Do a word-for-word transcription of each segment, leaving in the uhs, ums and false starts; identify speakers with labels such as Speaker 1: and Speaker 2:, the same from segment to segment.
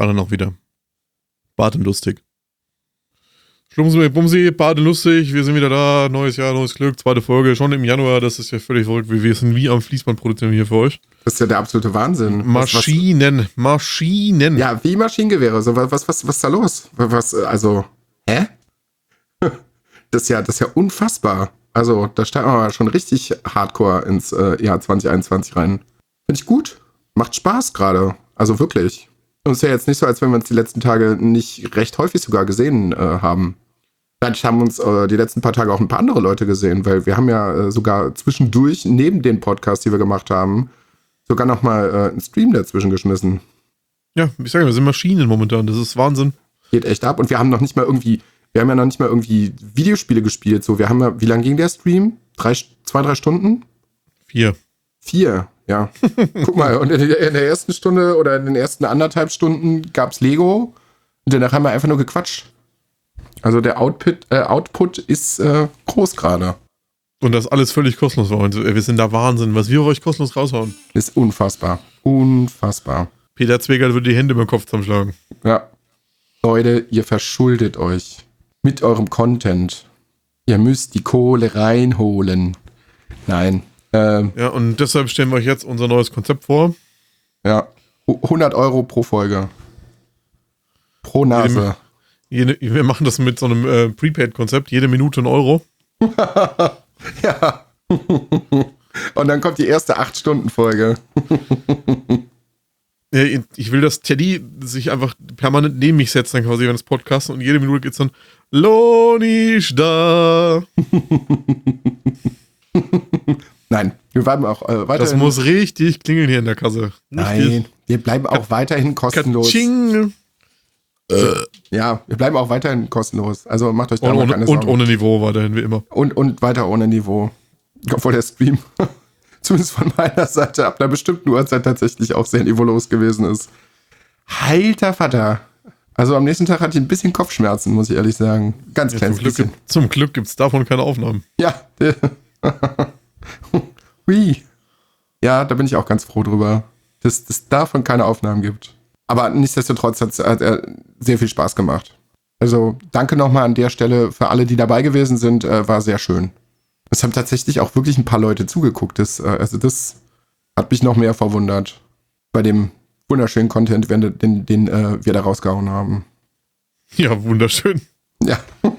Speaker 1: Gerade noch wieder. Badenlustig. Schlumsi, Bumsi, Badenlustig, wir sind wieder da. Neues Jahr, neues Glück, zweite Folge, schon im Januar. Das ist ja völlig verrückt. Wir sind wie am Fließband produzieren hier für euch.
Speaker 2: Das ist ja der absolute Wahnsinn.
Speaker 1: Maschinen, was, was, Maschinen.
Speaker 2: Ja, wie Maschinengewehre. So, was, was, was ist da los? Was, also, hä? Das ist ja, das ist ja unfassbar. Also, da steigen wir mal schon richtig hardcore ins äh, Jahr zwanzig einundzwanzig rein. Finde ich gut. Macht Spaß gerade. Also wirklich. Und es ist ja jetzt nicht so, als wenn wir uns die letzten Tage nicht recht häufig sogar gesehen äh, haben. Vielleicht haben uns äh, die letzten paar Tage auch ein paar andere Leute gesehen, weil wir haben ja äh, sogar zwischendurch, neben den Podcasts, die wir gemacht haben, sogar nochmal äh, einen Stream dazwischen geschmissen.
Speaker 1: Ja, ich sage, wir sind Maschinen momentan. Das ist Wahnsinn.
Speaker 2: Geht echt ab. Und wir haben noch nicht mal irgendwie, wir haben ja noch nicht mal irgendwie Videospiele gespielt. So, wir haben ja, wie lang ging der Stream? Drei, zwei, drei Stunden?
Speaker 1: Vier.
Speaker 2: Vier, ja. Guck mal, und in der, in der ersten Stunde oder in den ersten anderthalb Stunden gab's Lego und danach haben wir einfach nur gequatscht. Also der Output, äh, Output ist äh, groß gerade.
Speaker 1: Und das alles völlig kostenlos war. Und wir sind da Wahnsinn, was wir euch kostenlos raushauen.
Speaker 2: Ist unfassbar. Unfassbar.
Speaker 1: Peter Zwegert würde die Hände über den Kopf zusammenschlagen.
Speaker 2: Ja. Leute, ihr verschuldet euch mit eurem Content. Ihr müsst die Kohle reinholen. Nein. Ähm,
Speaker 1: ja, und deshalb stellen wir euch jetzt unser neues Konzept vor.
Speaker 2: Ja. hundert Euro pro Folge. Pro Nase.
Speaker 1: Jede, jede, wir machen das mit so einem äh, Prepaid-Konzept. Jede Minute ein Euro.
Speaker 2: Ja. Und dann kommt die erste acht Stunden Folge.
Speaker 1: Ja, ich will, dass Teddy sich einfach permanent neben mich setzt, dann quasi, wenn das Podcast und jede Minute geht's dann Lonisch da.
Speaker 2: Nein, wir bleiben auch äh, weiterhin.
Speaker 1: Das muss richtig klingeln hier in der Kasse.
Speaker 2: Nein, wir bleiben auch weiterhin kostenlos.
Speaker 1: Katsching.
Speaker 2: Äh. Ja, wir bleiben auch weiterhin kostenlos. Also macht euch da mal keine Sorgen.
Speaker 1: Und ohne Niveau weiterhin, wie immer.
Speaker 2: Und, und weiter ohne Niveau. Obwohl der Stream, zumindest von meiner Seite, ab einer bestimmten Uhrzeit tatsächlich auch sehr niveaulos gewesen ist. Heilter Vater. Also am nächsten Tag hatte ich ein bisschen Kopfschmerzen, muss ich ehrlich sagen. Ganz ja, kleines
Speaker 1: zum Glück,
Speaker 2: bisschen.
Speaker 1: Zum Glück gibt es davon keine Aufnahmen.
Speaker 2: Ja. Hui. Ja, da bin ich auch ganz froh drüber, dass es davon keine Aufnahmen gibt. Aber nichtsdestotrotz hat er sehr viel Spaß gemacht. Also danke nochmal an der Stelle für alle, die dabei gewesen sind. Äh, war sehr schön. Es haben tatsächlich auch wirklich ein paar Leute zugeguckt. Das, äh, also das hat mich noch mehr verwundert. Bei dem wunderschönen Content, den, den, den äh, wir da rausgehauen haben.
Speaker 1: Ja, wunderschön.
Speaker 2: Ja.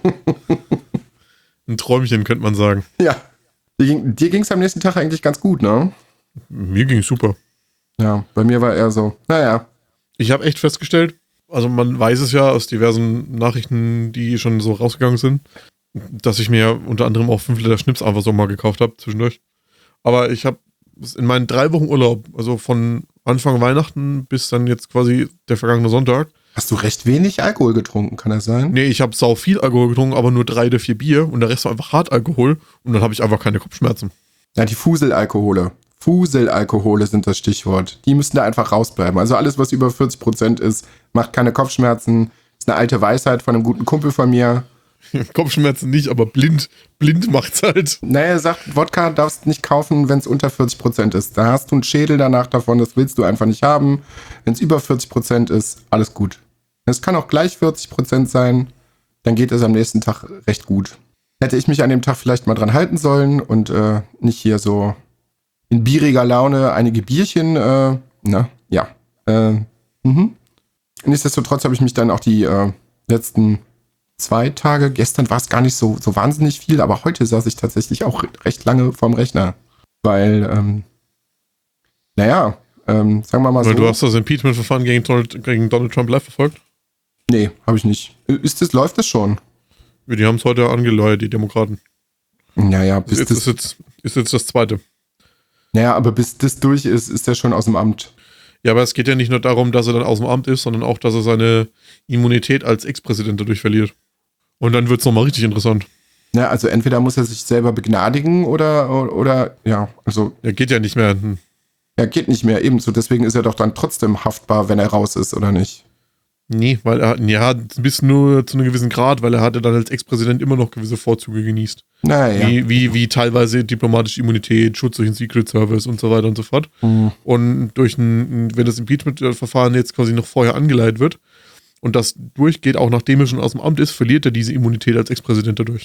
Speaker 1: Ein Träumchen, könnte man sagen.
Speaker 2: Ja. Dir ging es am nächsten Tag eigentlich ganz gut, ne?
Speaker 1: Mir ging es super.
Speaker 2: Ja, bei mir war eher so, naja.
Speaker 1: Ich habe echt festgestellt, also man weiß es ja aus diversen Nachrichten, die schon so rausgegangen sind, dass ich mir unter anderem auch fünf Liter Schnips einfach so mal gekauft habe zwischendurch. Aber ich habe in meinen drei Wochen Urlaub, also von Anfang Weihnachten bis dann jetzt quasi der vergangene Sonntag.
Speaker 2: Hast du recht wenig Alkohol getrunken, kann das sein?
Speaker 1: Nee, ich habe sau viel Alkohol getrunken, aber nur drei oder vier Bier und der Rest war einfach Hartalkohol und dann habe ich einfach keine Kopfschmerzen.
Speaker 2: Ja, die Fuselalkohole. Fuselalkohole sind das Stichwort. Die müssen da einfach rausbleiben. Also alles, was über vierzig Prozent ist, macht keine Kopfschmerzen. Ist eine alte Weisheit von einem guten Kumpel von mir.
Speaker 1: Kopfschmerzen nicht, aber blind, blind macht's halt.
Speaker 2: Naja, er sagt, Wodka darfst nicht kaufen, wenn es unter vierzig Prozent ist. Da hast du einen Schädel danach davon, das willst du einfach nicht haben. Wenn es über vierzig Prozent ist, alles gut. Es kann auch gleich vierzig Prozent sein, dann geht es am nächsten Tag recht gut. Hätte ich mich an dem Tag vielleicht mal dran halten sollen und äh, nicht hier so in bieriger Laune einige Bierchen, äh, na, ja. Äh, mhm. Nichtsdestotrotz habe ich mich dann auch die äh, letzten zwei Tage, gestern war es gar nicht so, so wahnsinnig viel, aber heute saß ich tatsächlich auch recht lange vorm Rechner. Weil, ähm, naja, ähm, sagen wir mal
Speaker 1: Weil
Speaker 2: so.
Speaker 1: Du hast das Impeachment-Verfahren gegen Donald, gegen Donald Trump live verfolgt?
Speaker 2: Nee, habe ich nicht. Ist das, läuft das schon?
Speaker 1: Die haben es heute angeleiert, die Demokraten.
Speaker 2: Naja, bis
Speaker 1: ist,
Speaker 2: das...
Speaker 1: Ist jetzt, ist jetzt das Zweite.
Speaker 2: Naja, aber bis das durch ist, ist er schon aus dem Amt.
Speaker 1: Ja, aber es geht ja nicht nur darum, dass er dann aus dem Amt ist, sondern auch, dass er seine Immunität als Ex-Präsident dadurch verliert. Und dann wird es nochmal richtig interessant.
Speaker 2: Ja, also entweder muss er sich selber begnadigen oder, oder ja, also...
Speaker 1: Er geht ja nicht mehr. Hm.
Speaker 2: Er geht nicht mehr, ebenso. Deswegen ist er doch dann trotzdem haftbar, wenn er raus ist, oder nicht?
Speaker 1: Nee, weil er, ja, bis nur zu einem gewissen Grad, weil er hatte dann als Ex-Präsident immer noch gewisse Vorzüge genießt.
Speaker 2: Naja.
Speaker 1: Wie, wie, wie teilweise diplomatische Immunität, Schutz durch den Secret Service und so weiter und so fort.
Speaker 2: Mhm.
Speaker 1: Und durch ein, wenn das Impeachment-Verfahren jetzt quasi noch vorher angeleitet wird und das durchgeht, auch nachdem er schon aus dem Amt ist, verliert er diese Immunität als Ex-Präsident dadurch.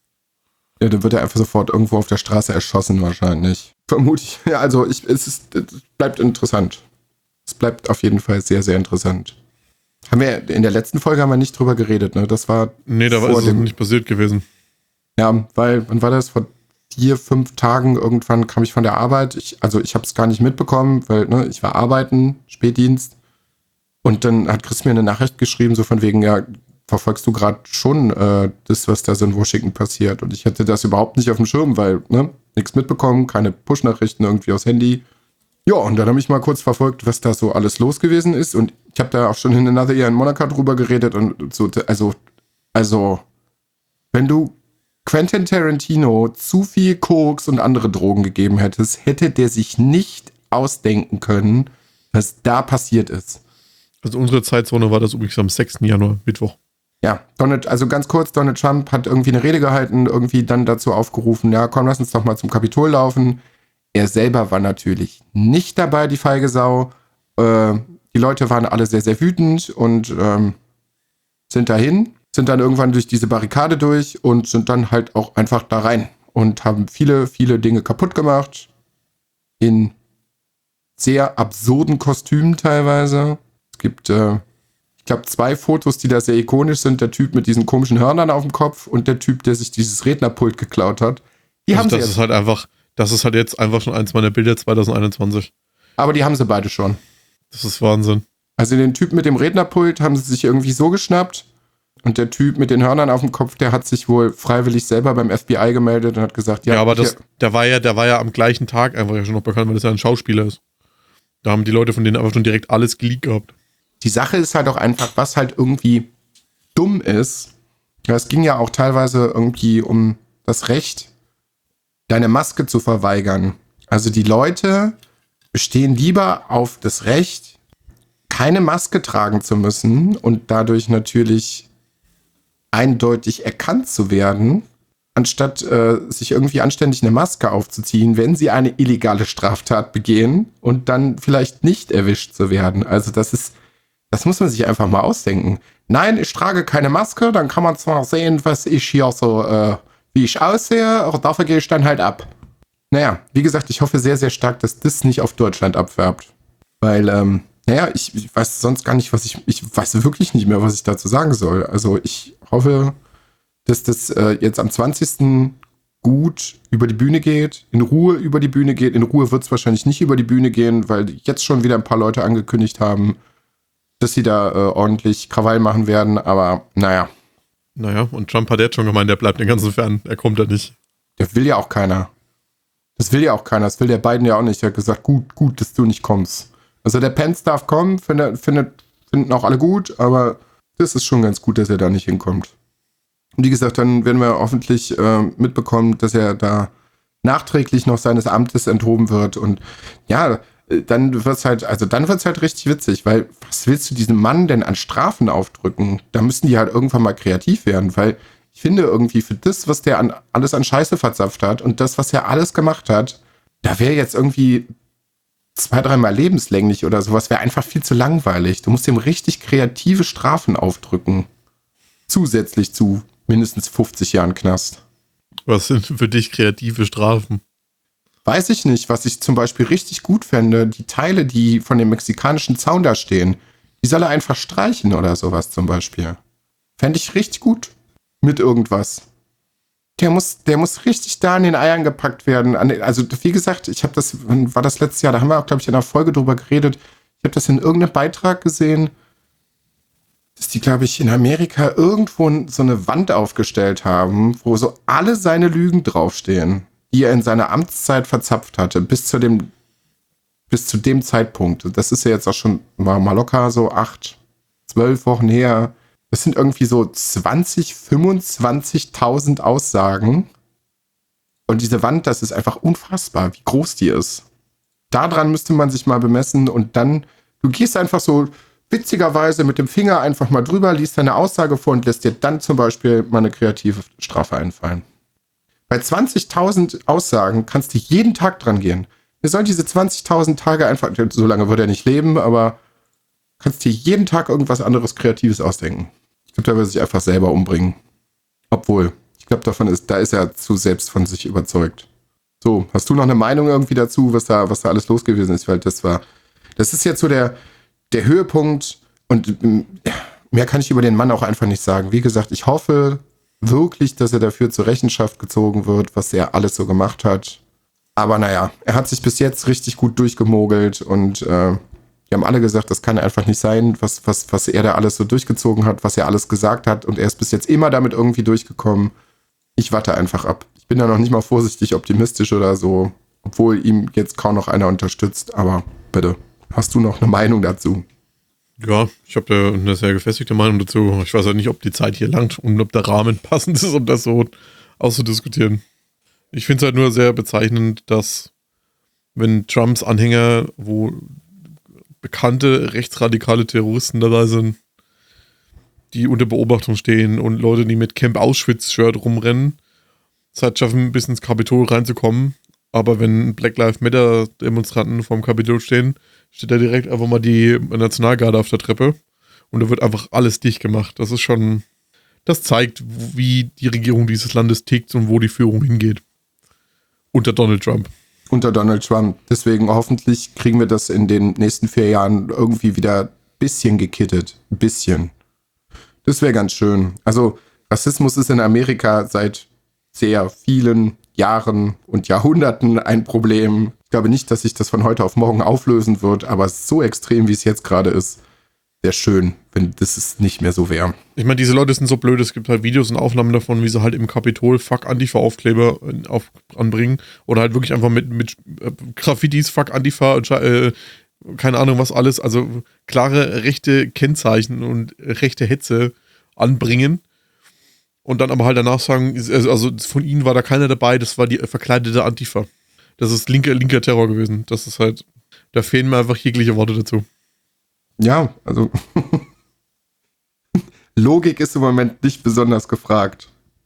Speaker 2: Ja, dann wird er einfach sofort irgendwo auf der Straße erschossen wahrscheinlich. Vermute ich. Ja, also ich, es, ist, es bleibt interessant. Es bleibt auf jeden Fall sehr, sehr interessant. Haben wir in der letzten Folge haben wir nicht drüber geredet, ne? Das war.
Speaker 1: Nee, da war es nicht passiert gewesen.
Speaker 2: Ja, weil, wann war das? Vor vier, fünf Tagen irgendwann kam ich von der Arbeit. Ich, also ich habe es gar nicht mitbekommen, weil ne, ich war arbeiten, Spätdienst. Und dann hat Chris mir eine Nachricht geschrieben, so von wegen, ja, verfolgst du gerade schon äh, das, was da so in Washington passiert. Und ich hatte das überhaupt nicht auf dem Schirm, weil, ne, nichts mitbekommen, keine Push-Nachrichten irgendwie aufs Handy. Ja, und dann habe ich mal kurz verfolgt, was da so alles los gewesen ist. Und ich habe da auch schon in Another Year in Monaco drüber geredet. Und so, also, also, wenn du Quentin Tarantino zu viel Koks und andere Drogen gegeben hättest, hätte der sich nicht ausdenken können, was da passiert ist.
Speaker 1: Also unsere Zeitzone war das übrigens am sechsten Januar, Mittwoch.
Speaker 2: Ja, Donald, also ganz kurz, Donald Trump hat irgendwie eine Rede gehalten, irgendwie dann dazu aufgerufen, ja, komm, lass uns doch mal zum Kapitol laufen. Er selber war natürlich nicht dabei, die feige Sau. Äh, die Leute waren alle sehr, sehr wütend und ähm, sind dahin, sind dann irgendwann durch diese Barrikade durch und sind dann halt auch einfach da rein und haben viele, viele Dinge kaputt gemacht. In sehr absurden Kostümen teilweise. Es gibt, äh, ich glaube, zwei Fotos, die da sehr ikonisch sind. Der Typ mit diesen komischen Hörnern auf dem Kopf und der Typ, der sich dieses Rednerpult geklaut hat. Die
Speaker 1: also
Speaker 2: haben
Speaker 1: das
Speaker 2: sie
Speaker 1: ist
Speaker 2: jetzt.
Speaker 1: halt einfach, das ist halt jetzt einfach schon eins meiner Bilder zwanzig einundzwanzig.
Speaker 2: Aber die haben sie beide schon.
Speaker 1: Das ist Wahnsinn.
Speaker 2: Also den Typ mit dem Rednerpult haben sie sich irgendwie so geschnappt. Und der Typ mit den Hörnern auf dem Kopf, der hat sich wohl freiwillig selber beim F B I gemeldet und hat gesagt, ja.
Speaker 1: Ja, aber das,
Speaker 2: hier,
Speaker 1: der war ja, der war ja am gleichen Tag einfach ja schon noch bekannt, weil das ja ein Schauspieler ist. Da haben die Leute von denen einfach schon direkt alles geleakt gehabt.
Speaker 2: Die Sache ist halt auch einfach, was halt irgendwie dumm ist. Es ging ja auch teilweise irgendwie um das Recht, deine Maske zu verweigern. Also die Leute bestehen lieber auf das Recht, keine Maske tragen zu müssen und dadurch natürlich eindeutig erkannt zu werden, anstatt äh, sich irgendwie anständig eine Maske aufzuziehen, wenn sie eine illegale Straftat begehen und dann vielleicht nicht erwischt zu werden. Also das ist, das muss man sich einfach mal ausdenken. Nein, ich trage keine Maske, dann kann man zwar sehen, was ich hier so, äh, wie ich aussehe, aber dafür gehe ich dann halt ab. Naja, wie gesagt, ich hoffe sehr, sehr stark, dass das nicht auf Deutschland abfärbt. Weil, ähm, naja, ich, ich weiß sonst gar nicht, was ich, ich weiß wirklich nicht mehr, was ich dazu sagen soll. Also ich hoffe, dass das äh, jetzt am zwanzigsten gut über die Bühne geht, in Ruhe über die Bühne geht. In Ruhe wird es wahrscheinlich nicht über die Bühne gehen, weil jetzt schon wieder ein paar Leute angekündigt haben, dass sie da äh, ordentlich Krawall machen werden. Aber naja.
Speaker 1: Naja, und Trump hat jetzt schon gemeint, der bleibt den ganzen fern. Er kommt da nicht.
Speaker 2: Der will ja auch keiner. Das will ja auch keiner. Das will der Biden ja auch nicht. Er hat gesagt, gut, gut, dass du nicht kommst. Also der Pence darf kommen, findet, findet, finden auch alle gut, aber das ist schon ganz gut, dass er da nicht hinkommt. Und wie gesagt, dann werden wir hoffentlich äh, mitbekommen, dass er da nachträglich noch seines Amtes enthoben wird. Und ja, dann wird's halt, also dann wird's halt richtig witzig, weil was willst du diesem Mann denn an Strafen aufdrücken? Da müssen die halt irgendwann mal kreativ werden, weil ich finde irgendwie für das, was der an, alles an Scheiße verzapft hat und das, was er alles gemacht hat, da wäre jetzt irgendwie zwei, dreimal lebenslänglich oder sowas, wäre einfach viel zu langweilig. Du musst ihm richtig kreative Strafen aufdrücken. Zusätzlich zu mindestens fünfzig Jahren Knast.
Speaker 1: Was sind für dich kreative Strafen?
Speaker 2: Weiß ich nicht, was ich zum Beispiel richtig gut fände, die Teile, die von dem mexikanischen Zaun da stehen, die soll er einfach streichen oder sowas zum Beispiel. Fände ich richtig gut. Mit irgendwas. Der muss, der muss richtig da an den Eiern gepackt werden. Also, wie gesagt, ich habe das, wann war das letztes Jahr, da haben wir auch, glaube ich, in einer Folge drüber geredet. Ich habe das in irgendeinem Beitrag gesehen, dass die, glaube ich, in Amerika irgendwo so eine Wand aufgestellt haben, wo so alle seine Lügen draufstehen, die er in seiner Amtszeit verzapft hatte, bis zu dem, bis zu dem Zeitpunkt. Das ist ja jetzt auch schon mal, mal locker so acht, zwölf Wochen her. Das sind irgendwie so zwanzig, fünfundzwanzigtausend Aussagen. Und diese Wand, das ist einfach unfassbar, wie groß die ist. Daran müsste man sich mal bemessen und dann, du gehst einfach so witzigerweise mit dem Finger einfach mal drüber, liest deine Aussage vor und lässt dir dann zum Beispiel mal eine kreative Strafe einfallen. Bei zwanzigtausend Aussagen kannst du jeden Tag dran gehen. Wir sollen diese zwanzigtausend Tage einfach, so lange wird er nicht leben, aber kannst dir jeden Tag irgendwas anderes Kreatives ausdenken. Ich glaube, da will er sich einfach selber umbringen. Obwohl, ich glaube, davon ist, da ist er zu selbst von sich überzeugt. So, hast du noch eine Meinung irgendwie dazu, was da, was da alles los gewesen ist? Weil das war, das ist jetzt so der, der Höhepunkt und mehr kann ich über den Mann auch einfach nicht sagen. Wie gesagt, ich hoffe wirklich, dass er dafür zur Rechenschaft gezogen wird, was er alles so gemacht hat. Aber naja, er hat sich bis jetzt richtig gut durchgemogelt und äh, wir haben alle gesagt, das kann einfach nicht sein, was, was, was er da alles so durchgezogen hat, was er alles gesagt hat und er ist bis jetzt immer damit irgendwie durchgekommen. Ich warte einfach ab. Ich bin da noch nicht mal vorsichtig optimistisch oder so, obwohl ihm jetzt kaum noch einer unterstützt, aber bitte, hast du noch eine Meinung dazu?
Speaker 1: Ja, ich habe da eine sehr gefestigte Meinung dazu. Ich weiß halt nicht, ob die Zeit hier langt und ob der Rahmen passend ist, um das so auszudiskutieren. Ich finde es halt nur sehr bezeichnend, dass wenn Trumps Anhänger, wo bekannte rechtsradikale Terroristen dabei sind, die unter Beobachtung stehen und Leute, die mit Camp Auschwitz-Shirt rumrennen, es halt schaffen, bis ins Kapitol reinzukommen. Aber wenn Black Lives Matter-Demonstranten vorm Kapitol stehen, steht da direkt einfach mal die Nationalgarde auf der Treppe und da wird einfach alles dicht gemacht. Das ist schon, das zeigt, wie die Regierung dieses Landes tickt und wo die Führung hingeht. Unter Donald Trump.
Speaker 2: Unter Donald Trump. Deswegen hoffentlich kriegen wir das in den nächsten vier Jahren irgendwie wieder ein bisschen gekittet. Ein bisschen. Das wäre ganz schön. Also Rassismus ist in Amerika seit sehr vielen Jahren und Jahrhunderten ein Problem. Ich glaube nicht, dass sich das von heute auf morgen auflösen wird, aber so extrem, wie es jetzt gerade ist, sehr schön, wenn das ist nicht mehr so wäre.
Speaker 1: Ich meine, diese Leute sind so blöd, es gibt halt Videos und Aufnahmen davon, wie sie halt im Kapitol Fuck Antifa-Aufkleber auf, anbringen oder halt wirklich einfach mit, mit äh, Graffitis Fuck Antifa, äh, keine Ahnung was alles, also klare rechte Kennzeichen und rechte Hetze anbringen und dann aber halt danach sagen, also von ihnen war da keiner dabei, das war die verkleidete Antifa. Das ist linker, linker Terror gewesen. Das ist halt, da fehlen mir einfach jegliche Worte dazu.
Speaker 2: Ja, also Logik ist im Moment nicht besonders gefragt.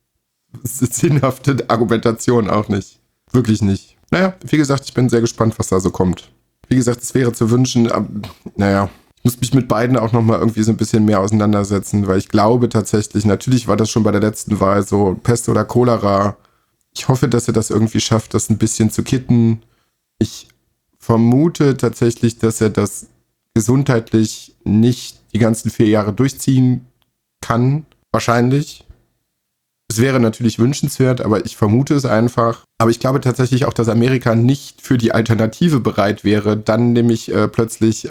Speaker 2: Sinnhafte Argumentation auch nicht. Wirklich nicht. Naja, wie gesagt, ich bin sehr gespannt, was da so kommt. Wie gesagt, es wäre zu wünschen, aber, naja, ich muss mich mit beiden auch nochmal irgendwie so ein bisschen mehr auseinandersetzen, weil ich glaube tatsächlich, natürlich war das schon bei der letzten Wahl so, Pest oder Cholera. Ich hoffe, dass er das irgendwie schafft, das ein bisschen zu kitten. Ich vermute tatsächlich, dass er das gesundheitlich nicht die ganzen vier Jahre durchziehen kann. Wahrscheinlich. Es wäre natürlich wünschenswert, aber ich vermute es einfach. Aber ich glaube tatsächlich auch, dass Amerika nicht für die Alternative bereit wäre, dann nämlich äh, plötzlich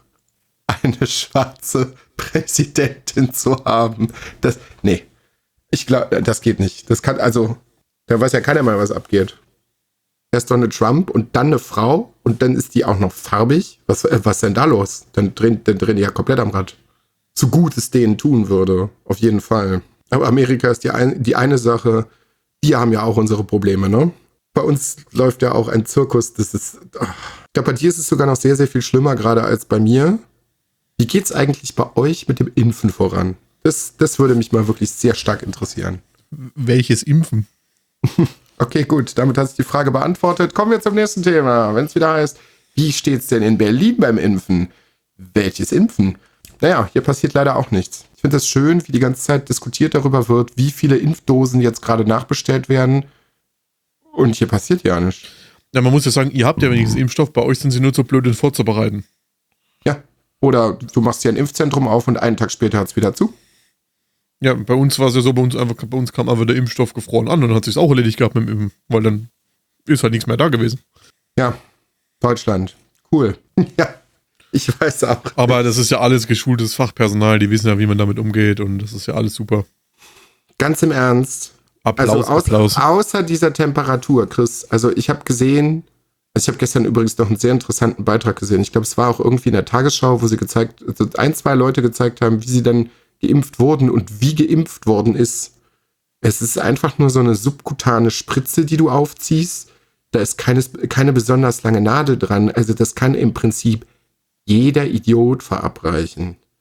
Speaker 2: eine schwarze Präsidentin zu haben. Das, nee, ich glaube, das geht nicht. Das kann, also, da weiß ja keiner mal, was abgeht. Erst Donald Trump und dann eine Frau und dann ist die auch noch farbig. Was, äh, was ist denn da los? Dann drehen, dann drehen die ja komplett am Rad. So gut es denen tun würde, auf jeden Fall. Aber Amerika ist die, ein, die eine Sache, die haben ja auch unsere Probleme, ne? Bei uns läuft ja auch ein Zirkus, das ist, ach, ich glaube, bei dir ist es sogar noch sehr, sehr viel schlimmer gerade als bei mir. Wie geht's eigentlich bei euch mit dem Impfen voran? Das, das würde mich mal wirklich sehr stark interessieren.
Speaker 1: Welches Impfen?
Speaker 2: Okay, gut, damit hat sich die Frage beantwortet. Kommen wir zum nächsten Thema. Wenn es wieder heißt, wie steht's denn in Berlin beim Impfen? Welches Impfen? Naja, hier passiert leider auch nichts. Ich finde es schön, wie die ganze Zeit diskutiert darüber wird, wie viele Impfdosen jetzt gerade nachbestellt werden. Und hier passiert ja nichts.
Speaker 1: Ja, man muss ja sagen, ihr habt ja wenigstens Impfstoff, bei euch sind sie nur so blöd, den vorzubereiten.
Speaker 2: Ja, oder du machst hier ein Impfzentrum auf und einen Tag später hat es wieder zu.
Speaker 1: Ja, bei uns war es ja so, bei uns einfach, bei uns kam einfach der Impfstoff gefroren an und dann hat sich's auch erledigt gehabt mit dem Impfen, weil dann ist halt nichts mehr da gewesen.
Speaker 2: Ja, Deutschland. Cool. Ja, ich weiß auch.
Speaker 1: Aber das ist ja alles geschultes Fachpersonal, die wissen ja, wie man damit umgeht und das ist ja alles super.
Speaker 2: Ganz im Ernst.
Speaker 1: Applaus,
Speaker 2: also aus,
Speaker 1: Applaus.
Speaker 2: Außer dieser Temperatur, Chris, also ich habe gesehen, also ich habe gestern übrigens noch einen sehr interessanten Beitrag gesehen. Ich glaube, es war auch irgendwie in der Tagesschau, wo sie gezeigt, also ein, zwei Leute gezeigt haben, wie sie dann geimpft wurden und wie geimpft worden ist. Es ist einfach nur so eine subkutane Spritze, die du aufziehst. Da ist keine, keine besonders lange Nadel dran. Also das kann im Prinzip jeder Idiot verabreichen.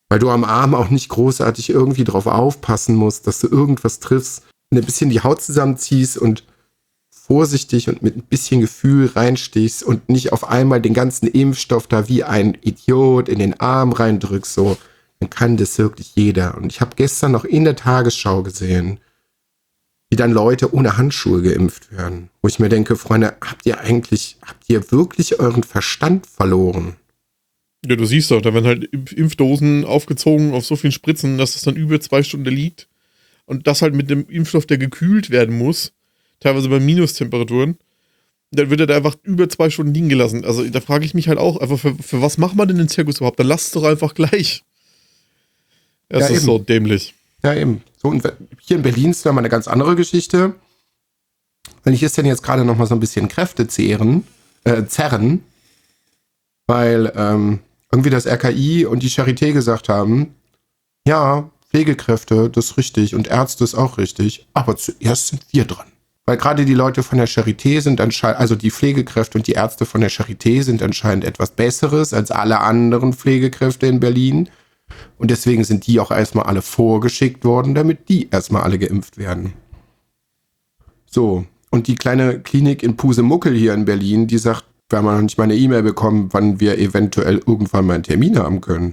Speaker 2: Weil du am Arm auch nicht großartig irgendwie drauf aufpassen musst, dass du irgendwas triffst und ein bisschen die Haut zusammenziehst und vorsichtig und mit ein bisschen Gefühl reinstichst und nicht auf einmal den ganzen Impfstoff da wie ein Idiot in den Arm reindrückst, so, dann kann das wirklich jeder. Und ich habe gestern noch in der Tagesschau gesehen, wie dann Leute ohne Handschuhe geimpft werden. Wo ich mir denke, Freunde, habt ihr eigentlich, habt ihr wirklich euren Verstand verloren?
Speaker 1: Ja, du siehst doch, da werden halt Impfdosen aufgezogen auf so vielen Spritzen, dass es dann über zwei Stunden liegt. Und das halt mit dem Impfstoff, der gekühlt werden muss, teilweise bei Minustemperaturen, dann wird er da einfach über zwei Stunden liegen gelassen. Also da frage ich mich halt auch, einfach für, für was macht man denn den Zirkus überhaupt? Dann lasst es doch einfach gleich. Das ja, ist eben so dämlich.
Speaker 2: Ja, eben. So, und hier in Berlin ist da mal eine ganz andere Geschichte. Weil ich ist denn jetzt gerade noch mal so ein bisschen Kräfte zehren, äh, zerren, weil ähm, irgendwie das R K I und die Charité gesagt haben, ja, Pflegekräfte, das ist richtig und Ärzte ist auch richtig, aber zuerst sind wir dran. Weil gerade die Leute von der Charité sind anscheinend, also die Pflegekräfte und die Ärzte von der Charité sind anscheinend etwas Besseres als alle anderen Pflegekräfte in Berlin. Und deswegen sind die auch erstmal alle vorgeschickt worden, damit die erstmal alle geimpft werden. So, und die kleine Klinik in Pusemuckel hier in Berlin, die sagt, wir haben noch nicht mal eine E-Mail bekommen, wann wir eventuell irgendwann mal einen Termin haben können.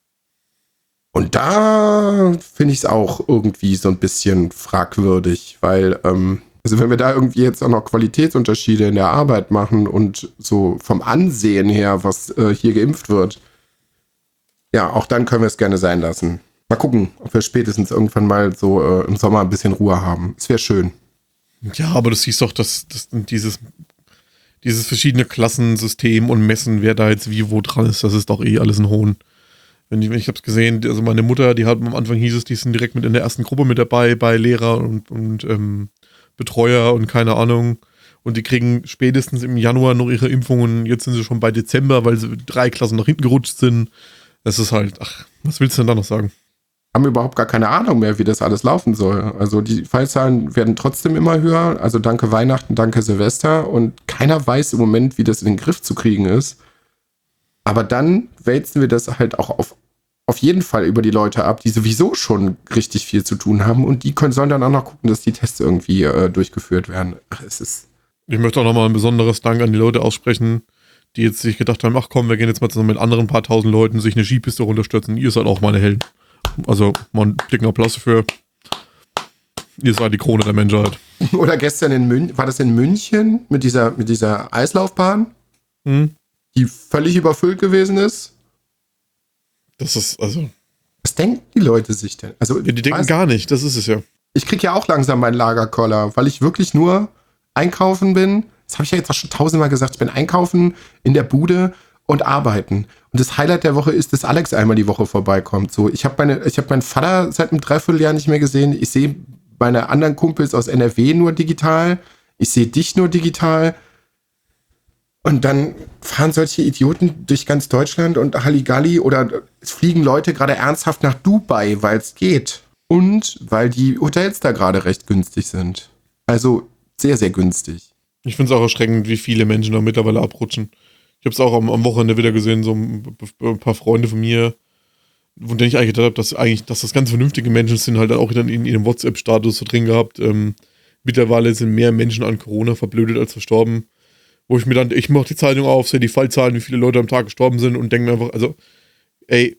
Speaker 2: Und da finde ich es auch irgendwie so ein bisschen fragwürdig, weil, ähm, also wenn wir da irgendwie jetzt auch noch Qualitätsunterschiede in der Arbeit machen und so vom Ansehen her, was äh, hier geimpft wird, ja, auch dann können wir es gerne sein lassen. Mal gucken, ob wir spätestens irgendwann mal so äh, im Sommer ein bisschen Ruhe haben. Es wäre schön.
Speaker 1: Ja, aber du siehst doch, dass, dass dieses, dieses verschiedene Klassensystem und Messen, wer da jetzt wie wo dran ist, das ist doch eh alles ein Hohn. Wenn ich, ich habe es gesehen, also meine Mutter, die hat am Anfang hieß es, die sind direkt mit in der ersten Gruppe mit dabei, bei Lehrer und, und ähm, Betreuer und keine Ahnung. Und die kriegen spätestens im Januar noch ihre Impfungen. Jetzt sind sie schon bei Dezember, weil sie drei Klassen nach hinten gerutscht sind. Das ist halt, ach, was willst du denn da noch sagen?
Speaker 2: Haben überhaupt gar keine Ahnung mehr, wie das alles laufen soll. Also die Fallzahlen werden trotzdem immer höher. Also danke Weihnachten, danke Silvester. Und keiner weiß im Moment, wie das in den Griff zu kriegen ist. Aber dann wälzen wir das halt auch auf, auf jeden Fall über die Leute ab, die sowieso schon richtig viel zu tun haben. Und die können, sollen dann auch noch gucken, dass die Tests irgendwie äh, durchgeführt werden. Ach, es ist...
Speaker 1: Ich möchte auch nochmal ein besonderes Dank an die Leute aussprechen, die jetzt sich gedacht haben, ach komm, wir gehen jetzt mal zusammen mit anderen paar tausend Leuten sich eine Skipiste runterstürzen. Ihr seid auch meine Helden. Also mal einen dicken Applaus dafür. Ihr seid die Krone der Menschheit.
Speaker 2: Oder gestern in München, war das in München mit dieser, mit dieser Eislaufbahn, hm? die völlig überfüllt gewesen ist?
Speaker 1: Das ist, also...
Speaker 2: Was denken die Leute sich denn? Also,
Speaker 1: ja, die denken weiß, gar nicht, das ist es ja.
Speaker 2: Ich krieg ja auch langsam meinen Lagerkoller, weil ich wirklich nur einkaufen bin. Das habe ich ja jetzt auch schon tausendmal gesagt. Ich bin einkaufen in der Bude und arbeiten. Und das Highlight der Woche ist, dass Alex einmal die Woche vorbeikommt. So, ich habe meine, ich habe meinen Vater seit einem Dreivierteljahr nicht mehr gesehen. Ich sehe meine anderen Kumpels aus N R W nur digital. Ich sehe dich nur digital. Und dann fahren solche Idioten durch ganz Deutschland und Halligalli oder es fliegen Leute gerade ernsthaft nach Dubai, weil es geht. Und weil die Hotels da gerade recht günstig sind. Also sehr, sehr günstig.
Speaker 1: Ich finde es auch erschreckend, wie viele Menschen da mittlerweile abrutschen. Ich habe es auch am, am Wochenende wieder gesehen, so ein, ein paar Freunde von mir, von denen ich eigentlich gedacht habe, dass eigentlich, dass das ganz vernünftige Menschen sind, halt auch wieder in ihrem WhatsApp-Status so drin gehabt. Ähm, mittlerweile sind mehr Menschen an Corona verblödet als verstorben. Wo ich mir dann, ich mache die Zeitung auf, sehe die Fallzahlen, wie viele Leute am Tag gestorben sind und denke mir einfach, also, ey,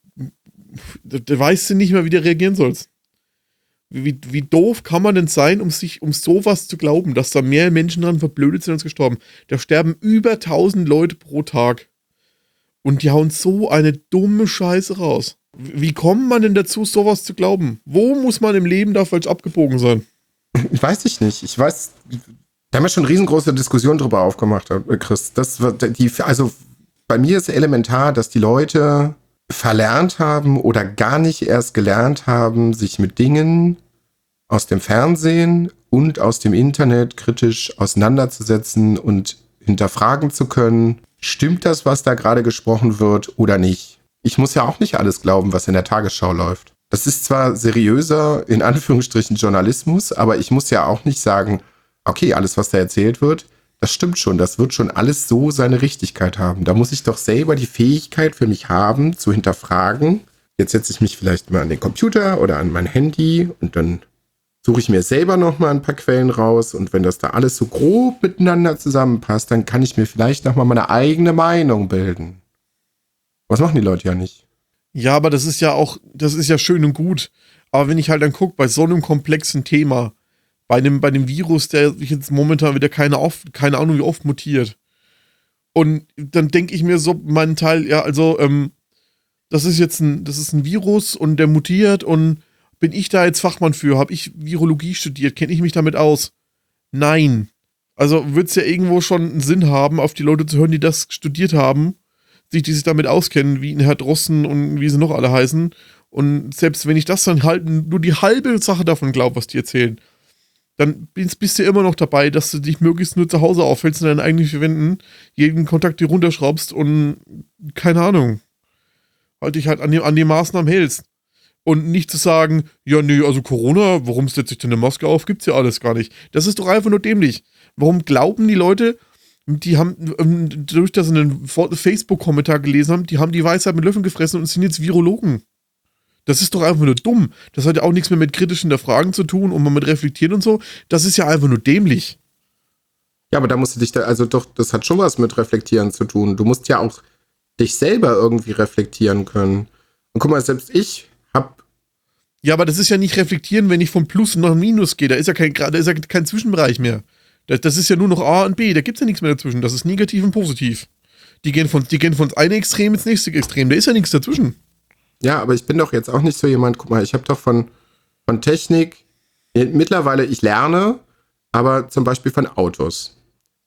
Speaker 1: da, da weißt du nicht mehr, wie du reagieren sollst. Wie, wie doof kann man denn sein, um sich um sowas zu glauben, dass da mehr Menschen dran verblödet sind als gestorben? Da sterben über tausend Leute pro Tag. Und die hauen so eine dumme Scheiße raus. Wie kommt man denn dazu, sowas zu glauben? Wo muss man im Leben da falsch abgebogen sein?
Speaker 2: Ich weiß ich nicht. Ich weiß, da haben wir schon riesengroße Diskussionen drüber aufgemacht, Chris. Das wird die, also bei mir ist elementar, dass die Leute verlernt haben oder gar nicht erst gelernt haben, sich mit Dingen aus dem Fernsehen und aus dem Internet kritisch auseinanderzusetzen und hinterfragen zu können, stimmt das, was da gerade gesprochen wird oder nicht? Ich muss ja auch nicht alles glauben, was in der Tagesschau läuft. Das ist zwar seriöser, in Anführungsstrichen, Journalismus, aber ich muss ja auch nicht sagen, okay, alles, was da erzählt wird, das stimmt schon, das wird schon alles so seine Richtigkeit haben. Da muss ich doch selber die Fähigkeit für mich haben, zu hinterfragen, jetzt setze ich mich vielleicht mal an den Computer oder an mein Handy und dann suche ich mir selber noch mal ein paar Quellen raus und wenn das da alles so grob miteinander zusammenpasst, dann kann ich mir vielleicht noch mal meine eigene Meinung bilden. Was machen die Leute ja nicht.
Speaker 1: Ja, aber das ist ja auch, das ist ja schön und gut. Aber wenn ich halt dann gucke, bei so einem komplexen Thema, bei einem, bei einem Virus, der jetzt momentan wieder keine, oft, keine Ahnung wie oft mutiert, und dann denke ich mir so, meinen Teil, ja, also, ähm, das ist jetzt ein, das ist ein Virus und der mutiert und bin ich da jetzt Fachmann für? Habe ich Virologie studiert? Kenne ich mich damit aus? Nein. Also wird es ja irgendwo schon einen Sinn haben, auf die Leute zu hören, die das studiert haben, sich, die sich damit auskennen, wie ein Herr Drosten und wie sie noch alle heißen. Und selbst wenn ich das dann halt nur die halbe Sache davon glaube, was die erzählen, dann bist, bist du immer noch dabei, dass du dich möglichst nur zu Hause aufhältst und deinen eigenen vier Wänden jeden Kontakt dir runterschraubst und keine Ahnung, halt dich halt an die, an die Maßnahmen hältst. Und nicht zu sagen, ja, nee, also Corona, warum setze ich denn eine Maske auf? Gibt's ja alles gar nicht. Das ist doch einfach nur dämlich. Warum glauben die Leute, die haben, durch das sie einen Facebook-Kommentar gelesen haben, die haben die Weisheit mit Löffeln gefressen und sind jetzt Virologen. Das ist doch einfach nur dumm. Das hat ja auch nichts mehr mit kritischen Fragen zu tun und mal mit Reflektieren und so. Das ist ja einfach nur dämlich.
Speaker 2: Ja, aber da musst du dich da, also doch, das hat schon was mit Reflektieren zu tun. Du musst ja auch dich selber irgendwie reflektieren können. Und guck mal, selbst ich hab.
Speaker 1: Ja, aber das ist ja nicht reflektieren, wenn ich vom Plus nach Minus gehe. Da ist ja kein, da ist ja kein Zwischenbereich mehr. Das, das ist ja nur noch A und B. Da gibt's ja nichts mehr dazwischen. Das ist negativ und positiv. Die gehen von, die gehen von einem Extrem ins nächste Extrem. Da ist ja nichts dazwischen.
Speaker 2: Ja, aber ich bin doch jetzt auch nicht so jemand, guck mal, ich habe doch von, von Technik, mittlerweile ich lerne, aber zum Beispiel von Autos.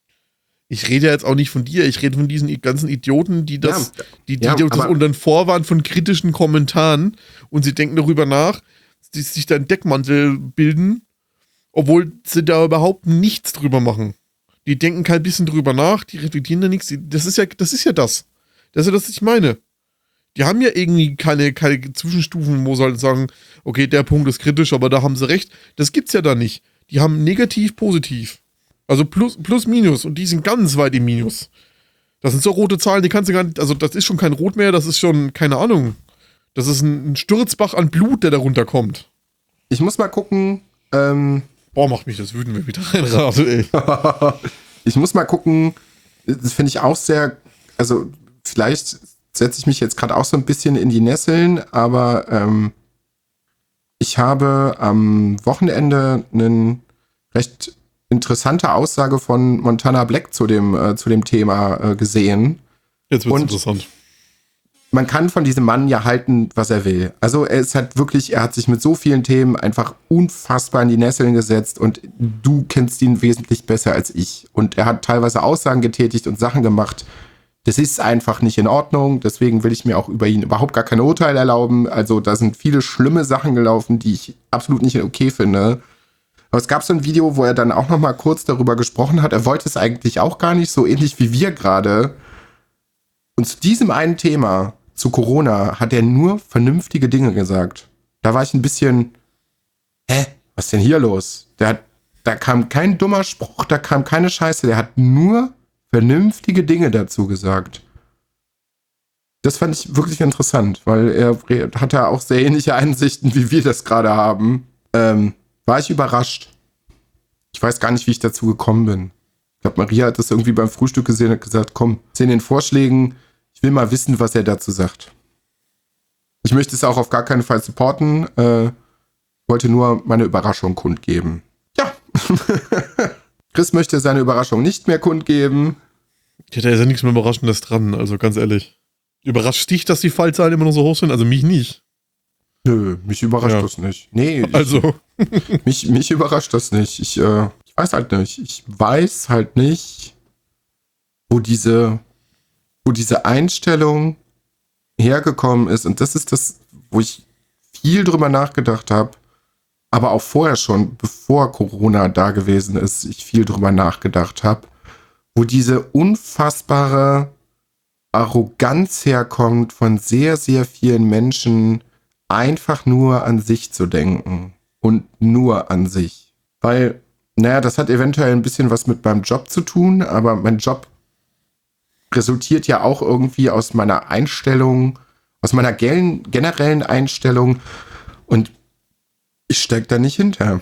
Speaker 1: Ich rede ja jetzt auch nicht von dir, ich rede von diesen ganzen Idioten, die das,
Speaker 2: ja,
Speaker 1: die, die
Speaker 2: ja,
Speaker 1: das unter den Vorwand von kritischen Kommentaren und sie denken darüber nach, die sich da einen Deckmantel bilden, obwohl sie da überhaupt nichts drüber machen. Die denken kein bisschen drüber nach, die reflektieren da nichts. Das ist ja, das ist ja das. Das ist ja das, was ich meine. Die haben ja irgendwie keine, keine Zwischenstufen, wo sie halt sagen, okay, der Punkt ist kritisch, aber da haben sie recht. Das gibt's ja da nicht. Die haben negativ, positiv. Also plus, plus, minus. Und die sind ganz weit im Minus. Das sind so rote Zahlen, die kannst du gar nicht, also das ist schon kein Rot mehr, das ist schon, keine Ahnung. Das ist ein, ein Sturzbach an Blut, der da runterkommt.
Speaker 2: Ich muss mal gucken, ähm.
Speaker 1: Boah, macht mich das wütend, wenn wieder reinrate, ey.
Speaker 2: Ich muss mal gucken, das finde ich auch sehr, also vielleicht setze ich mich jetzt gerade auch so ein bisschen in die Nesseln, aber ähm, ich habe am Wochenende eine recht interessante Aussage von Montana Black zu dem, äh, zu dem Thema äh, gesehen.
Speaker 1: Jetzt wird's interessant.
Speaker 2: Man kann von diesem Mann ja halten, was er will. Also er ist halt wirklich, er hat sich mit so vielen Themen einfach unfassbar in die Nesseln gesetzt und du kennst ihn wesentlich besser als ich. Und er hat teilweise Aussagen getätigt und Sachen gemacht. Das ist einfach nicht in Ordnung. Deswegen will ich mir auch über ihn überhaupt gar kein Urteil erlauben. Also da sind viele schlimme Sachen gelaufen, die ich absolut nicht okay finde. Aber es gab so ein Video, wo er dann auch noch mal kurz darüber gesprochen hat. Er wollte es eigentlich auch gar nicht, so ähnlich wie wir gerade. Und zu diesem einen Thema, zu Corona, hat er nur vernünftige Dinge gesagt. Da war ich ein bisschen, hä, was ist denn hier los? Der hat, da kam kein dummer Spruch, da kam keine Scheiße. Der hat nur vernünftige Dinge dazu gesagt. Das fand ich wirklich interessant, weil er hat ja auch sehr ähnliche Einsichten, wie wir das gerade haben. Ähm, war ich überrascht. Ich weiß gar nicht, wie ich dazu gekommen bin. Ich glaube, Maria hat das irgendwie beim Frühstück gesehen und hat gesagt, komm, sehen den Vorschlägen, ich will mal wissen, was er dazu sagt. Ich möchte es auch auf gar keinen Fall supporten. Äh, wollte nur meine Überraschung kundgeben. Ja. Chris möchte seine Überraschung nicht mehr kundgeben.
Speaker 1: Ja, da ist ja nichts mehr Überraschendes dran, also ganz ehrlich. Überrascht dich, dass die Fallzahlen immer noch so hoch sind? Also mich nicht.
Speaker 2: Nö, mich überrascht ja. das nicht. Nee, ich,
Speaker 1: also.
Speaker 2: mich, mich überrascht das nicht. Ich, äh, ich weiß halt nicht. Ich weiß halt nicht, wo diese, wo diese Einstellung hergekommen ist. Und das ist das, wo ich viel drüber nachgedacht habe. Aber auch vorher schon, bevor Corona da gewesen ist, ich viel drüber nachgedacht habe. Wo diese unfassbare Arroganz herkommt von sehr, sehr vielen Menschen, einfach nur an sich zu denken. Und nur an sich. Weil, naja, das hat eventuell ein bisschen was mit meinem Job zu tun, aber mein Job resultiert ja auch irgendwie aus meiner Einstellung Aus meiner gen- generellen Einstellung. Und ich stecke da nicht hinter.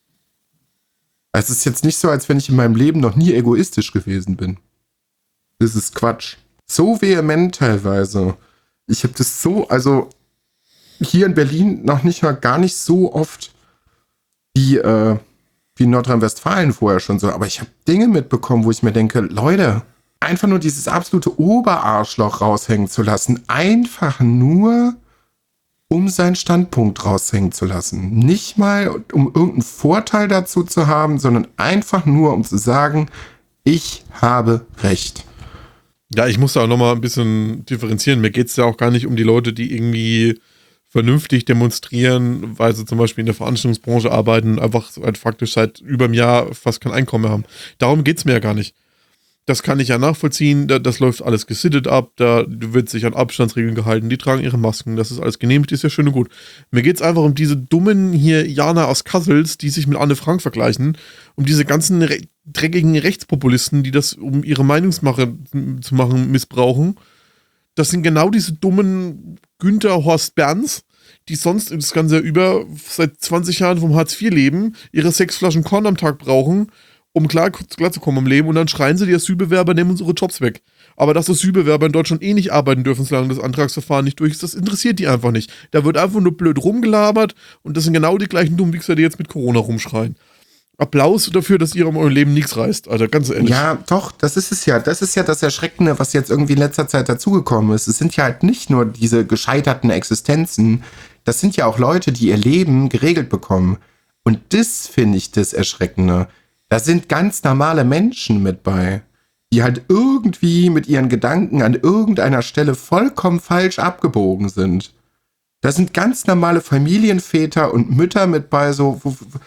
Speaker 2: Es ist jetzt nicht so, als wenn ich in meinem Leben noch nie egoistisch gewesen bin. Das ist Quatsch. So vehement teilweise. Ich habe das so, also hier in Berlin noch nicht mal gar nicht so oft wie, äh, wie in Nordrhein-Westfalen vorher schon so. Aber ich habe Dinge mitbekommen, wo ich mir denke, Leute, einfach nur dieses absolute Oberarschloch raushängen zu lassen. Einfach nur, um seinen Standpunkt raushängen zu lassen. Nicht mal, um irgendeinen Vorteil dazu zu haben, sondern einfach nur, um zu sagen, ich habe Recht.
Speaker 1: Ja, ich muss da auch nochmal ein bisschen differenzieren. Mir geht es ja auch gar nicht um die Leute, die irgendwie vernünftig demonstrieren, weil sie zum Beispiel in der Veranstaltungsbranche arbeiten und einfach halt faktisch seit über einem Jahr fast kein Einkommen mehr haben. Darum geht es mir ja gar nicht. Das kann ich ja nachvollziehen, da, das läuft alles gesittet ab, da wird sich an Abstandsregeln gehalten, die tragen ihre Masken, das ist alles genehmigt, ist ja schön und gut. Mir geht es einfach um diese dummen hier Jana aus Kassels, die sich mit Anne Frank vergleichen, um diese ganzen re- dreckigen Rechtspopulisten, die das, um ihre Meinungsmache zu machen, missbrauchen. Das sind genau diese dummen Günther Horst Berns, die sonst das ganze Jahr über seit zwanzig Jahren vom Hartz vier leben, ihre sechs Flaschen Korn am Tag brauchen, um klar, klar zu kommen im Leben, und dann schreien sie, die Asylbewerber nehmen unsere Jobs weg. Aber dass Asylbewerber in Deutschland eh nicht arbeiten dürfen, solange das Antragsverfahren nicht durch ist, das interessiert die einfach nicht. Da wird einfach nur blöd rumgelabert und das sind genau die gleichen Dummwichser, die jetzt mit Corona rumschreien. Applaus dafür, dass ihr um euer Leben nichts reißt, Alter, ganz ehrlich.
Speaker 2: Ja, doch, das ist es ja. Das ist ja das Erschreckende, was jetzt irgendwie in letzter Zeit dazugekommen ist. Es sind ja halt nicht nur diese gescheiterten Existenzen, das sind ja auch Leute, die ihr Leben geregelt bekommen. Und das finde ich das Erschreckende. Da sind ganz normale Menschen mit bei, die halt irgendwie mit ihren Gedanken an irgendeiner Stelle vollkommen falsch abgebogen sind. Da sind ganz normale Familienväter und Mütter mit bei, so. Wo,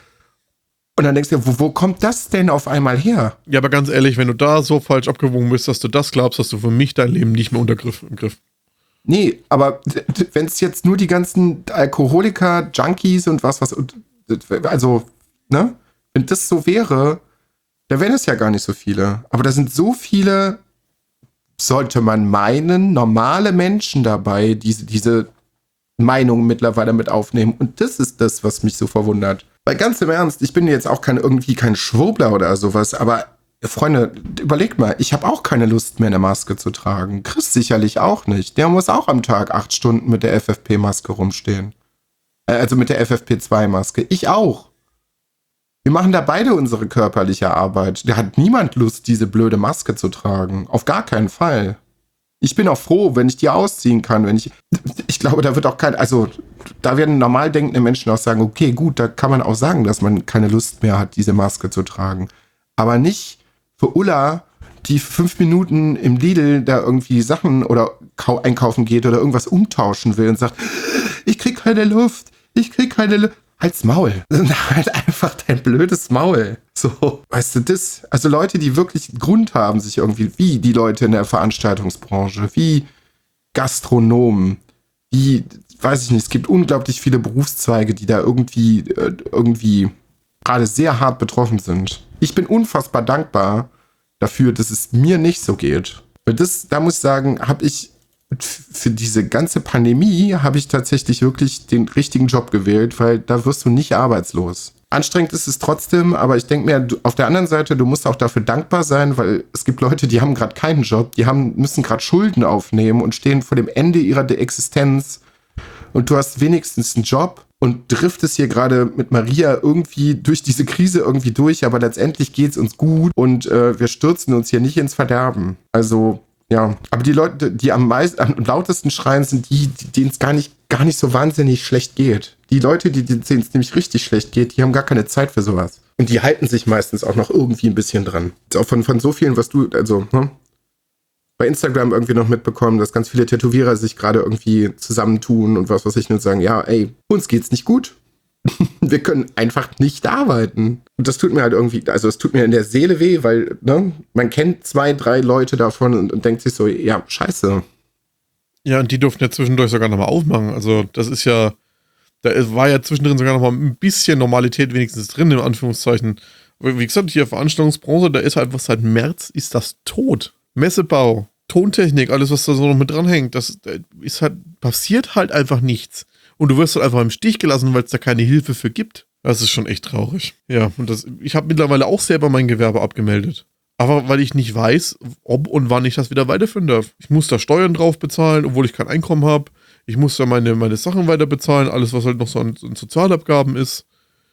Speaker 2: und dann denkst du, wo, wo kommt das denn auf einmal her?
Speaker 1: Ja, aber ganz ehrlich, wenn du da so falsch abgewogen bist, dass du das glaubst, hast du für mich dein Leben nicht mehr unter Griff, im Griff.
Speaker 2: Nee, aber wenn es jetzt nur die ganzen Alkoholiker, Junkies und was, was, also, ne? Wenn das so wäre, dann wären es ja gar nicht so viele. Aber da sind so viele, sollte man meinen, normale Menschen dabei, die diese Meinung mittlerweile mit aufnehmen. Und das ist das, was mich so verwundert. Weil ganz im Ernst, ich bin jetzt auch kein, irgendwie kein Schwurbler oder sowas, aber Freunde, überlegt mal, ich habe auch keine Lust mehr, eine Maske zu tragen. Chris sicherlich auch nicht. Der muss auch am Tag acht Stunden mit der F F P-Maske rumstehen. Äh, also mit der F F P zwei Maske. Ich auch. Wir machen da beide unsere körperliche Arbeit. Da hat niemand Lust, diese blöde Maske zu tragen. Auf gar keinen Fall. Ich bin auch froh, wenn ich die ausziehen kann. Wenn ich, ich glaube, da wird auch kein, also da werden normal denkende Menschen auch sagen, okay, gut, da kann man auch sagen, dass man keine Lust mehr hat, diese Maske zu tragen. Aber nicht für Ulla, die fünf Minuten im Lidl da irgendwie Sachen oder kau- einkaufen geht oder irgendwas umtauschen will und sagt, ich krieg keine Luft, ich krieg keine Luft. Halt's Maul. Halt einfach dein blödes Maul. So, weißt du, das, also Leute, die wirklich Grund haben, sich irgendwie, wie die Leute in der Veranstaltungsbranche, wie Gastronomen, wie, weiß ich nicht, es gibt unglaublich viele Berufszweige, die da irgendwie, äh, irgendwie gerade sehr hart betroffen sind. Ich bin unfassbar dankbar dafür, dass es mir nicht so geht. Weil das, da muss ich sagen, habe ich für diese ganze Pandemie habe ich tatsächlich wirklich den richtigen Job gewählt, weil da wirst du nicht arbeitslos. Anstrengend ist es trotzdem, aber ich denke mir, du, auf der anderen Seite, du musst auch dafür dankbar sein, weil es gibt Leute, die haben gerade keinen Job, die haben, müssen gerade Schulden aufnehmen und stehen vor dem Ende ihrer Existenz und du hast wenigstens einen Job und driftest hier gerade mit Maria irgendwie durch diese Krise irgendwie durch, aber letztendlich geht's uns gut und äh, wir stürzen uns hier nicht ins Verderben. Also ja, aber die Leute, die am meisten, am lautesten schreien, sind die, denen es gar nicht, gar nicht so wahnsinnig schlecht geht. Die Leute, die, denen es nämlich richtig schlecht geht, die haben gar keine Zeit für sowas. Und die halten sich meistens auch noch irgendwie ein bisschen dran. Auch von, von so vielen, was du, also, ne? Bei Instagram irgendwie noch mitbekommen, dass ganz viele Tätowierer sich gerade irgendwie zusammentun und was weiß ich, und sagen, ja, ey, uns geht's nicht gut. Wir können einfach nicht arbeiten. Und das tut mir halt irgendwie, also es tut mir in der Seele weh, weil, ne, man kennt zwei, drei Leute davon und, und denkt sich so, ja, scheiße.
Speaker 1: Ja, und die durften ja zwischendurch sogar nochmal aufmachen. Also das ist ja, da war ja zwischendrin sogar nochmal ein bisschen Normalität wenigstens drin, in Anführungszeichen. Wie gesagt, hier Veranstaltungsbranche, da ist halt was seit März, ist das tot. Messebau, Tontechnik, alles, was da so noch mit dranhängt, das ist halt, passiert halt einfach nichts. Und du wirst halt einfach im Stich gelassen, weil es da keine Hilfe für gibt. Das ist schon echt traurig. Ja, und das, ich habe mittlerweile auch selber mein Gewerbe abgemeldet. Aber weil ich nicht weiß, ob und wann ich das wieder weiterführen darf. Ich muss da Steuern drauf bezahlen, obwohl ich kein Einkommen habe. Ich muss da meine, meine Sachen weiter bezahlen, alles, was halt noch so an, an Sozialabgaben ist.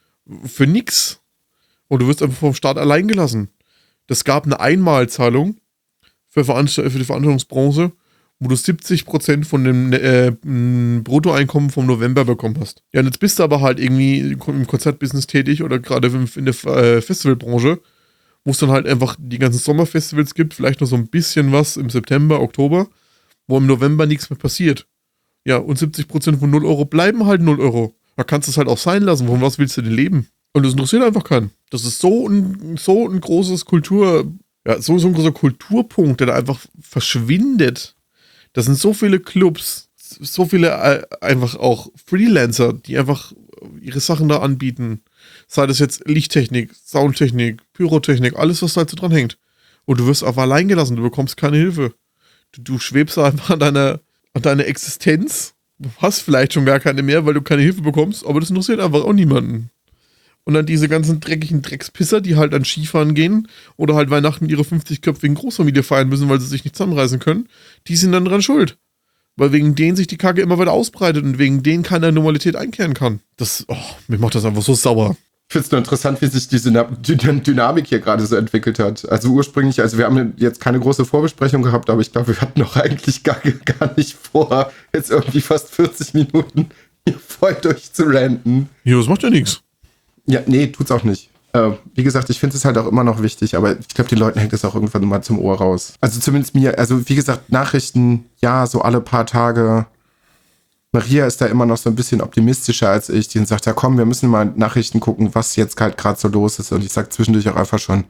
Speaker 1: Für nix. Und du wirst einfach vom Staat allein gelassen. Das gab eine Einmalzahlung für, Veranstalt- für die Veranstaltungsbranche, wo du siebzig Prozent von dem äh, Bruttoeinkommen vom November bekommen hast. Ja, und jetzt bist du aber halt irgendwie im Konzertbusiness tätig oder gerade in der äh, Festivalbranche, wo es dann halt einfach die ganzen Sommerfestivals gibt, vielleicht noch so ein bisschen was im September, Oktober, wo im November nichts mehr passiert. Ja, und siebzig Prozent von null Euro bleiben halt null Euro. Da kannst du es halt auch sein lassen. Von was willst du denn leben? Und das interessiert einfach keinen. Das ist so ein, so ein großes Kultur, ja, so, so ein großer Kulturpunkt, der da einfach verschwindet. Das sind so viele Clubs, so viele äh, einfach auch Freelancer, die einfach ihre Sachen da anbieten. Sei das jetzt Lichttechnik, Soundtechnik, Pyrotechnik, alles, was da so dran hängt. Und du wirst einfach allein gelassen, du bekommst keine Hilfe. Du, du schwebst einfach an deiner, an deiner Existenz. Du hast vielleicht schon gar keine mehr, weil du keine Hilfe bekommst, aber das interessiert einfach auch niemanden. Und dann diese ganzen dreckigen Dreckspisser, die halt an Skifahren gehen oder halt Weihnachten ihre fünfzigköpfigen Großfamilie feiern müssen, weil sie sich nicht zusammenreißen können, die sind dann dran schuld. Weil wegen denen sich die Kacke immer weiter ausbreitet und wegen denen keine Normalität einkehren kann. Das, oh, mir macht das einfach so sauer.
Speaker 2: Ich finde es nur interessant, wie sich diese Dynamik hier gerade so entwickelt hat. Also ursprünglich, also wir haben jetzt keine große Vorbesprechung gehabt, aber ich glaube, wir hatten doch eigentlich gar, gar nicht vor, jetzt irgendwie fast vierzig Minuten hier voll durchzuranten.
Speaker 1: Ja, das macht ja nichts.
Speaker 2: Ja, nee, tut's auch nicht. Äh, wie gesagt, ich finde es halt auch immer noch wichtig, aber ich glaube, den Leuten hängt es auch irgendwann mal zum Ohr raus. Also zumindest mir, also wie gesagt, Nachrichten, ja, so alle paar Tage. Maria ist da immer noch so ein bisschen optimistischer als ich. Die sagt, ja komm, wir müssen mal Nachrichten gucken, was jetzt halt gerade so los ist. Und ich sag zwischendurch auch einfach schon,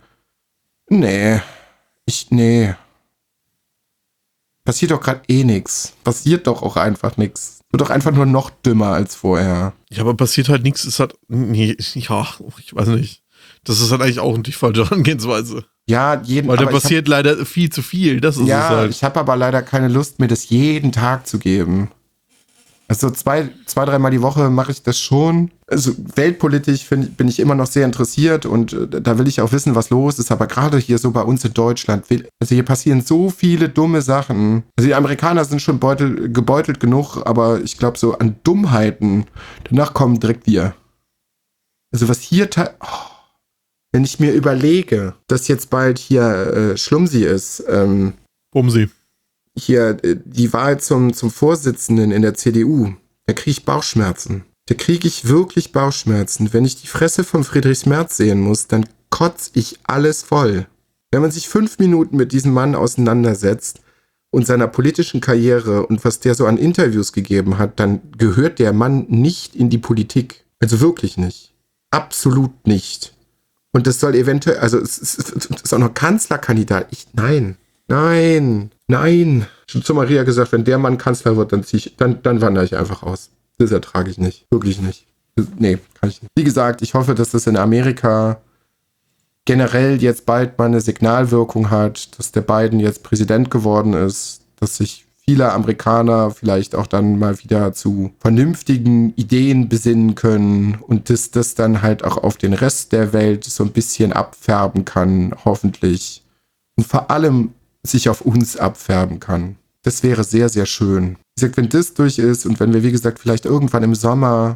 Speaker 2: nee, ich, nee. Passiert doch gerade eh nix. Passiert doch auch einfach nix. Wird doch einfach nur noch dümmer als vorher.
Speaker 1: Ja, aber passiert halt nichts. Es hat, nee, ja, ich weiß nicht. Das ist halt eigentlich auch die falsche Herangehensweise.
Speaker 2: Ja, jeden
Speaker 1: Weil da passiert hab, leider viel zu viel. Das ist
Speaker 2: ja,
Speaker 1: es halt.
Speaker 2: Ich habe aber leider keine Lust, mir das jeden Tag zu geben. Also zwei, zwei, dreimal die Woche mache ich das schon. Also weltpolitisch find, bin ich immer noch sehr interessiert und äh, da will ich auch wissen, was los ist. Aber gerade hier so bei uns in Deutschland, will, also hier passieren so viele dumme Sachen. Also die Amerikaner sind schon beutel, gebeutelt genug, aber ich glaube so an Dummheiten, danach kommen direkt wir. Also was hier, ta- oh, wenn ich mir überlege, dass jetzt bald hier äh, Schlumsi ist. Ähm,
Speaker 1: Bumsi.
Speaker 2: Hier die Wahl zum, zum Vorsitzenden in der C D U, da kriege ich Bauchschmerzen. Da kriege ich wirklich Bauchschmerzen. Wenn ich die Fresse von Friedrich Merz sehen muss, dann kotze ich alles voll. Wenn man sich fünf Minuten mit diesem Mann auseinandersetzt und seiner politischen Karriere und was der so an Interviews gegeben hat, dann gehört der Mann nicht in die Politik. Also wirklich nicht. Absolut nicht. Und das soll eventuell, also es ist auch noch Kanzlerkandidat. Ich, nein, nein. Nein. Schon zu Maria gesagt, wenn der Mann Kanzler wird, dann zieh ich, dann, dann wandere ich einfach aus. Das ertrage ich nicht. Wirklich nicht. Nee, kann ich nicht. Wie gesagt, ich hoffe, dass das in Amerika generell jetzt bald mal eine Signalwirkung hat, dass der Biden jetzt Präsident geworden ist, dass sich viele Amerikaner vielleicht auch dann mal wieder zu vernünftigen Ideen besinnen können und dass das dann halt auch auf den Rest der Welt so ein bisschen abfärben kann, hoffentlich. Und vor allem sich auf uns abfärben kann. Das wäre sehr, sehr schön. Wie gesagt, wenn das durch ist und wenn wir, wie gesagt, vielleicht irgendwann im Sommer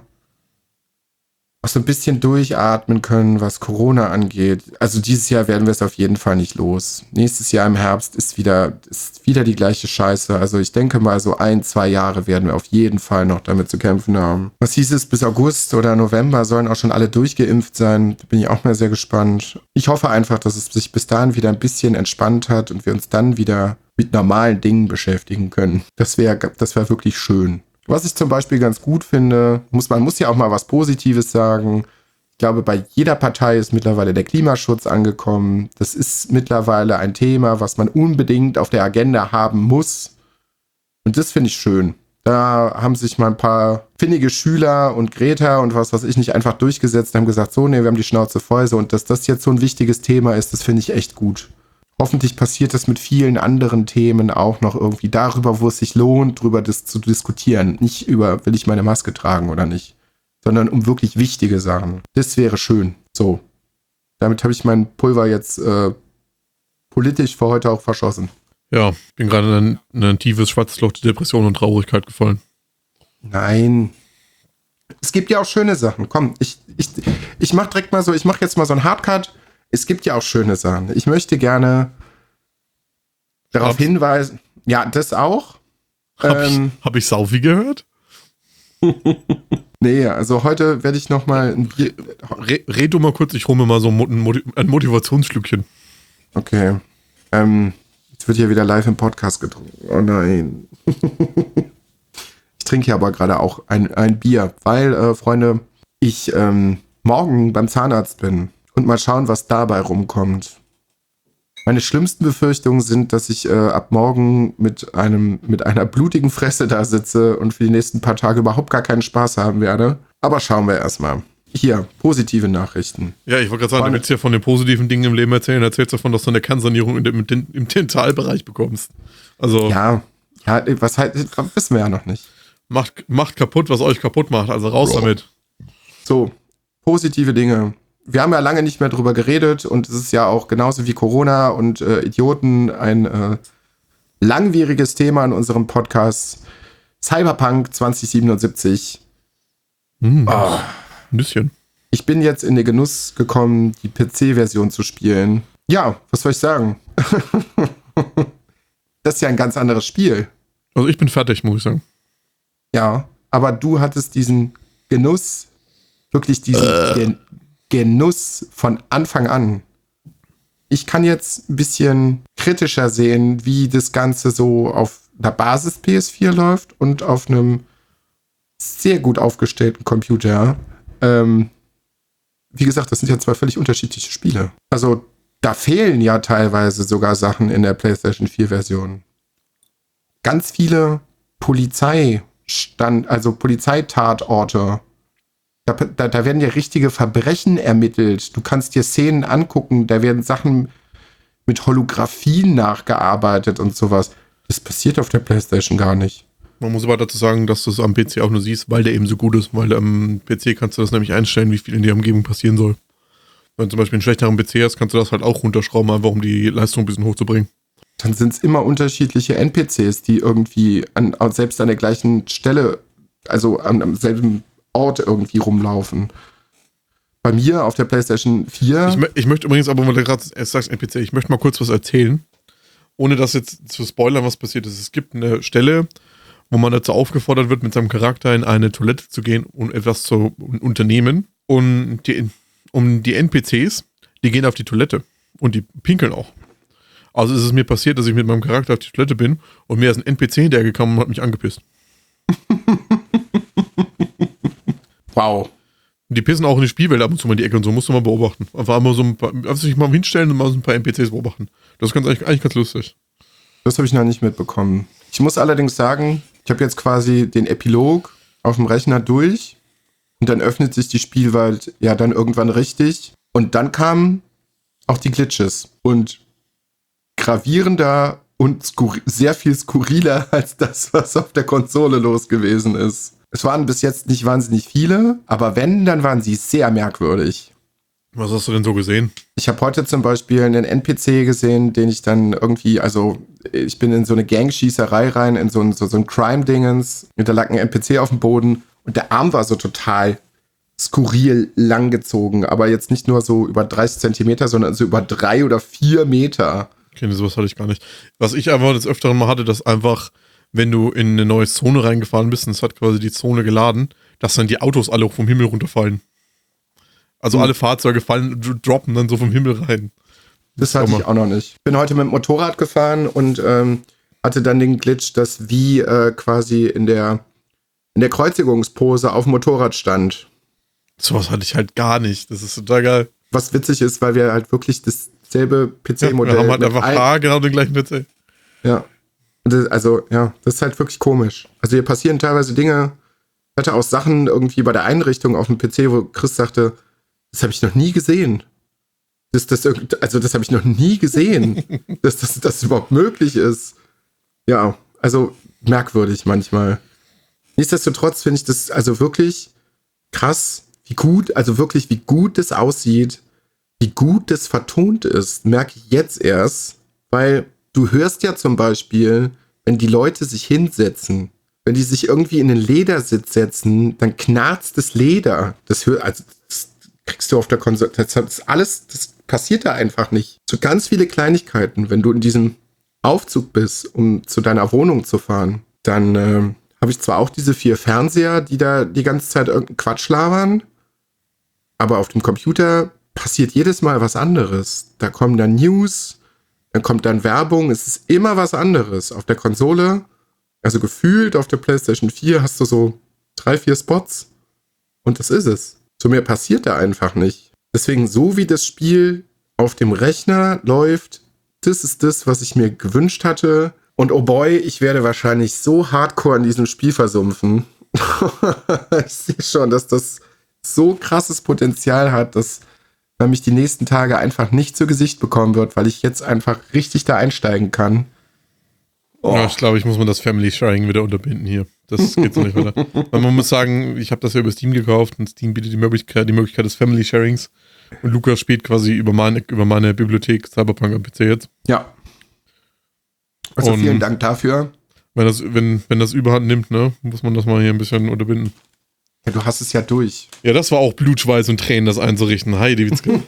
Speaker 2: auch so ein bisschen durchatmen können, was Corona angeht. Also dieses Jahr werden wir es auf jeden Fall nicht los. Nächstes Jahr im Herbst ist wieder, ist wieder die gleiche Scheiße. Also ich denke mal, so ein, zwei Jahre werden wir auf jeden Fall noch damit zu kämpfen haben. Was hieß es, bis August oder November sollen auch schon alle durchgeimpft sein. Da bin ich auch mal sehr gespannt. Ich hoffe einfach, dass es sich bis dahin wieder ein bisschen entspannt hat und wir uns dann wieder mit normalen Dingen beschäftigen können. Das wäre, das wäre wirklich schön. Was ich zum Beispiel ganz gut finde, muss, man muss ja auch mal was Positives sagen. Ich glaube, bei jeder Partei ist mittlerweile der Klimaschutz angekommen. Das ist mittlerweile ein Thema, was man unbedingt auf der Agenda haben muss. Und das finde ich schön. Da haben sich mal ein paar findige Schüler und Greta und was weiß ich nicht einfach durchgesetzt und haben gesagt, so, nee, wir haben die Schnauze voll. So, und dass das jetzt so ein wichtiges Thema ist, das finde ich echt gut. Hoffentlich passiert das mit vielen anderen Themen auch noch irgendwie darüber, wo es sich lohnt, drüber das zu diskutieren. Nicht über, will ich meine Maske tragen oder nicht, sondern um wirklich wichtige Sachen. Das wäre schön. So. Damit habe ich mein Pulver jetzt äh, politisch für heute auch verschossen.
Speaker 1: Ja, bin gerade in ein, in ein tiefes schwarzes Loch der Depression und Traurigkeit gefallen.
Speaker 2: Nein. Es gibt ja auch schöne Sachen. Komm, ich, ich, ich mach direkt mal so, ich mache jetzt mal so einen Hardcut. Es gibt ja auch schöne Sachen. Ich möchte gerne darauf
Speaker 1: Hab's.
Speaker 2: hinweisen. Ja, das auch.
Speaker 1: Hab,
Speaker 2: Ähm,
Speaker 1: ich, hab ich Saufi gehört?
Speaker 2: Nee, also heute werde ich noch mal ein Bier.
Speaker 1: Re, red du mal kurz, ich hole mir mal so ein, Moti- ein Motivationsschlückchen.
Speaker 2: Okay. Ähm, jetzt wird hier wieder live im Podcast getrunken. Oh nein. Ich trinke hier aber gerade auch ein, ein Bier, weil, äh, Freunde, ich ähm, morgen beim Zahnarzt bin und mal schauen, was dabei rumkommt. Meine schlimmsten Befürchtungen sind, dass ich äh, ab morgen mit einem mit einer blutigen Fresse da sitze und für die nächsten paar Tage überhaupt gar keinen Spaß haben werde. Aber schauen wir erstmal. Hier, positive Nachrichten.
Speaker 1: Ja, ich wollte gerade sagen, du willst ja von den positiven Dingen im Leben erzählen, erzählst davon, dass du eine Kernsanierung in dem, im, im Dentalbereich bekommst. Also
Speaker 2: Ja, ja, was halt, wissen wir ja noch nicht.
Speaker 1: macht, macht kaputt, was euch kaputt macht, also raus
Speaker 2: Bro.
Speaker 1: damit.
Speaker 2: So, positive Dinge. Wir haben ja lange nicht mehr drüber geredet und es ist ja auch genauso wie Corona und äh, Idioten ein äh, langwieriges Thema in unserem Podcast. Cyberpunk zwanzig siebenundsiebzig.
Speaker 1: Hm,
Speaker 2: Oh.
Speaker 1: Ein bisschen.
Speaker 2: Ich bin jetzt in den Genuss gekommen, die P C-Version zu spielen. Ja, was soll ich sagen? Das ist ja ein ganz anderes Spiel.
Speaker 1: Also ich bin fertig, muss ich sagen.
Speaker 2: Ja, aber du hattest diesen Genuss, wirklich diesen
Speaker 1: Äh.
Speaker 2: Gen- Genuss von Anfang an. Ich kann jetzt ein bisschen kritischer sehen, wie das Ganze so auf einer Basis P S vier läuft und auf einem sehr gut aufgestellten Computer. Ähm, wie gesagt, das sind ja zwei völlig unterschiedliche Spiele. Also da fehlen ja teilweise sogar Sachen in der PlayStation vier Version. Ganz viele Polizeistand, also Polizeitatorte. Da, da, da werden ja richtige Verbrechen ermittelt. Du kannst dir Szenen angucken, da werden Sachen mit Holographien nachgearbeitet und sowas. Das passiert auf der PlayStation gar nicht.
Speaker 1: Man muss aber dazu sagen, dass du es am P C auch nur siehst, weil der eben so gut ist. Weil am P C kannst du das nämlich einstellen, wie viel in der Umgebung passieren soll. Wenn du zum Beispiel einen schlechteren P C hast, kannst du das halt auch runterschrauben, einfach um die Leistung ein bisschen hochzubringen.
Speaker 2: Dann sind es immer unterschiedliche N P Cs, die irgendwie an, selbst an der gleichen Stelle, also an, am selben Ort irgendwie rumlaufen. Bei mir auf der PlayStation vier...
Speaker 1: Ich, mö- ich möchte übrigens, aber weil du gerade sagst N P C, ich möchte mal kurz was erzählen. Ohne das jetzt zu spoilern, was passiert ist. Es gibt eine Stelle, wo man dazu aufgefordert wird, mit seinem Charakter in eine Toilette zu gehen und etwas zu unternehmen. Und die, um die N P Cs, die gehen auf die Toilette und die pinkeln auch. Also ist es mir passiert, dass ich mit meinem Charakter auf die Toilette bin und mir ist ein N P C hinterhergekommen und hat mich angepisst.
Speaker 2: Wow.
Speaker 1: Und die pissen auch in die Spielwelt ab und zu mal in die Ecke und so, musst du mal beobachten. Einfach mal so ein paar, einfach sich mal hinstellen und mal so ein paar N P Cs beobachten. Das ist ganz, eigentlich, eigentlich ganz lustig.
Speaker 2: Das habe ich noch nicht mitbekommen. Ich muss allerdings sagen, ich habe jetzt quasi den Epilog auf dem Rechner durch und dann öffnet sich die Spielwelt ja dann irgendwann richtig. Und dann kamen auch die Glitches. Und gravierender und skur- sehr viel skurriler als das, was auf der Konsole los gewesen ist. Es waren bis jetzt nicht wahnsinnig viele, aber wenn, dann waren sie sehr merkwürdig.
Speaker 1: Was hast du denn so gesehen?
Speaker 2: Ich habe heute zum Beispiel einen N P C gesehen, den ich dann irgendwie, also ich bin in so eine Gangschießerei rein, in so ein, so, so ein Crime-Dingens, und da lag ein N P C auf dem Boden und der Arm war so total skurril langgezogen, aber jetzt nicht nur so über dreißig Zentimeter, sondern so über drei oder vier Meter.
Speaker 1: Okay, sowas hatte ich gar nicht. Was ich einfach des Öfteren mal hatte, dass einfach, wenn du in eine neue Zone reingefahren bist und es hat quasi die Zone geladen, dass dann die Autos alle vom Himmel runterfallen. Also
Speaker 2: Hm.
Speaker 1: alle Fahrzeuge fallen, droppen dann so vom Himmel rein.
Speaker 2: Das hatte ich auch noch nicht. Bin heute mit dem Motorrad gefahren und ähm, hatte dann den Glitch, dass wie äh, quasi in der, in der Kreuzigungspose auf dem Motorrad stand.
Speaker 1: Sowas hatte ich halt gar nicht. Das ist total geil.
Speaker 2: Was witzig ist, weil wir halt wirklich dasselbe P C-Modell
Speaker 1: Wir haben halt
Speaker 2: mit
Speaker 1: einfach
Speaker 2: allen-
Speaker 1: ah, genau den gleichen P C.
Speaker 2: Ja. Und das, also, ja, das ist halt wirklich komisch. Also hier passieren teilweise Dinge. Ich hatte auch Sachen irgendwie bei der Einrichtung auf dem P C, wo Chris sagte, das habe ich noch nie gesehen. Das, das, irgend- also das habe ich noch nie gesehen, dass das, das überhaupt möglich ist. Ja, also merkwürdig manchmal. Nichtsdestotrotz finde ich das also wirklich krass, wie gut, also wirklich wie gut das aussieht, wie gut das vertont ist, merke ich jetzt erst, weil du hörst ja zum Beispiel, wenn die Leute sich hinsetzen, wenn die sich irgendwie in den Ledersitz setzen, dann knarzt das Leder. Das hör, also das kriegst du auf der Konsole. Das ist alles, das passiert da einfach nicht. So ganz viele Kleinigkeiten, wenn du in diesem Aufzug bist, um zu deiner Wohnung zu fahren, dann äh, habe ich zwar auch diese vier Fernseher, die da die ganze Zeit irgendeinen Quatsch labern, aber auf dem Computer passiert jedes Mal was anderes. Da kommen dann News, dann kommt dann Werbung, es ist immer was anderes. Auf der Konsole, also gefühlt auf der PlayStation vier hast du so drei, vier Spots und das ist es. So mehr passiert da einfach nicht. Deswegen, so wie das Spiel auf dem Rechner läuft, das ist das, was ich mir gewünscht hatte. Und oh boy, ich werde wahrscheinlich so hardcore in diesem Spiel versumpfen. Ich sehe schon, dass das so krasses Potenzial hat, dass man mich die nächsten Tage einfach nicht zu Gesicht bekommen wird, weil ich jetzt einfach richtig da einsteigen kann.
Speaker 1: Oh. Ja, ich glaube, ich muss mal das Family Sharing wieder unterbinden hier. Das geht so nicht weiter. Weil man muss sagen, ich habe das ja über Steam gekauft und Steam bietet die Möglichkeit, die Möglichkeit des Family Sharings. Und Lukas spielt quasi über meine, über meine Bibliothek Cyberpunk am P C jetzt.
Speaker 2: Ja. Also
Speaker 1: und
Speaker 2: vielen Dank dafür.
Speaker 1: Wenn das, wenn, wenn das Überhand nimmt, ne, muss man das mal hier ein bisschen unterbinden.
Speaker 2: Ja, du hast es ja durch.
Speaker 1: Ja, das war auch Blut, Schweiß und Tränen, das einzurichten. Heidi Witzke.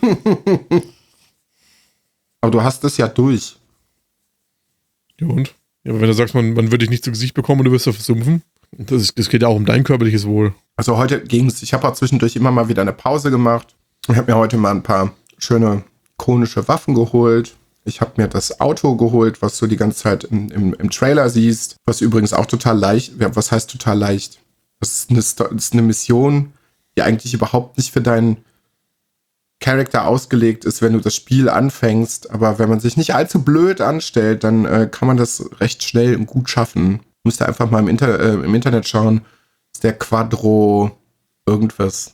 Speaker 2: Aber du hast es ja durch.
Speaker 1: Ja und? Ja, aber wenn du sagst, man, man würde dich nicht zu Gesicht bekommen und du wirst da versumpfen, das, ist, das geht ja auch um dein körperliches Wohl.
Speaker 2: Also heute ging's. Ich habe auch zwischendurch immer mal wieder eine Pause gemacht. Ich habe mir heute mal ein paar schöne ikonische Waffen geholt. Ich habe mir das Auto geholt, was du die ganze Zeit im, im, im Trailer siehst. Was übrigens auch total leicht, ja, was heißt total leicht? Das ist, eine, das ist eine Mission, die eigentlich überhaupt nicht für deinen Charakter ausgelegt ist, wenn du das Spiel anfängst. Aber wenn man sich nicht allzu blöd anstellt, dann äh, kann man das recht schnell und gut schaffen. Müsst ihr einfach mal im, Inter äh, im Internet schauen. Das ist der Quadro irgendwas.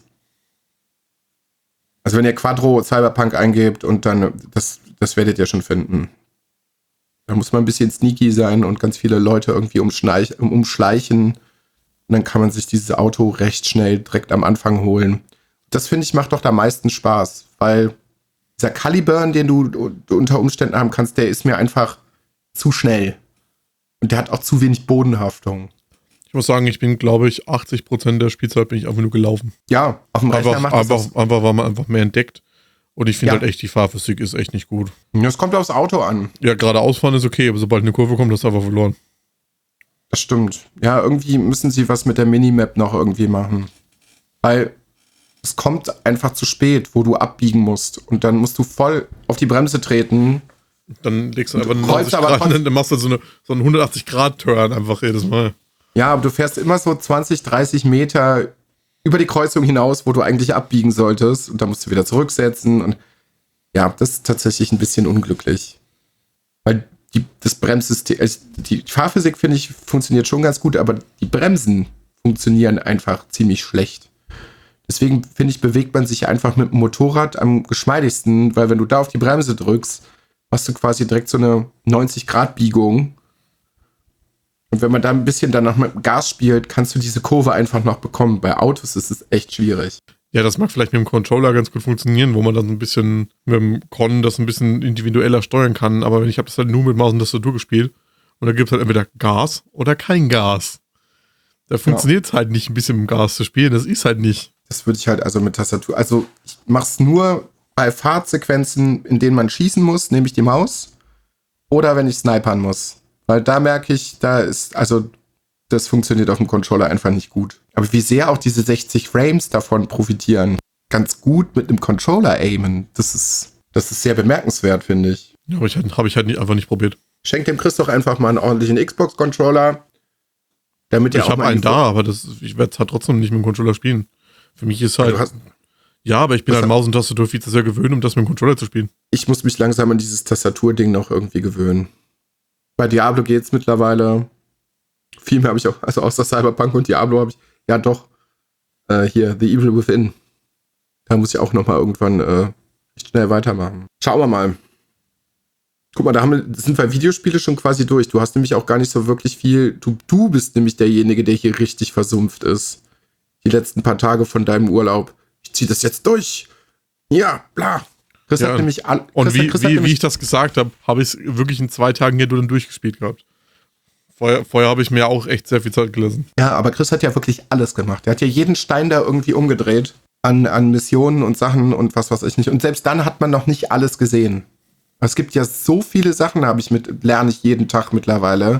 Speaker 2: Also wenn ihr Quadro Cyberpunk eingebt und dann, das, das werdet ihr schon finden. Da muss man ein bisschen sneaky sein und ganz viele Leute irgendwie umschleich, umschleichen. Und dann kann man sich dieses Auto recht schnell direkt am Anfang holen. Das, finde ich, macht doch am meisten Spaß, weil dieser Caliburn, den du, du unter Umständen haben kannst, der ist mir einfach zu schnell. Und der hat auch zu wenig Bodenhaftung.
Speaker 1: Ich muss sagen, ich bin, glaube ich, achtzig Prozent der Spielzeit bin ich einfach nur gelaufen.
Speaker 2: Ja, auf dem Rechner
Speaker 1: einfach,
Speaker 2: macht das
Speaker 1: einfach,
Speaker 2: das.
Speaker 1: einfach, weil man einfach mehr entdeckt. Und ich finde
Speaker 2: Ja.
Speaker 1: halt echt, die Fahrphysik ist echt nicht gut.
Speaker 2: Das kommt aufs Auto an.
Speaker 1: Ja, geradeaus fahren ist okay, aber sobald eine Kurve kommt, hast du einfach verloren.
Speaker 2: Das stimmt. Ja, irgendwie müssen sie was mit der Minimap noch irgendwie machen. Weil es kommt einfach zu spät, wo du abbiegen musst. Und dann musst du voll auf die Bremse treten.
Speaker 1: Dann legst du einfach
Speaker 2: Du
Speaker 1: einen
Speaker 2: rollst
Speaker 1: neunzig
Speaker 2: aber
Speaker 1: Grad,
Speaker 2: trotzdem-
Speaker 1: dann machst du so, eine, so einen hundertachtzig Grad Turn einfach jedes Mal.
Speaker 2: Ja, aber du fährst immer so zwanzig, dreißig Meter über die Kreuzung hinaus, wo du eigentlich abbiegen solltest. Und dann musst du wieder zurücksetzen. Und ja, das ist tatsächlich ein bisschen unglücklich. Weil die, das Bremssystem, also die Fahrphysik, finde ich, funktioniert schon ganz gut, aber die Bremsen funktionieren einfach ziemlich schlecht. Deswegen, finde ich, bewegt man sich einfach mit dem Motorrad am geschmeidigsten, weil wenn du da auf die Bremse drückst, machst du quasi direkt so eine neunzig Grad Biegung. Und wenn man da ein bisschen danach mit dem Gas spielt, kannst du diese Kurve einfach noch bekommen. Bei Autos ist es echt schwierig.
Speaker 1: Ja, das mag vielleicht mit dem Controller ganz gut funktionieren, wo man dann so ein bisschen mit dem Con das ein bisschen individueller steuern kann. Aber ich habe das halt nur mit Maus und Tastatur gespielt. Und da gibt es halt entweder Gas oder kein Gas. Da funktioniert es halt nicht, ein bisschen mit dem Gas zu spielen. Das ist halt nicht.
Speaker 2: Das würde ich halt also mit Tastatur. Also ich mach's nur bei Fahrtsequenzen, in denen man schießen muss, nehme ich die Maus. Oder wenn ich snipern muss. Weil da merke ich, da ist, also das funktioniert auf dem Controller einfach nicht gut. Aber wie sehr auch diese sechzig Frames davon profitieren, ganz gut mit einem Controller aimen, das ist, das ist sehr bemerkenswert, finde ich.
Speaker 1: Ja, aber ich halt, habe ich halt nicht, einfach nicht probiert.
Speaker 2: Schenk dem Chris doch einfach mal einen ordentlichen Xbox-Controller, damit er
Speaker 1: Ich
Speaker 2: auch
Speaker 1: habe
Speaker 2: mal
Speaker 1: einen
Speaker 2: in-
Speaker 1: da, aber das, ich werde es halt trotzdem nicht mit dem Controller spielen. Für mich ist halt.
Speaker 2: Du hast-
Speaker 1: Ja, aber ich bin
Speaker 2: Was
Speaker 1: halt
Speaker 2: hat-
Speaker 1: Maus und Tastatur viel zu sehr gewöhnt, um das mit dem Controller zu spielen.
Speaker 2: Ich muss mich langsam an dieses Tastaturding noch irgendwie gewöhnen. Bei Diablo geht's mittlerweile. Viel mehr habe ich auch, also außer Cyberpunk und Diablo habe ich, ja doch, äh, hier, The Evil Within. Da muss ich auch noch mal irgendwann äh, schnell weitermachen. Schauen wir mal. Guck mal, da haben wir, sind wir Videospiele schon quasi durch. Du hast nämlich auch gar nicht so wirklich viel. Du, du bist nämlich derjenige, der hier richtig versumpft ist. Die letzten paar Tage von deinem Urlaub. Ich zieh das jetzt durch. Ja, bla. Chris
Speaker 1: ja,
Speaker 2: hat nämlich all,
Speaker 1: Und
Speaker 2: Chris
Speaker 1: wie,
Speaker 2: hat, Chris
Speaker 1: wie,
Speaker 2: hat nämlich,
Speaker 1: wie ich das gesagt habe, habe ich es wirklich in zwei Tagen hier dann durchgespielt gehabt. Vorher, vorher habe ich mir auch echt sehr viel Zeit gelassen.
Speaker 2: Ja, aber Chris hat ja wirklich alles gemacht. Er hat ja jeden Stein da irgendwie umgedreht. An, an Missionen und Sachen und was weiß ich nicht. Und selbst dann hat man noch nicht alles gesehen. Es gibt ja so viele Sachen, habe ich mit, lerne ich jeden Tag mittlerweile.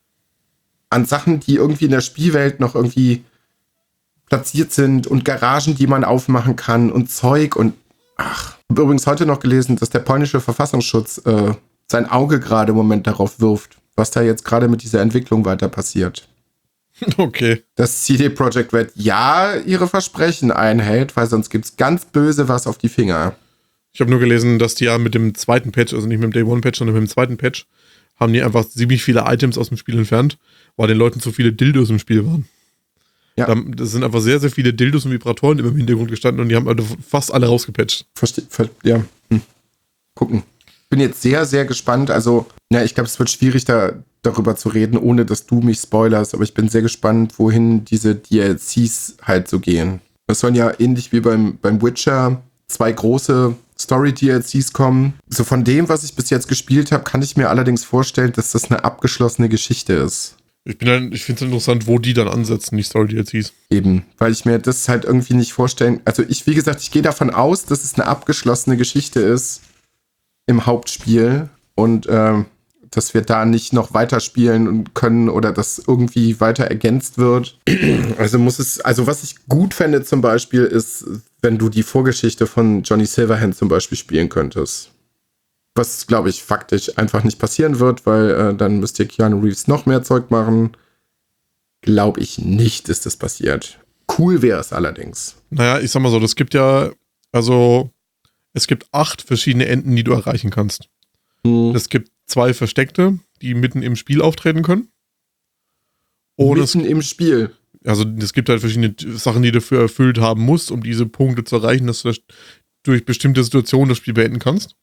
Speaker 2: An Sachen, die irgendwie in der Spielwelt noch irgendwie platziert sind und Garagen, die man aufmachen kann und Zeug und ach. Ich habe übrigens heute noch gelesen, dass der polnische Verfassungsschutz äh, sein Auge gerade im Moment darauf wirft, was da jetzt gerade mit dieser Entwicklung weiter passiert.
Speaker 1: Okay.
Speaker 2: Dass C D Projekt Red ja ihre Versprechen einhält, weil sonst gibt's ganz böse was auf die Finger.
Speaker 1: Ich habe nur gelesen, dass die ja mit dem zweiten Patch, also nicht mit dem Day One Patch, sondern mit dem zweiten Patch, haben die einfach ziemlich viele Items aus dem Spiel entfernt, weil den Leuten zu viele Dildos im Spiel waren. Ja. Das sind einfach sehr, sehr viele Dildos und Vibratoren immer im Hintergrund gestanden und die haben also fast alle rausgepatcht.
Speaker 2: Verstehe, ver- ja. Hm. Gucken. Bin jetzt sehr, sehr gespannt. Also, ja, ich glaube, es wird schwierig, da darüber zu reden, ohne dass du mich spoilerst, aber ich bin sehr gespannt, wohin diese D L Cs halt so gehen. Es sollen ja ähnlich wie beim, beim Witcher zwei große Story-D L Cs kommen. So von dem, was ich bis jetzt gespielt habe, kann ich mir allerdings vorstellen, dass das eine abgeschlossene Geschichte ist.
Speaker 1: Ich bin dann, ich finde es interessant, wo die dann ansetzen, die Story-D L Cs.
Speaker 2: Eben, weil ich mir das halt irgendwie nicht vorstellen, also ich, wie gesagt, ich gehe davon aus, dass es eine abgeschlossene Geschichte ist im Hauptspiel und ähm, dass wir da nicht noch weiterspielen können oder das irgendwie weiter ergänzt wird. Also muss es, also was ich gut fände zum Beispiel ist, wenn du die Vorgeschichte von Johnny Silverhand zum Beispiel spielen könntest. Was, glaube ich, faktisch einfach nicht passieren wird, weil äh, dann müsste Keanu Reeves noch mehr Zeug machen. Glaube ich nicht, dass das passiert. Cool wäre es allerdings.
Speaker 1: Naja, ich sag mal so, das gibt ja, also es gibt acht verschiedene Enden, die du erreichen kannst. Hm. Es gibt zwei versteckte, die mitten im Spiel auftreten können. Und
Speaker 2: mitten
Speaker 1: es,
Speaker 2: im Spiel?
Speaker 1: Also es gibt halt verschiedene Sachen, die du dafür erfüllt haben musst, um diese Punkte zu erreichen, dass du das durch bestimmte Situationen das Spiel beenden kannst.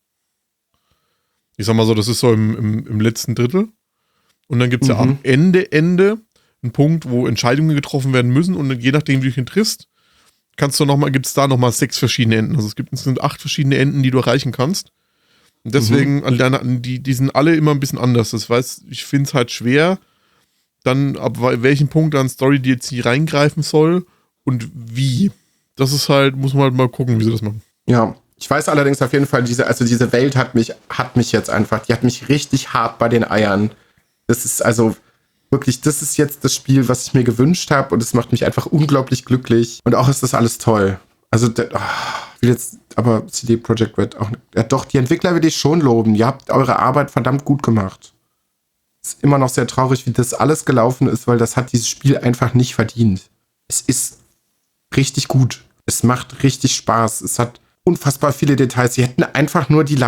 Speaker 1: Ich sag mal so, das ist so im, im, im letzten Drittel. Und dann gibt es mhm. ja am Ende, Ende einen Punkt, wo Entscheidungen getroffen werden müssen und je nachdem, wie du ihn triffst, kannst du noch mal, gibt es da nochmal sechs verschiedene Enden. Also es gibt es sind acht verschiedene Enden, die du erreichen kannst. Und deswegen, mhm. die, die sind alle immer ein bisschen anders. Das heißt, ich finde es halt schwer, dann ab welchem Punkt dann Story-D L C reingreifen soll und wie. Das ist halt, muss man halt mal gucken, wie sie das machen.
Speaker 2: Ja, ich weiß allerdings auf jeden Fall, diese, also diese Welt hat mich, hat mich jetzt einfach, die hat mich richtig hart bei den Eiern. Das ist also wirklich, das ist jetzt das Spiel, was ich mir gewünscht habe und es macht mich einfach unglaublich glücklich. Und auch ist das alles toll. Also, oh, ich will jetzt aber C D Projekt Red auch, ja doch, die Entwickler will ich schon loben. Ihr habt eure Arbeit verdammt gut gemacht. Ist immer noch sehr traurig, wie das alles gelaufen ist, weil das hat dieses Spiel einfach nicht verdient. Es ist richtig gut. Es macht richtig Spaß. Es hat unfassbar viele Details. Sie hätten einfach nur die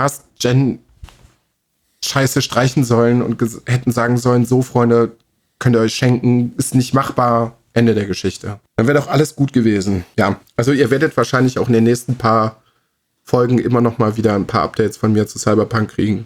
Speaker 2: Last-Gen-Scheiße streichen sollen und ges- hätten sagen sollen, so Freunde, könnt ihr euch schenken, ist nicht machbar, Ende der Geschichte. Dann wäre doch alles gut gewesen. Ja, also ihr werdet wahrscheinlich auch in den nächsten paar Folgen immer noch mal wieder ein paar Updates von mir zu Cyberpunk kriegen.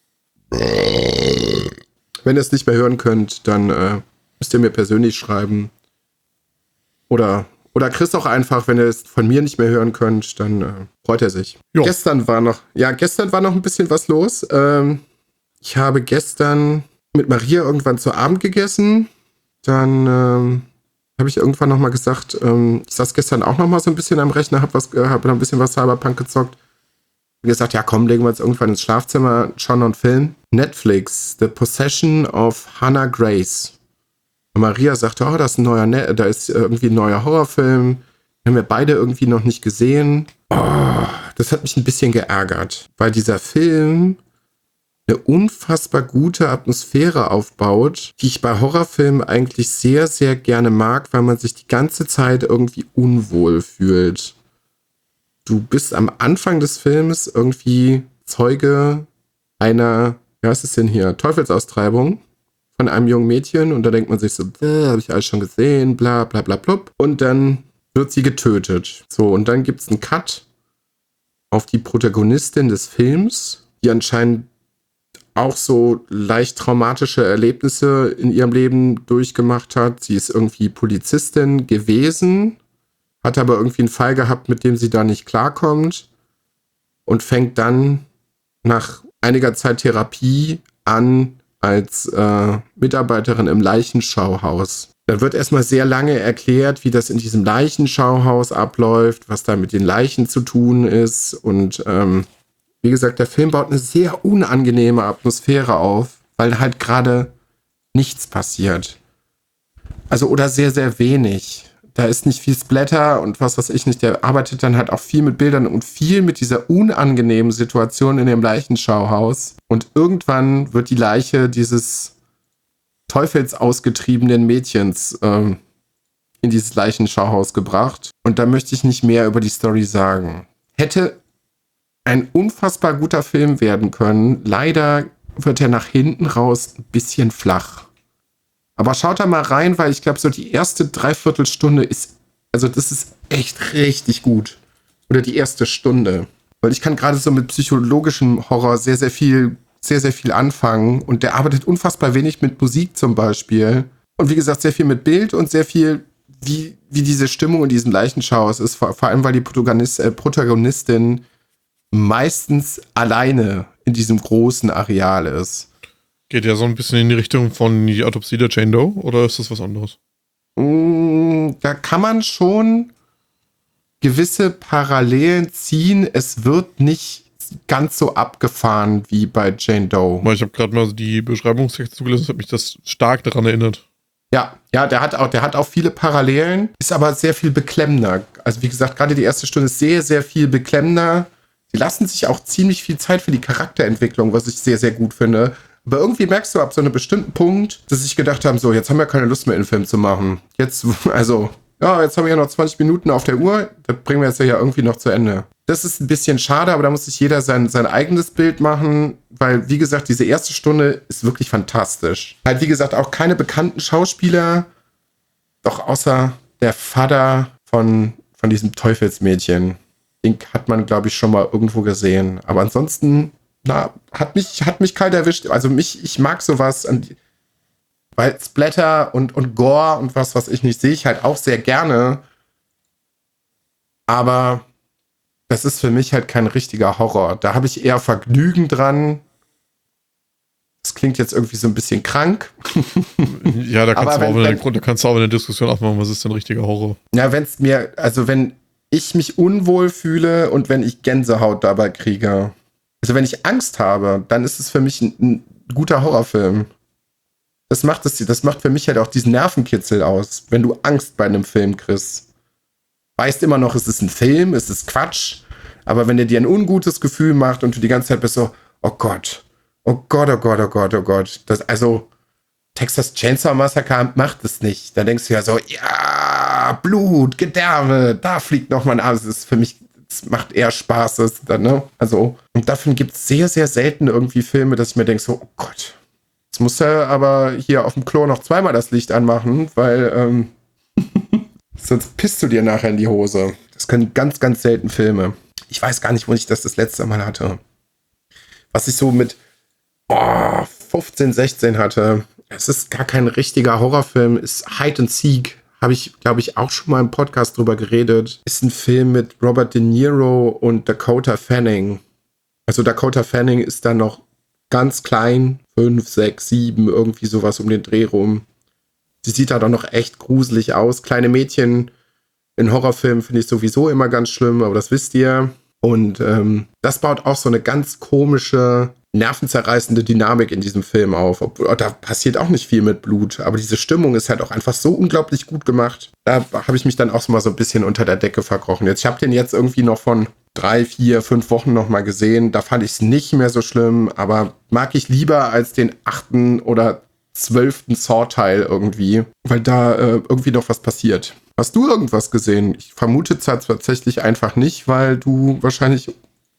Speaker 2: Wenn ihr es nicht mehr hören könnt, dann äh, müsst ihr mir persönlich schreiben. Oder, oder Chris auch einfach, wenn ihr es von mir nicht mehr hören könnt, dann äh, freut er sich. Jo. Gestern war noch, ja, gestern war noch ein bisschen was los. Ähm, ich habe gestern mit Maria irgendwann zu Abend gegessen. Dann ähm, habe ich irgendwann noch mal gesagt, ähm, ich saß gestern auch noch mal so ein bisschen am Rechner, habe was, äh, hab noch ein bisschen was Cyberpunk gezockt. Und gesagt, ja komm, legen wir uns irgendwann ins Schlafzimmer, schauen noch einen Film. Netflix, The Possession of Hannah Grace. Und Maria sagte, oh, das ist ein neuer, ne- da ist irgendwie ein neuer Horrorfilm. Den haben wir beide irgendwie noch nicht gesehen. Oh, das hat mich ein bisschen geärgert, weil dieser Film eine unfassbar gute Atmosphäre aufbaut, die ich bei Horrorfilmen eigentlich sehr, sehr gerne mag, weil man sich die ganze Zeit irgendwie unwohl fühlt. Du bist am Anfang des Films irgendwie Zeuge einer, wie heißt es denn hier, Teufelsaustreibung von einem jungen Mädchen und da denkt man sich so, habe ich alles schon gesehen, bla bla bla blub. Und dann wird sie getötet. So, und dann gibt es einen Cut auf die Protagonistin des Films, die anscheinend auch so leicht traumatische Erlebnisse in ihrem Leben durchgemacht hat. Sie ist irgendwie Polizistin gewesen, hat aber irgendwie einen Fall gehabt, mit dem sie da nicht klarkommt und fängt dann nach einiger Zeit Therapie an als äh, Mitarbeiterin im Leichenschauhaus. Da wird erstmal sehr lange erklärt, wie das in diesem Leichenschauhaus abläuft, was da mit den Leichen zu tun ist. Und ähm, wie gesagt, der Film baut eine sehr unangenehme Atmosphäre auf, weil halt gerade nichts passiert. Also oder sehr, sehr wenig. Da ist nicht viel Splatter und was weiß ich nicht. Der arbeitet dann halt auch viel mit Bildern und viel mit dieser unangenehmen Situation in dem Leichenschauhaus. Und irgendwann wird die Leiche dieses teufelsausgetriebenen Mädchens ähm, in dieses Leichenschauhaus gebracht. Und da möchte ich nicht mehr über die Story sagen. Hätte ein unfassbar guter Film werden können. Leider wird er nach hinten raus ein bisschen flach. Aber schaut da mal rein, weil ich glaube, so die erste Dreiviertelstunde ist, also das ist echt richtig gut. Oder die erste Stunde. Weil ich kann gerade so mit psychologischem Horror sehr, sehr viel, sehr, sehr viel anfangen. Und der arbeitet unfassbar wenig mit Musik zum Beispiel. Und wie gesagt, sehr viel mit Bild und sehr viel, wie, wie diese Stimmung in diesem Leichenschauhaus ist. Vor, vor allem, weil die Protagonist, äh, Protagonistin meistens alleine in diesem großen Areal ist.
Speaker 1: Geht ja so ein bisschen in die Richtung von die Autopsie der Jane Doe, oder ist das was anderes?
Speaker 2: Mm, da kann man schon gewisse Parallelen ziehen. Es wird nicht ganz so abgefahren wie bei Jane Doe.
Speaker 1: Ich habe gerade mal die Beschreibungstext zugelesen, hat mich das stark daran erinnert.
Speaker 2: Ja, ja, der hat auch, der hat auch viele Parallelen, ist aber sehr viel beklemmender. Also wie gesagt, gerade die erste Stunde ist sehr, sehr viel beklemmender. Die lassen sich auch ziemlich viel Zeit für die Charakterentwicklung, was ich sehr, sehr gut finde. Aber irgendwie merkst du ab so einem bestimmten Punkt, dass ich gedacht haben, so, jetzt haben wir keine Lust mehr, einen Film zu machen. Jetzt, also, ja, jetzt haben wir ja noch zwanzig Minuten auf der Uhr, das bringen wir jetzt ja irgendwie noch zu Ende. Das ist ein bisschen schade, aber da muss sich jeder sein, sein eigenes Bild machen, weil, wie gesagt, diese erste Stunde ist wirklich fantastisch. Halt, wie gesagt, auch keine bekannten Schauspieler, doch außer der Vater von, von diesem Teufelsmädchen. Den hat man, glaube ich, schon mal irgendwo gesehen. Aber ansonsten, na, hat mich, hat mich kalt erwischt. Also mich, ich mag sowas, weil Splatter und, und Gore und was, was ich nicht sehe, ich halt auch sehr gerne. Aber das ist für mich halt kein richtiger Horror. Da habe ich eher Vergnügen dran. Das klingt jetzt irgendwie so ein bisschen krank.
Speaker 1: Ja, da kannst,
Speaker 2: Aber
Speaker 1: du, auch
Speaker 2: wenn,
Speaker 1: eine, da kannst du auch eine Diskussion aufmachen, was ist denn richtiger Horror?
Speaker 2: Ja, wenn es mir, also wenn ich mich unwohl fühle und wenn ich Gänsehaut dabei kriege. Also wenn ich Angst habe, dann ist es für mich ein, ein guter Horrorfilm. Das macht, das, das macht für mich halt auch diesen Nervenkitzel aus, wenn du Angst bei einem Film kriegst. Weißt immer noch, es ist ein Film, es ist Quatsch, aber wenn der dir ein ungutes Gefühl macht und du die ganze Zeit bist so, oh Gott, oh Gott, oh Gott, oh Gott, oh Gott. Das, also, Texas Chainsaw Massacre macht es nicht. Da denkst du ja so, ja, Blut, Gedärme, da fliegt noch mal ein Arm. Das ist für mich, das macht eher Spaß. Das, ne? Also, und davon gibt es sehr, sehr selten irgendwie Filme, dass ich mir denke so, oh Gott, jetzt muss er aber hier auf dem Klo noch zweimal das Licht anmachen, weil, ähm, sonst pisst du dir nachher in die Hose. Das können ganz, ganz selten Filme. Ich weiß gar nicht, wo ich das das letzte Mal hatte. Was ich so mit oh, fünfzehn, sechzehn hatte. Es ist gar kein richtiger Horrorfilm. Ist Hide and Seek. Habe ich, glaube ich, auch schon mal im Podcast drüber geredet. Ist ein Film mit Robert De Niro und Dakota Fanning. Also Dakota Fanning ist dann noch ganz klein. Fünf, sechs, sieben, irgendwie sowas um den Dreh rum. Sie sieht halt auch noch echt gruselig aus. Kleine Mädchen in Horrorfilmen finde ich sowieso immer ganz schlimm, aber das wisst ihr. Und ähm, das baut auch so eine ganz komische, nervenzerreißende Dynamik in diesem Film auf. Obwohl, da passiert auch nicht viel mit Blut, aber diese Stimmung ist halt auch einfach so unglaublich gut gemacht. Da habe ich mich dann auch so mal so ein bisschen unter der Decke verkrochen. Jetzt, ich habe den jetzt irgendwie noch von drei, vier, fünf Wochen noch mal gesehen. Da fand ich es nicht mehr so schlimm, aber mag ich lieber als den achten oder zwölften Saw-Teil irgendwie, weil da äh, irgendwie noch was passiert. Hast du irgendwas gesehen? Ich vermute tatsächlich einfach nicht, weil du wahrscheinlich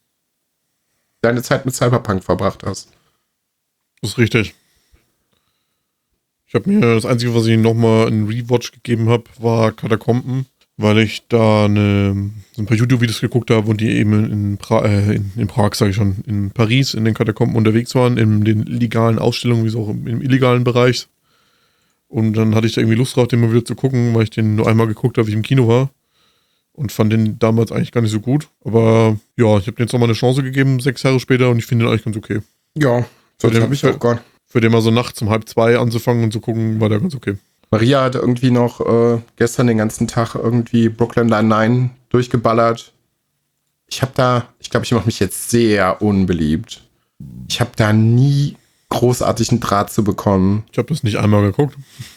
Speaker 2: deine Zeit mit Cyberpunk verbracht hast.
Speaker 1: Das ist richtig. Ich habe mir das Einzige, was ich nochmal in Rewatch gegeben habe, war Katakomben. weil ich da eine, so ein paar YouTube-Videos geguckt habe und die eben in, pra äh, in, in Prag, sage ich schon, in Paris, in den Katakomben unterwegs waren, in den legalen Ausstellungen, wie es auch im, im illegalen Bereich. Und dann hatte ich da irgendwie Lust drauf, den mal wieder zu gucken, weil ich den nur einmal geguckt habe, wie ich im Kino war. Und fand den damals eigentlich gar nicht so gut. Aber ja, ich habe den jetzt nochmal eine Chance gegeben, sechs Jahre später, und ich finde den eigentlich ganz okay.
Speaker 2: Ja, so den habe ich auch gar.
Speaker 1: Für den mal so nachts um halb zwei anzufangen und zu gucken, war der ganz okay.
Speaker 2: Maria hat irgendwie noch äh, gestern den ganzen Tag irgendwie Brooklyn Nine-Nine durchgeballert. Ich habe da, ich glaube, ich mache mich jetzt sehr unbeliebt. Ich habe da nie großartig einen Draht zu bekommen.
Speaker 1: Ich habe das nicht einmal geguckt.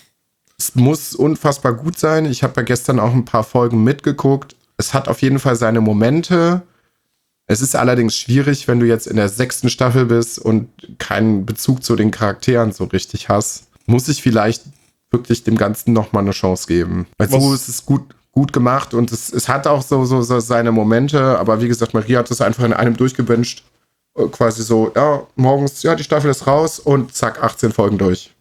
Speaker 2: Es muss unfassbar gut sein. Ich habe ja gestern auch ein paar Folgen mitgeguckt. Es hat auf jeden Fall seine Momente. Es ist allerdings schwierig, wenn du jetzt in der sechsten Staffel bist und keinen Bezug zu den Charakteren so richtig hast. Muss ich vielleicht wirklich dem Ganzen nochmal eine Chance geben. Weil so ist es gut, gut gemacht und es, es hat auch so, so, so seine Momente. Aber wie gesagt, Maria hat das einfach in einem durchgewünscht. Quasi so, ja, morgens, ja, die Staffel ist raus und zack, achtzehn Folgen durch.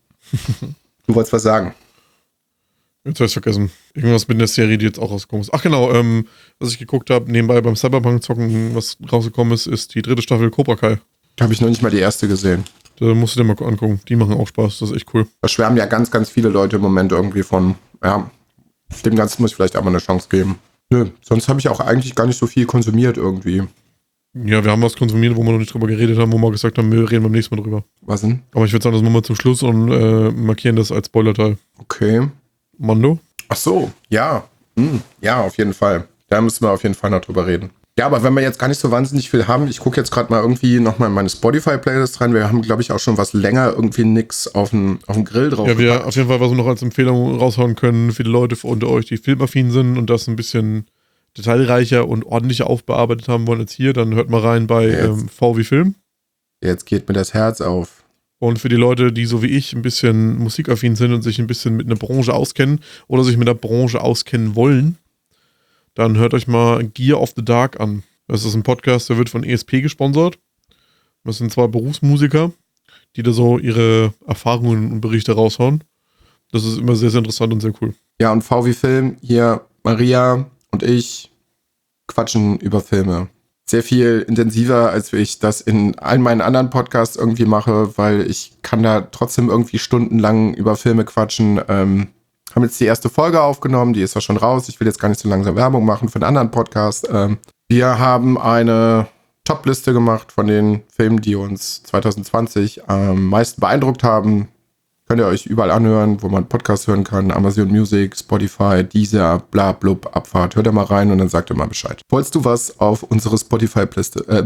Speaker 2: Du wolltest was sagen.
Speaker 1: Jetzt habe ich vergessen. Irgendwas mit der Serie, die jetzt auch rausgekommen ist. Ach genau, ähm, was ich geguckt habe, nebenbei beim Cyberpunk-Zocken, was rausgekommen ist, ist die dritte Staffel Cobra Kai.
Speaker 2: Da habe ich noch nicht mal die erste gesehen.
Speaker 1: Da musst du dir mal angucken. Die machen auch Spaß, das ist echt cool.
Speaker 2: Da schwärmen ja ganz, ganz viele Leute im Moment irgendwie von. Ja, dem Ganzen muss ich vielleicht auch mal eine Chance geben. Nö, sonst habe ich auch eigentlich gar nicht so viel konsumiert irgendwie.
Speaker 1: Ja, wir haben was konsumiert, wo wir noch nicht drüber geredet haben, wo wir gesagt haben, wir reden beim nächsten Mal drüber.
Speaker 2: Was denn?
Speaker 1: Aber ich würde sagen, das machen wir zum Schluss und äh, markieren das als Spoilerteil.
Speaker 2: Okay.
Speaker 1: Mando?
Speaker 2: Ach so, ja. Hm, ja, auf jeden Fall. Da müssen wir auf jeden Fall noch drüber reden. Ja, aber wenn wir jetzt gar nicht so wahnsinnig viel haben, ich gucke jetzt gerade mal irgendwie nochmal in meine Spotify-Playlist rein. Wir haben, glaube ich, auch schon was länger irgendwie nix auf dem auf dem Grill drauf.
Speaker 1: Ja, wir gepackt. Auf jeden Fall, was wir noch als Empfehlung raushauen können für die Leute unter euch, die filmaffin sind und das ein bisschen detailreicher und ordentlicher aufbearbeitet haben wollen als hier, dann hört mal rein bei ähm, V wie Film.
Speaker 2: Jetzt geht mir das Herz auf.
Speaker 1: Und für die Leute, die so wie ich ein bisschen musikaffin sind und sich ein bisschen mit einer Branche auskennen oder sich mit der Branche auskennen wollen, dann hört euch mal Gear of the Dark an. Das ist ein Podcast, der wird von E S P gesponsert. Das sind zwei Berufsmusiker, die da so ihre Erfahrungen und Berichte raushauen. Das ist immer sehr, sehr interessant und sehr cool.
Speaker 2: Ja, und V wie Film, hier Maria und ich quatschen über Filme. Sehr viel intensiver, als ich das in all meinen anderen Podcasts irgendwie mache, weil ich kann da trotzdem irgendwie stundenlang über Filme quatschen. Ähm, haben jetzt die erste Folge aufgenommen, die ist ja schon raus. Ich will jetzt gar nicht so langsam Werbung machen für einen anderen Podcast. Ähm, wir haben eine Top-Liste gemacht von den Filmen, die uns zwanzig zwanzig am meisten beeindruckt haben. Könnt ihr euch überall anhören, wo man Podcasts hören kann. Amazon Music, Spotify, Deezer, bla blub, Abfahrt. Hört ihr mal rein und dann sagt ihr mal Bescheid. Wolltest du was auf unsere Spotify-Liste äh,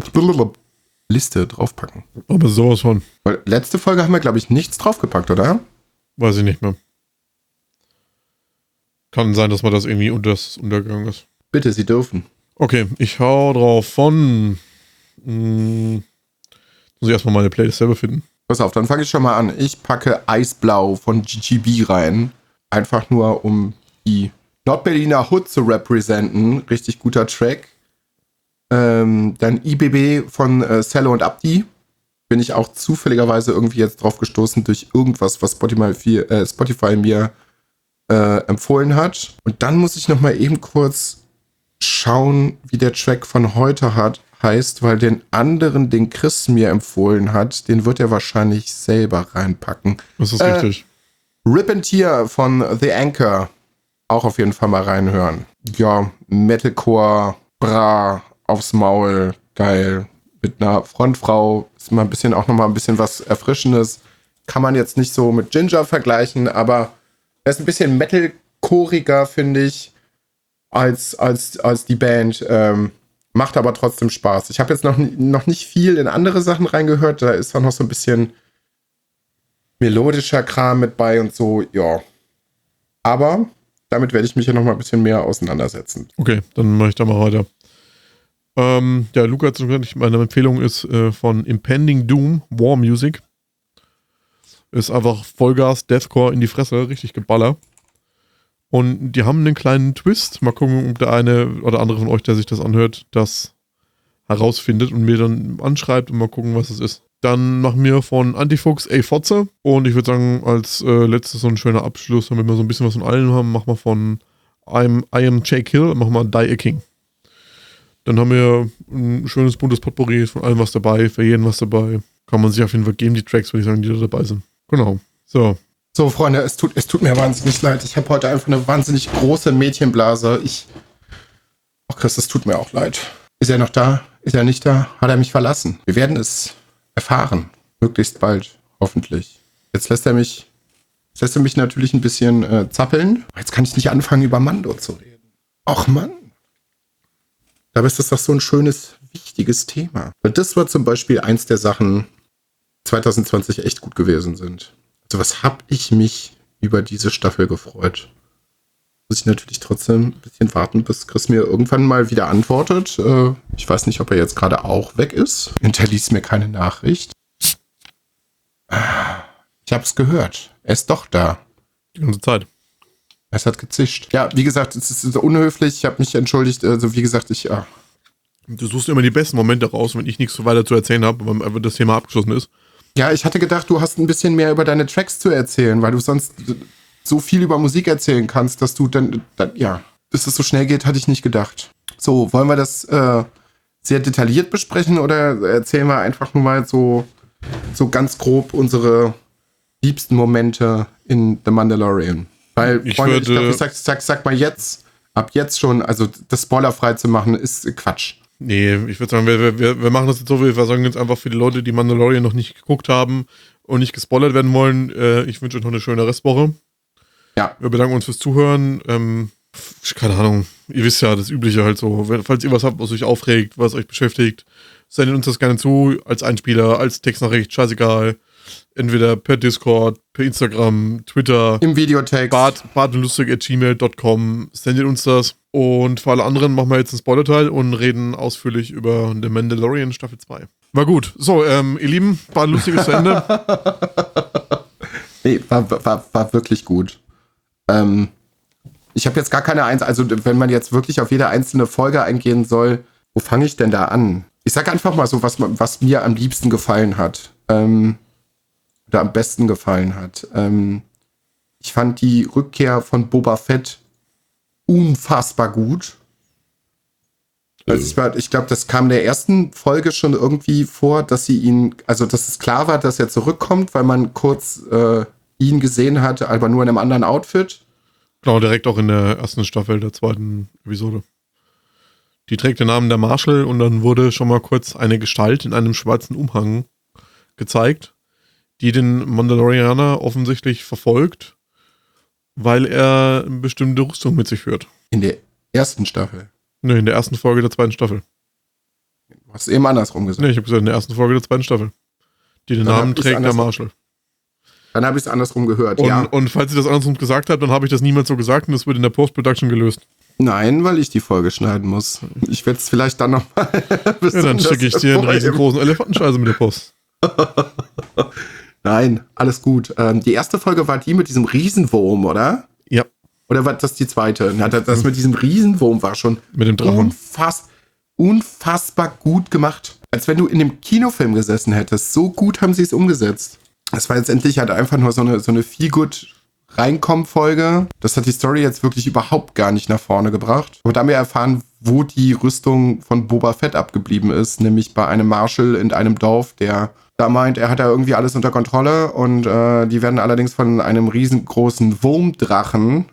Speaker 2: Liste draufpacken?
Speaker 1: Aber sowas von.
Speaker 2: Weil letzte Folge haben wir, glaube ich, nichts draufgepackt, oder?
Speaker 1: Weiß ich nicht mehr. Kann sein, dass man das irgendwie unter das untergegangen ist.
Speaker 2: Bitte, Sie dürfen.
Speaker 1: Okay, ich hau drauf von... Mh, muss ich erstmal meine Playlist selber finden.
Speaker 2: Pass auf, dann fange ich schon mal an. Ich packe Eisblau von G G B rein. Einfach nur, um die Nordberliner Hood zu representen. Richtig guter Track. Ähm, dann I B B von äh, Cello und Abdi. Bin ich auch zufälligerweise irgendwie jetzt drauf gestoßen durch irgendwas, was Spotify, äh, Spotify mir äh, empfohlen hat. Und dann muss ich noch mal eben kurz schauen, wie der Track von heute hat. heißt, weil den anderen, den Chris mir empfohlen hat, den wird er wahrscheinlich selber reinpacken.
Speaker 1: Das ist
Speaker 2: äh,
Speaker 1: richtig.
Speaker 2: Rip and Tear von The Anchor. Auch auf jeden Fall mal reinhören. Ja, Metalcore, Bra, aufs Maul, geil. Mit einer Frontfrau ist mal ein bisschen auch nochmal ein bisschen was Erfrischendes. Kann man jetzt nicht so mit Ginger vergleichen, aber er ist ein bisschen metalcoreiger, finde ich, als, als, als die Band. Ähm, Macht aber trotzdem Spaß. Ich habe jetzt noch, noch nicht viel in andere Sachen reingehört. Da ist auch noch so ein bisschen melodischer Kram mit bei und so, ja. Aber damit werde ich mich ja noch mal ein bisschen mehr auseinandersetzen.
Speaker 1: Okay, dann mache ich da mal weiter. Ähm, ja, Luca hat gesagt, meine Empfehlung ist äh, von Impending Doom, War Music. Ist einfach Vollgas, Deathcore in die Fresse, richtig Geballer. Und die haben einen kleinen Twist. Mal gucken, ob der eine oder andere von euch, der sich das anhört, das herausfindet und mir dann anschreibt und mal gucken, was es ist. Dann machen wir von Antifuchs A Fotze. Und ich würde sagen, als äh, letztes so ein schöner Abschluss, damit wir so ein bisschen was von allen haben, machen wir von I'm, I am Jake Hill, machen wir Die a King. Dann haben wir ein schönes buntes Potpourri von allem was dabei, für jeden was dabei. Kann man sich auf jeden Fall geben, die Tracks, würde ich sagen, die da dabei sind. Genau. So.
Speaker 2: So, Freunde, es tut, es tut mir wahnsinnig leid. Ich habe heute einfach eine wahnsinnig große Mädchenblase. Ich. Oh Chris, es tut mir auch leid. Ist er noch da? Ist er nicht da? Hat er mich verlassen? Wir werden es erfahren. Möglichst bald, hoffentlich. Jetzt lässt er mich. Jetzt lässt er mich natürlich ein bisschen äh, zappeln. Jetzt kann ich nicht anfangen, über Mando zu reden. Och Mann. Dabei ist das doch so ein schönes, wichtiges Thema. Weil das war zum Beispiel eins der Sachen, zwanzig zwanzig echt gut gewesen sind. Also was hab ich mich über diese Staffel gefreut. Muss ich natürlich trotzdem ein bisschen warten, bis Chris mir irgendwann mal wieder antwortet. Äh, ich weiß nicht, ob er jetzt gerade auch weg ist. Hinterließ mir keine Nachricht. Ich hab's gehört. Er ist doch da.
Speaker 1: Die ganze Zeit.
Speaker 2: Es hat gezischt. Ja, wie gesagt, es ist so unhöflich. Ich habe mich entschuldigt. Also wie gesagt, ich... Ja.
Speaker 1: Du suchst immer die besten Momente raus, wenn ich nichts so weiter zu erzählen habe, weil das Thema abgeschlossen ist.
Speaker 2: Ja, ich hatte gedacht, du hast ein bisschen mehr über deine Tracks zu erzählen, weil du sonst so viel über Musik erzählen kannst, dass du dann... dann ja, dass es so schnell geht, hatte ich nicht gedacht. So, wollen wir das äh, sehr detailliert besprechen oder erzählen wir einfach nur mal so, so ganz grob unsere liebsten Momente in The Mandalorian? Weil,
Speaker 1: ich,
Speaker 2: Freunde,
Speaker 1: würde,
Speaker 2: ich glaube, ich sag, sag, sag mal jetzt, ab jetzt schon, also das spoilerfrei zu machen, ist Quatsch.
Speaker 1: Nee, ich würde sagen, wir, wir, wir machen das jetzt so, wir sagen jetzt einfach für die Leute, die Mandalorian noch nicht geguckt haben und nicht gespoilert werden wollen, äh, ich wünsche euch noch eine schöne Restwoche.
Speaker 2: Ja.
Speaker 1: Wir bedanken uns fürs Zuhören. Ähm, keine Ahnung, ihr wisst ja, das Übliche halt so. Wenn, falls ihr was habt, was euch aufregt, was euch beschäftigt, sendet uns das gerne zu, als Einspieler, als Textnachricht, scheißegal. Entweder per Discord, per Instagram, Twitter,
Speaker 2: im Videotext,
Speaker 1: bart, bartundlustig at gmail dot com, sendet uns das. Und für alle anderen machen wir jetzt einen Spoiler-Teil und reden ausführlich über The Mandalorian Staffel zwei. War gut. So, ähm, ihr Lieben, war ein lustiges zu Ende.
Speaker 2: Nee, war, war, war wirklich gut. Ähm, ich habe jetzt gar keine Eins, also wenn man jetzt wirklich auf jede einzelne Folge eingehen soll, wo fange ich denn da an? Ich sag einfach mal so, was, was mir am liebsten gefallen hat. Ähm, oder am besten gefallen hat. Ähm, ich fand die Rückkehr von Boba Fett unfassbar gut. Also ich, war, ich glaube, das kam in der ersten Folge schon irgendwie vor, dass sie ihn, also dass es klar war, dass er zurückkommt, weil man kurz äh, ihn gesehen hat, aber nur in einem anderen Outfit.
Speaker 1: Genau, direkt auch in der ersten Staffel der zweiten Episode. Die trägt den Namen der Marshal und dann wurde schon mal kurz eine Gestalt in einem schwarzen Umhang gezeigt, die den Mandalorianer offensichtlich verfolgt, weil er eine bestimmte Rüstung mit sich führt.
Speaker 2: In der ersten Staffel?
Speaker 1: Ne, in der ersten Folge der zweiten Staffel.
Speaker 2: Du hast eben andersrum gesagt.
Speaker 1: Ne, ich habe gesagt, in der ersten Folge der zweiten Staffel. Die den dann Namen trägt der Marshal.
Speaker 2: Dann habe ich es andersrum gehört,
Speaker 1: und,
Speaker 2: ja.
Speaker 1: Und falls ich das andersrum gesagt habe, dann habe ich das niemals so gesagt und das wird in der Post-Production gelöst.
Speaker 2: Nein, weil ich die Folge schneiden muss. Ich werde es vielleicht dann nochmal...
Speaker 1: Ja, dann schicke ich dir einen riesengroßen Elefantenscheiße mit der Post.
Speaker 2: Nein, alles gut. Ähm, die erste Folge war die mit diesem Riesenwurm, oder?
Speaker 1: Ja.
Speaker 2: Oder war das die zweite? Na, das, das mit diesem Riesenwurm war schon
Speaker 1: mit dem Drachen.
Speaker 2: Unfass, unfassbar gut gemacht. Als wenn du in dem Kinofilm gesessen hättest. So gut haben sie es umgesetzt. Das war jetzt endlich halt einfach nur so eine, so eine Feel-Good Reinkommen-Folge. Das hat die Story jetzt wirklich überhaupt gar nicht nach vorne gebracht. Aber da haben wir erfahren, wo die Rüstung von Boba Fett abgeblieben ist. Nämlich bei einem Marshal in einem Dorf, der da meint, er hat da irgendwie alles unter Kontrolle. Und äh, die werden allerdings von einem riesengroßen Wurmdrachen,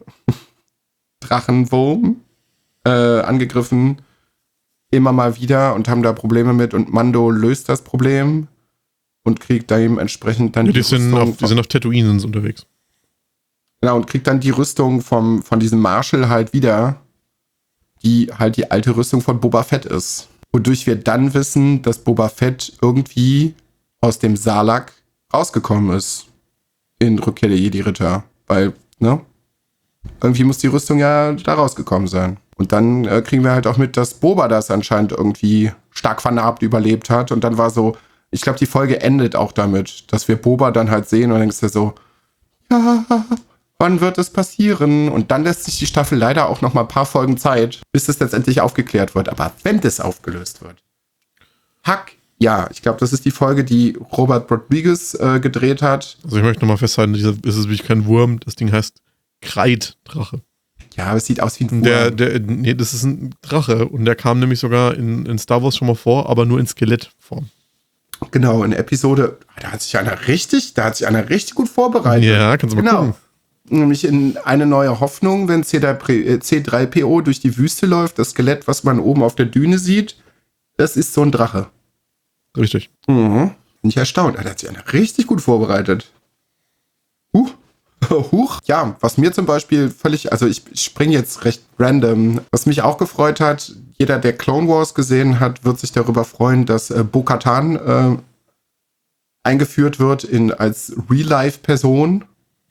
Speaker 2: Drachenwurm, äh, angegriffen. Immer mal wieder und haben da Probleme mit. Und Mando löst das Problem und kriegt da eben entsprechend dann
Speaker 1: ja,
Speaker 2: die,
Speaker 1: die sind
Speaker 2: Rüstung.
Speaker 1: Auf, die sind auf Tatooine unterwegs.
Speaker 2: Genau, und kriegt dann die Rüstung vom, von diesem Marshal halt wieder, die halt die alte Rüstung von Boba Fett ist. Wodurch wir dann wissen, dass Boba Fett irgendwie aus dem Sarlacc rausgekommen ist. In Rückkehr der Jedi-Ritter. Weil, ne? Irgendwie muss die Rüstung ja da rausgekommen sein. Und dann äh, kriegen wir halt auch mit, dass Boba das anscheinend irgendwie stark vernarbt überlebt hat. Und dann war so, ich glaube, die Folge endet auch damit, dass wir Boba dann halt sehen und dann denkst du so, ja, wann wird es passieren? Und dann lässt sich die Staffel leider auch noch mal ein paar Folgen Zeit, bis es letztendlich aufgeklärt wird. Aber wenn das aufgelöst wird, Hack, ja, ich glaube, das ist die Folge, die Robert Rodriguez äh, gedreht hat.
Speaker 1: Also ich möchte nochmal festhalten, das ist wirklich kein Wurm, das Ding heißt Kreiddrache.
Speaker 2: Ja, aber es sieht aus wie ein
Speaker 1: Der, der, nee, das ist ein Drache und der kam nämlich sogar in, in Star Wars schon mal vor, aber nur in Skelettform.
Speaker 2: Genau, in Episode, da hat sich einer richtig, da hat sich einer richtig gut vorbereitet.
Speaker 1: Ja, kannst du mal
Speaker 2: genau.
Speaker 1: gucken.
Speaker 2: Nämlich in Eine neue Hoffnung, wenn C drei P O durch die Wüste läuft, das Skelett, was man oben auf der Düne sieht, das ist so ein Drache.
Speaker 1: Richtig.
Speaker 2: Mhm. Bin ich erstaunt. Da hat sich einer richtig gut vorbereitet. Huch. Huch. Ja, was mir zum Beispiel völlig, also ich springe jetzt recht random, was mich auch gefreut hat, jeder, der Clone Wars gesehen hat, wird sich darüber freuen, dass äh, Bo-Katan äh, eingeführt wird in, als Real-Life-Person.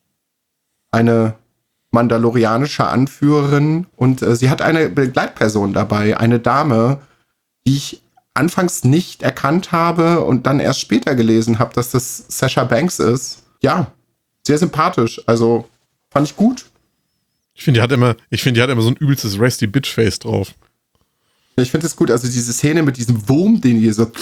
Speaker 2: Eine mandalorianische Anführerin und äh, sie hat eine Begleitperson dabei, eine Dame, die ich anfangs nicht erkannt habe und dann erst später gelesen habe, dass das Sasha Banks ist. Ja, sehr sympathisch, also fand ich gut.
Speaker 1: Ich finde, die hat immer, ich finde, die hat immer so ein übelstes Rusty Bitch-Face drauf.
Speaker 2: Ich finde es gut, also diese Szene mit diesem Wurm, den hier so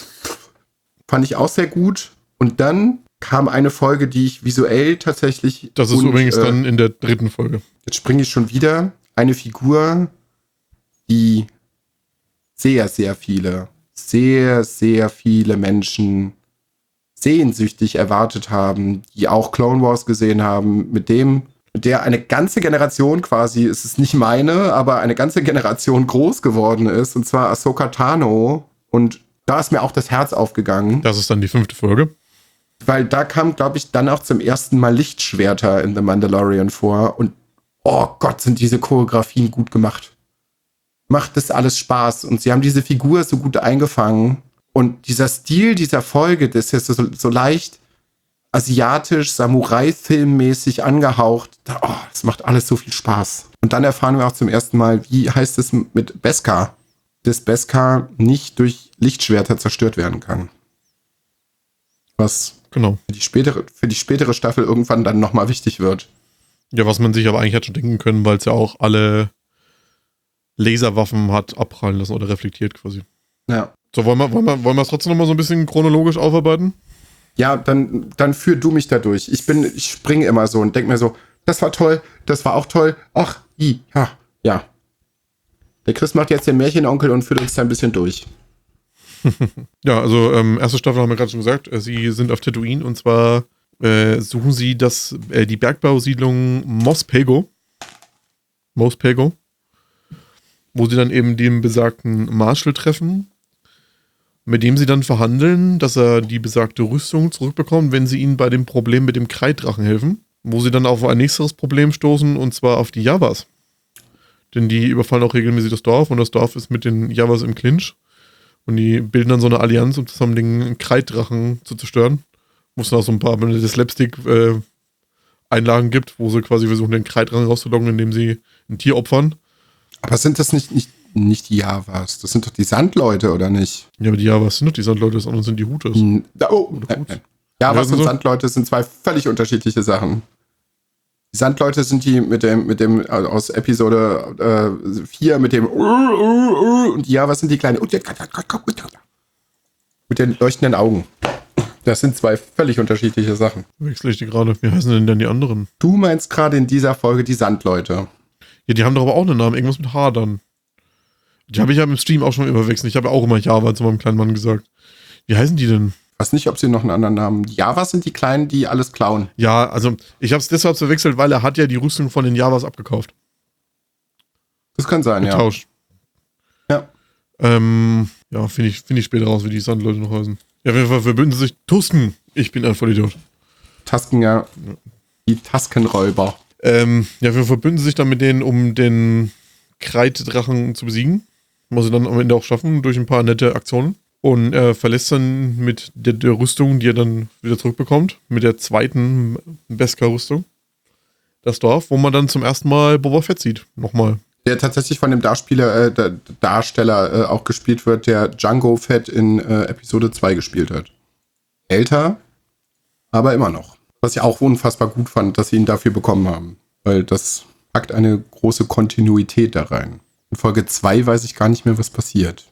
Speaker 2: fand ich auch sehr gut. Und dann kam eine Folge, die ich visuell tatsächlich...
Speaker 1: Das ist
Speaker 2: und,
Speaker 1: übrigens
Speaker 2: äh,
Speaker 1: dann in der dritten Folge.
Speaker 2: Jetzt springe ich schon wieder. Eine Figur, die sehr, sehr viele, sehr, sehr viele Menschen sehnsüchtig erwartet haben, die auch Clone Wars gesehen haben, mit dem, mit der eine ganze Generation quasi, es ist nicht meine, aber eine ganze Generation groß geworden ist, und zwar Ahsoka Tano. Und da ist mir auch das Herz aufgegangen.
Speaker 1: Das ist dann die fünfte Folge.
Speaker 2: Weil da kam, glaube ich, dann auch zum ersten Mal Lichtschwerter in The Mandalorian vor. Und oh Gott, sind diese Choreografien gut gemacht. Macht das alles Spaß. Und sie haben diese Figur so gut eingefangen. Und dieser Stil dieser Folge, das ist so, so leicht asiatisch, Samurai-Filmmäßig angehaucht. Da, oh, das macht alles so viel Spaß. Und dann erfahren wir auch zum ersten Mal, wie heißt es mit Beskar, dass Beskar nicht durch Lichtschwerter zerstört werden kann. Was
Speaker 1: genau.
Speaker 2: für die spätere, für die spätere Staffel irgendwann dann nochmal wichtig wird.
Speaker 1: Ja, was man sich aber eigentlich hat schon denken können, weil es ja auch alle Laserwaffen hat abprallen lassen oder reflektiert quasi.
Speaker 2: Ja.
Speaker 1: So, wollen wir, wollen wir, wollen wir es trotzdem nochmal so ein bisschen chronologisch aufarbeiten?
Speaker 2: Ja, dann, dann führ du mich da durch. Ich bin, ich springe immer so und denke mir so, das war toll, das war auch toll. Ach, i, ja, ja. Der Chris macht jetzt den Märchenonkel und führt uns da ein bisschen durch.
Speaker 1: Ja, also ähm, erste Staffel haben wir gerade schon gesagt, äh, sie sind auf Tatooine und zwar äh, suchen sie das, äh, die Bergbausiedlung Mos Pelgo. Mos Pelgo. Wo sie dann eben den besagten Marshal treffen, mit dem sie dann verhandeln, dass er die besagte Rüstung zurückbekommt, wenn sie ihnen bei dem Problem mit dem Kreiddrachen helfen. Wo sie dann auf ein nächstes Problem stoßen, und zwar auf die Jawas. Denn die überfallen auch regelmäßig das Dorf und das Dorf ist mit den Jawas im Clinch. Und die bilden dann so eine Allianz, um zusammen den Kreiddrachen zu zerstören. Wo es dann auch so ein paar Slapstick-Einlagen äh, gibt, wo sie quasi versuchen, den Kreiddrachen rauszulocken, indem sie ein Tier opfern.
Speaker 2: Aber sind das nicht, nicht, nicht die Javas? Das sind doch die Sandleute, oder nicht?
Speaker 1: Ja, aber die Javas sind doch die Sandleute, das andere sind die Hutas.
Speaker 2: Hm, da, oh, nein, nein. Javas
Speaker 1: Ja,
Speaker 2: und
Speaker 1: so.
Speaker 2: Sandleute sind zwei völlig unterschiedliche Sachen. Die Sandleute sind die mit dem, mit dem, also aus Episode äh, vier mit dem und die Javas sind die kleinen mit den leuchtenden Augen. Das sind zwei völlig unterschiedliche Sachen.
Speaker 1: Wechsle ich die gerade. Wie heißen denn dann die anderen?
Speaker 2: Du meinst gerade in dieser Folge die Sandleute.
Speaker 1: Ja, die haben doch aber auch einen Namen. Irgendwas mit H dann. Die habe ich ja im Stream auch schon überwechselt. Ich habe ja auch immer Java zu meinem kleinen Mann gesagt. Wie heißen die denn?
Speaker 2: Ich weiß nicht, ob sie noch einen anderen Namen. Die Javas sind die Kleinen, die alles klauen.
Speaker 1: Ja, also ich habe es deshalb verwechselt, weil er hat ja die Rüstung von den Javas abgekauft.
Speaker 2: Das kann sein,
Speaker 1: Getauscht.
Speaker 2: ja.
Speaker 1: Ja. Ähm, ja, finde ich, find ich später raus, wie die Sandleute noch heißen. Ja, auf jeden Fall verbünden sie sich. Tusken. Ich bin ein Vollidiot.
Speaker 2: Tasken, ja. Die Taskenräuber.
Speaker 1: Ähm, ja, wir verbünden sich dann mit denen, um den Kreiddrachen zu besiegen. Was sie dann am Ende auch schaffen, durch ein paar nette Aktionen. Und er verlässt dann mit der, der Rüstung, die er dann wieder zurückbekommt, mit der zweiten Beskar-Rüstung, das Dorf, wo man dann zum ersten Mal Boba Fett sieht. Nochmal.
Speaker 2: Der tatsächlich von dem Darsteller, äh, der Darsteller äh, auch gespielt wird, der Django Fett in äh, Episode zwei gespielt hat. Älter, aber immer noch. Was ich auch unfassbar gut fand, dass sie ihn dafür bekommen haben. Weil das packt eine große Kontinuität da rein. In Folge zwei weiß ich gar nicht mehr, was passiert.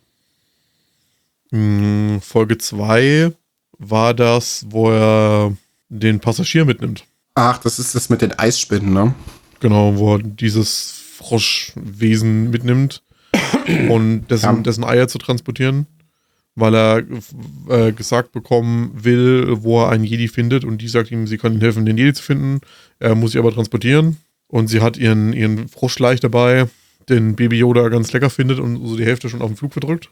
Speaker 1: In Folge zwei war das, wo er den Passagier mitnimmt.
Speaker 2: Ach, das ist das mit den Eisspinnen, ne?
Speaker 1: Genau, wo er dieses Froschwesen mitnimmt und dessen,
Speaker 2: Ja.
Speaker 1: dessen Eier zu transportieren, weil er äh, gesagt bekommen will, wo er einen Jedi findet und die sagt ihm, sie kann ihm helfen, den Jedi zu finden. Er muss sie aber transportieren und sie hat ihren, ihren Froschleich dabei, den Baby Yoda ganz lecker findet und so die Hälfte schon auf den Flug verdrückt.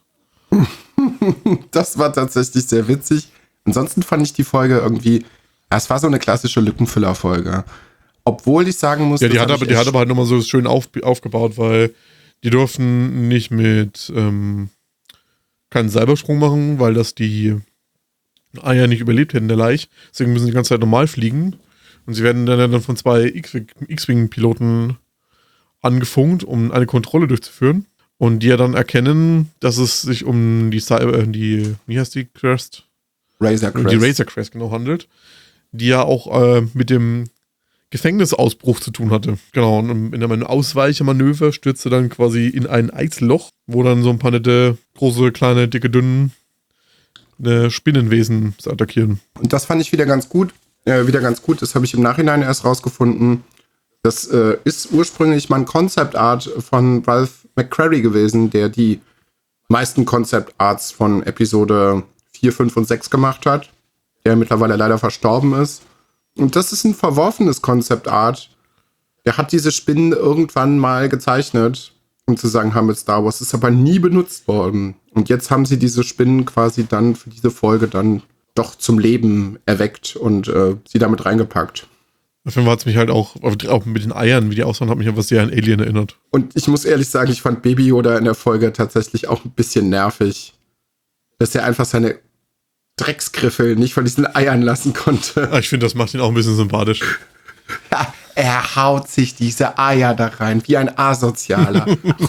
Speaker 2: Das war tatsächlich sehr witzig. Ansonsten fand ich die Folge irgendwie, es war so eine klassische Lückenfüller-Folge. Obwohl ich sagen muss,
Speaker 1: Ja, die
Speaker 2: das
Speaker 1: hat
Speaker 2: hab
Speaker 1: aber,
Speaker 2: ich
Speaker 1: die
Speaker 2: echt-
Speaker 1: hat aber halt nochmal so schön auf, aufgebaut, weil die durften nicht mit ähm, keinen Cybersprung machen, weil das die Eier nicht überlebt hätten, der Laich. Deswegen müssen sie die ganze Zeit normal fliegen. Und sie werden dann, dann von zwei X-Wing-Piloten angefunkt, um eine Kontrolle durchzuführen. Und die ja dann erkennen, dass es sich um die, Cyber, die wie heißt die Crest?
Speaker 2: Razor Crest.
Speaker 1: Die Razor Crest genau handelt. Die ja auch äh, mit dem Gefängnisausbruch zu tun hatte. Genau, und in einem Ausweichmanöver stürzte dann quasi in ein Eisloch, wo dann so ein paar nette, große, kleine, dicke, dünne äh, Spinnenwesen attackieren.
Speaker 2: Und das fand ich wieder ganz gut. Äh, wieder ganz gut, das habe ich im Nachhinein erst rausgefunden. Das äh, ist ursprünglich mal ein Concept Art von Ralph McQuarrie gewesen, der die meisten Concept Arts von Episode vier, fünf und sechs gemacht hat, der mittlerweile leider verstorben ist. Und das ist ein verworfenes Concept Art. Der hat diese Spinnen irgendwann mal gezeichnet, um zu sagen, haben mit Star Wars, ist aber nie benutzt worden. Und jetzt haben sie diese Spinnen quasi dann für diese Folge dann doch zum Leben erweckt und äh, sie damit reingepackt.
Speaker 1: Auf jeden Fall hat es mich halt auch, auch mit den Eiern, wie die aussahen, hat mich einfach sehr an Alien erinnert.
Speaker 2: Und ich muss ehrlich sagen, ich fand Baby Yoda in der Folge tatsächlich auch ein bisschen nervig. Dass er einfach seine Drecksgriffel nicht von diesen Eiern lassen konnte.
Speaker 1: Ah, ich finde, das macht ihn auch ein bisschen sympathisch.
Speaker 2: Ja, er haut sich diese Eier da rein, wie ein Asozialer.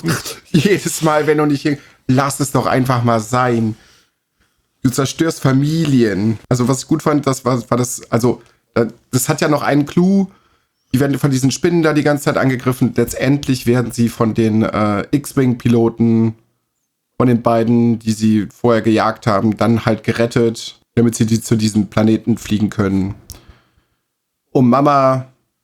Speaker 2: Jedes Mal, wenn du nicht hin... Lass es doch einfach mal sein. Du zerstörst Familien. Also was ich gut fand, das war, war das... Also, das hat ja noch einen Clou. Die werden von diesen Spinnen da die ganze Zeit angegriffen. Letztendlich werden sie von den äh, X-Wing-Piloten, von den beiden, die sie vorher gejagt haben, dann halt gerettet, damit sie die zu diesem Planeten fliegen können. Um Mama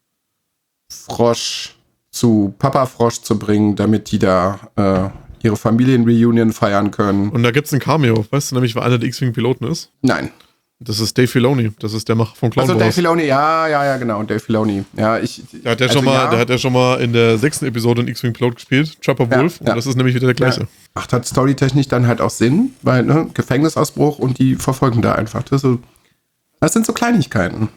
Speaker 2: Frosch zu Papa Frosch zu bringen, damit die da äh, ihre Familienreunion feiern können.
Speaker 1: Und da gibt es ein Cameo, weißt du nämlich, wer einer der X-Wing-Piloten ist?
Speaker 2: Nein.
Speaker 1: Das ist Dave Filoni, das ist der Macher von Clone
Speaker 2: Also
Speaker 1: Wars.
Speaker 2: Dave Filoni, ja, ja, ja, genau, Dave Filoni. Ja, ich,
Speaker 1: Der hat ja,
Speaker 2: also
Speaker 1: schon mal,
Speaker 2: ja.
Speaker 1: der hat ja schon mal in der sechsten Episode einen X-Wing-Pilot gespielt, Chopper
Speaker 2: Ja,
Speaker 1: Wolf,
Speaker 2: ja.
Speaker 1: und das ist nämlich wieder der gleiche.
Speaker 2: Ja. Macht hat storytechnisch dann halt auch Sinn, weil, ne, Gefängnisausbruch und die verfolgen da einfach. Das, so, das sind so Kleinigkeiten,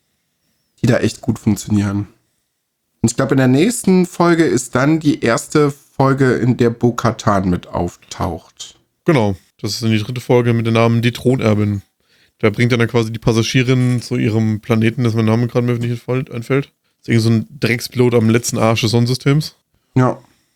Speaker 2: die da echt gut funktionieren. Und ich glaube, in der nächsten Folge ist dann die erste Folge, in der Bo-Katan mit auftaucht.
Speaker 1: Genau, das ist dann die dritte Folge mit dem Namen Die Thronerbin. Da bringt dann quasi die Passagierin zu ihrem Planeten, das mein Name gerade mir nicht einfällt. Das ist irgendwie so ein Dreckspilot am letzten Arsch des Sonnensystems.
Speaker 2: Ja.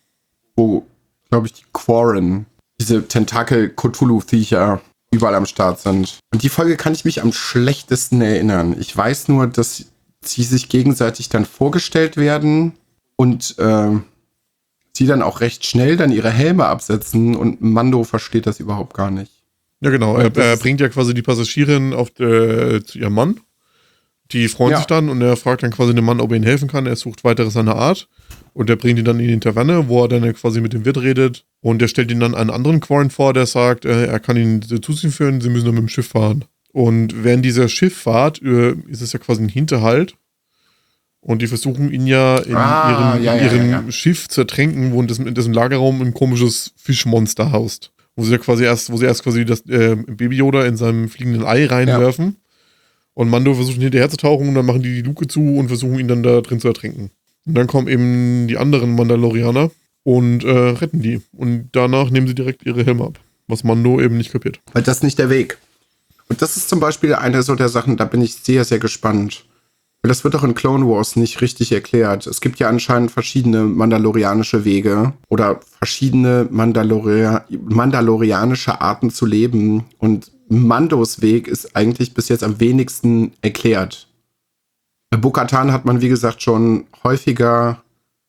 Speaker 2: Wo, glaube ich, die Quarren, diese Tentakel-Cthulhu-Viecher überall am Start sind. Und die Folge kann ich mich am schlechtesten erinnern. Ich weiß nur, dass sie sich gegenseitig dann vorgestellt werden und äh, sie dann auch recht schnell dann ihre Helme absetzen und Mando versteht das überhaupt gar nicht.
Speaker 1: Ja, genau.
Speaker 2: Ja,
Speaker 1: Er,
Speaker 2: das
Speaker 1: er
Speaker 2: ist-
Speaker 1: bringt ja quasi die Passagierin auf der, zu ihrem Mann. Die freuen
Speaker 2: Ja.
Speaker 1: sich dann und er fragt dann quasi den Mann, ob er ihnen helfen kann. Er sucht weiteres seiner Art und er bringt ihn dann in die Taverne, wo er dann quasi mit dem Wirt redet und er stellt ihn dann einen anderen Quarren vor, der sagt, äh, er kann ihn zu sich führen, sie müssen dann mit dem Schiff fahren. Und während dieser Schifffahrt äh, ist es ja quasi ein Hinterhalt und die versuchen ihn ja in
Speaker 2: Ah,
Speaker 1: ihrem,
Speaker 2: ja,
Speaker 1: in
Speaker 2: ja,
Speaker 1: ihrem
Speaker 2: ja, ja.
Speaker 1: Schiff zu ertränken, wo in dessen, in dessen Lagerraum ein komisches Fischmonster haust. Wo sie ja quasi erst, wo sie erst quasi das äh, Baby Yoda in seinem fliegenden Ei reinwerfen. Und Mando versucht ihn hinterher zu tauchen und dann machen die die Luke zu und versuchen ihn dann da drin zu ertränken. Und dann kommen eben die anderen Mandalorianer und äh, retten die. Und danach nehmen sie direkt ihre Helme ab. Was Mando eben nicht kapiert.
Speaker 2: Weil das ist nicht der Weg. Und das ist zum Beispiel eine so der Sachen, da bin ich sehr, sehr gespannt. Weil das wird doch in Clone Wars nicht richtig erklärt. Es gibt ja anscheinend verschiedene mandalorianische Wege oder verschiedene Mandaloria mandalorianische Arten zu leben. Und Mandos Weg ist eigentlich bis jetzt am wenigsten erklärt. Bei Bo-Katan hat man, wie gesagt, schon häufiger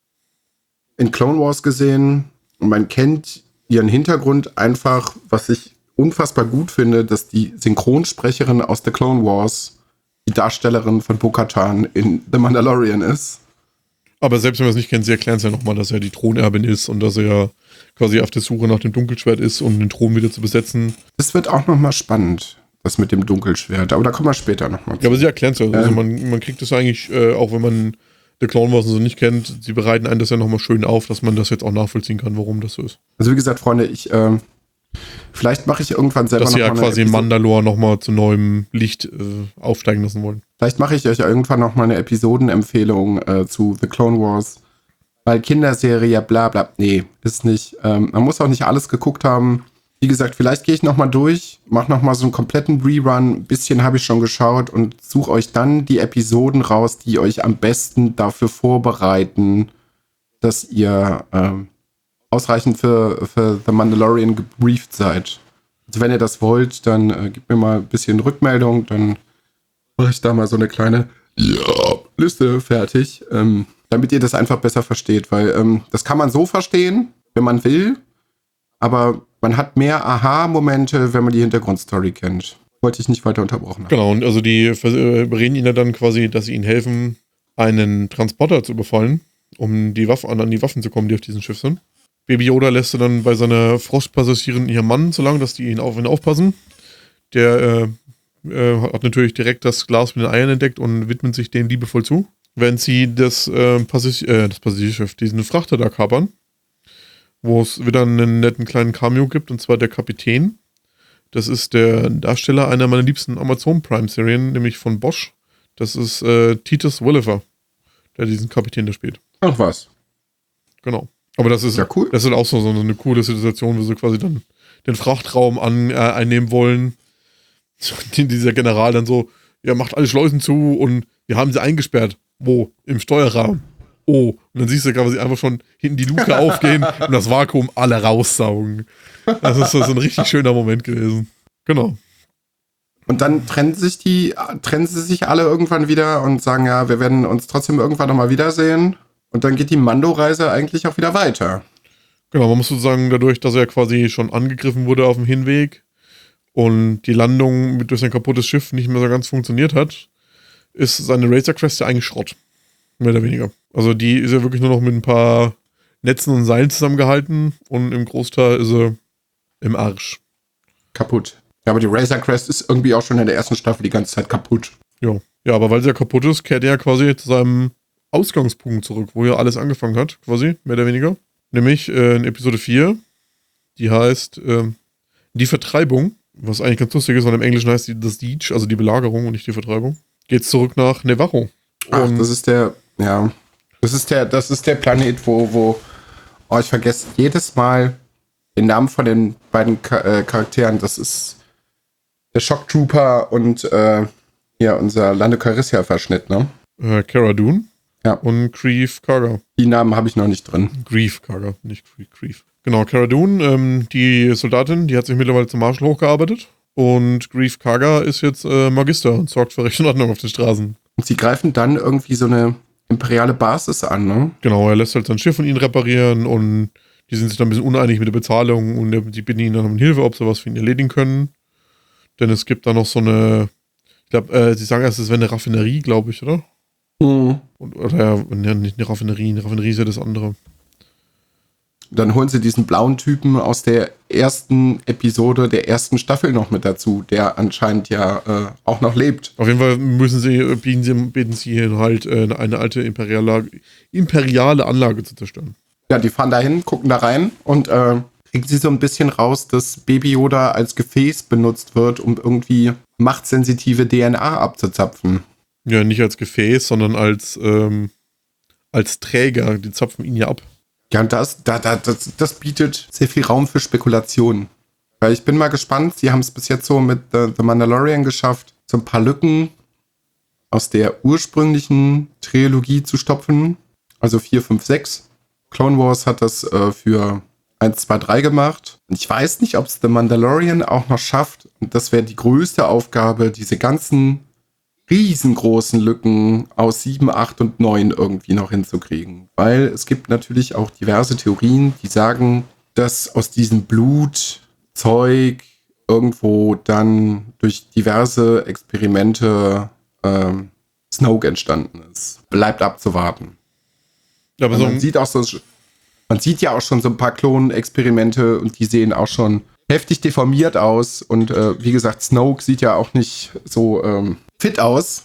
Speaker 2: in Clone Wars gesehen. Und man kennt ihren Hintergrund einfach, was ich unfassbar gut finde, dass die Synchronsprecherin aus The Clone Wars die Darstellerin von Bo-Katan in The Mandalorian ist.
Speaker 1: Aber selbst wenn man es nicht kennt, sie erklären es ja nochmal, dass er die Thronerbin ist und dass er ja quasi auf der Suche nach dem Dunkelschwert ist, um den Thron wieder zu besetzen.
Speaker 2: Das wird auch nochmal spannend, das mit dem Dunkelschwert. Aber da kommen wir später nochmal zu.
Speaker 1: Ja, aber sie erklären es ja. Also
Speaker 2: Ähm.
Speaker 1: man, man kriegt das eigentlich, äh, auch wenn man The Clone Wars so nicht kennt, sie bereiten einen das ja nochmal schön auf, dass man das jetzt auch nachvollziehen kann, warum das so ist.
Speaker 2: Also wie gesagt, Freunde, ich, ähm, vielleicht mache ich irgendwann selber
Speaker 1: dass
Speaker 2: noch
Speaker 1: sie ja
Speaker 2: mal
Speaker 1: quasi
Speaker 2: eine Episode-
Speaker 1: Mandalore nochmal zu neuem Licht äh, aufsteigen lassen wollen.
Speaker 2: Vielleicht mache ich euch irgendwann noch mal eine Episodenempfehlung äh, zu The Clone Wars. Weil Kinderserie, bla bla. Nee, ist nicht. Ähm, man muss auch nicht alles geguckt haben. Wie gesagt, vielleicht gehe ich noch mal durch, mache noch mal so einen kompletten Rerun. Ein bisschen habe ich schon geschaut und suche euch dann die Episoden raus, die euch am besten dafür vorbereiten, dass ihr ähm, ausreichend für, für The Mandalorian gebrieft seid. Also wenn ihr das wollt, dann äh, gebt mir mal ein bisschen Rückmeldung, dann mache ich da mal so eine kleine ja, Liste fertig, ähm, damit ihr das einfach besser versteht, weil ähm, das kann man so verstehen, wenn man will, aber man hat mehr Aha-Momente, wenn man die Hintergrundstory kennt. Wollte ich nicht weiter unterbrochen haben.
Speaker 1: Genau, und also die äh, bereden ihn ja dann quasi, dass sie ihnen helfen, einen Transporter zu überfallen, um die Waffen, an die Waffen zu kommen, die auf diesem Schiff sind. Baby Yoda lässt sie dann bei seiner Frostpassagierin ihrem Mann so lange, dass die ihn auf ihn aufpassen. Der äh, äh, hat natürlich direkt das Glas mit den Eiern entdeckt und widmet sich dem liebevoll zu. Wenn sie das, äh, Passagier, äh, das Passagierschiff, diesen Frachter da kapern, wo es wieder einen netten kleinen Cameo gibt, und zwar der Kapitän. Das ist der Darsteller einer meiner liebsten Amazon Prime-Serien, nämlich von Bosch. Das ist äh, Titus Welliver, der diesen Kapitän da spielt.
Speaker 2: Ach was.
Speaker 1: Genau. Aber das ist,
Speaker 2: Ja, cool.
Speaker 1: das ist auch so, so eine coole Situation, wo sie quasi dann den Frachtraum an, äh, einnehmen wollen. Dieser General dann so, ja, macht alle Schleusen zu und wir haben sie eingesperrt. Wo? Im Steuerraum. Oh. Und dann siehst du quasi einfach schon hinten die Luke aufgehen und das Vakuum alle raussaugen. Das ist so, so ein richtig schöner Moment gewesen. Genau.
Speaker 2: Und dann trennen sich die, trennen sie sich alle irgendwann wieder und sagen, ja, wir werden uns trotzdem irgendwann nochmal wiedersehen. Und dann geht die Mando-Reise eigentlich auch wieder weiter.
Speaker 1: Genau, man muss sozusagen dadurch, dass er quasi schon angegriffen wurde auf dem Hinweg und die Landung mit durch sein kaputtes Schiff nicht mehr so ganz funktioniert hat, ist seine Razor Crest ja eigentlich Schrott. Mehr oder weniger. Also die ist ja wirklich nur noch mit ein paar Netzen und Seilen zusammengehalten und im Großteil ist sie im Arsch.
Speaker 2: Kaputt. Ja, aber die Razor Crest ist irgendwie auch schon in der ersten Staffel die ganze Zeit kaputt.
Speaker 1: Ja, ja, aber weil sie ja kaputt ist, kehrt er ja quasi zu seinem Ausgangspunkt zurück, wo ja alles angefangen hat, quasi, mehr oder weniger. Nämlich äh, in Episode vier, die heißt äh, Die Vertreibung, was eigentlich ganz lustig ist, weil im Englischen heißt die das Siege, also die Belagerung und nicht die Vertreibung. Geht zurück nach Nevarro.
Speaker 2: Ach,
Speaker 1: Und
Speaker 2: das ist der, ja, das ist der, das ist der Planet, wo, wo, oh, ich vergesse jedes Mal den Namen von den beiden Ka- äh, Charakteren. Das ist der Shock Trooper und äh, ja, unser Lando Calrissian-Verschnitt, ne?
Speaker 1: äh, Cara Dune.
Speaker 2: Ja.
Speaker 1: Und Greef Karga.
Speaker 2: Die Namen habe ich noch nicht drin.
Speaker 1: Greef Karga, nicht Greef. Genau, Cara Dune, ähm, die Soldatin, die hat sich mittlerweile zum Marshal hochgearbeitet. Und Greef Karga ist jetzt äh, Magister und sorgt für Recht und Ordnung auf den Straßen.
Speaker 2: Und sie greifen dann irgendwie so eine imperiale Basis an, ne?
Speaker 1: Genau, er lässt halt sein Schiff von ihnen reparieren und die sind sich dann ein bisschen uneinig mit der Bezahlung und die bitten ihn dann um Hilfe, ob sie was für ihn erledigen können. Denn es gibt da noch so eine, ich glaube, äh, sie sagen erst, es wäre eine Raffinerie, glaube ich, oder?
Speaker 2: Mhm.
Speaker 1: Und, oder ja, nicht eine Raffinerie, eine Raffinerie ist ja das andere.
Speaker 2: Dann holen sie diesen blauen Typen aus der ersten Episode der ersten Staffel noch mit dazu, der anscheinend ja äh, auch noch lebt.
Speaker 1: Auf jeden Fall müssen sie, bieten sie, beten sie hier halt äh, eine alte imperiale, imperiale Anlage zu zerstören.
Speaker 2: Ja, die fahren dahin, gucken da rein und äh, kriegen sie so ein bisschen raus, dass Baby Yoda als Gefäß benutzt wird, um irgendwie machtsensitive D N A abzuzapfen.
Speaker 1: Ja, nicht als Gefäß, sondern als, ähm, als Träger. Die zapfen ihn ja ab.
Speaker 2: Ja, und das, da, da, das, das bietet sehr viel Raum für Spekulationen. Weil ich bin mal gespannt, sie haben es bis jetzt so mit The, The Mandalorian geschafft, so ein paar Lücken aus der ursprünglichen Trilogie zu stopfen. Also vier, fünf, sechs. Clone Wars hat das äh, für eins, zwei, drei gemacht. Und ich weiß nicht, ob es The Mandalorian auch noch schafft. Und das wäre die größte Aufgabe, diese ganzen riesengroßen Lücken aus sieben, acht und neun irgendwie noch hinzukriegen. Weil es gibt natürlich auch diverse Theorien, die sagen, dass aus diesem Blutzeug irgendwo dann durch diverse Experimente ähm, Snoke entstanden ist. Bleibt abzuwarten.
Speaker 1: Ja, aber so
Speaker 2: man sieht auch so, man sieht ja auch schon so ein paar Klonexperimente und die sehen auch schon heftig deformiert aus. Und äh, wie gesagt, Snoke sieht ja auch nicht so ähm, fit aus.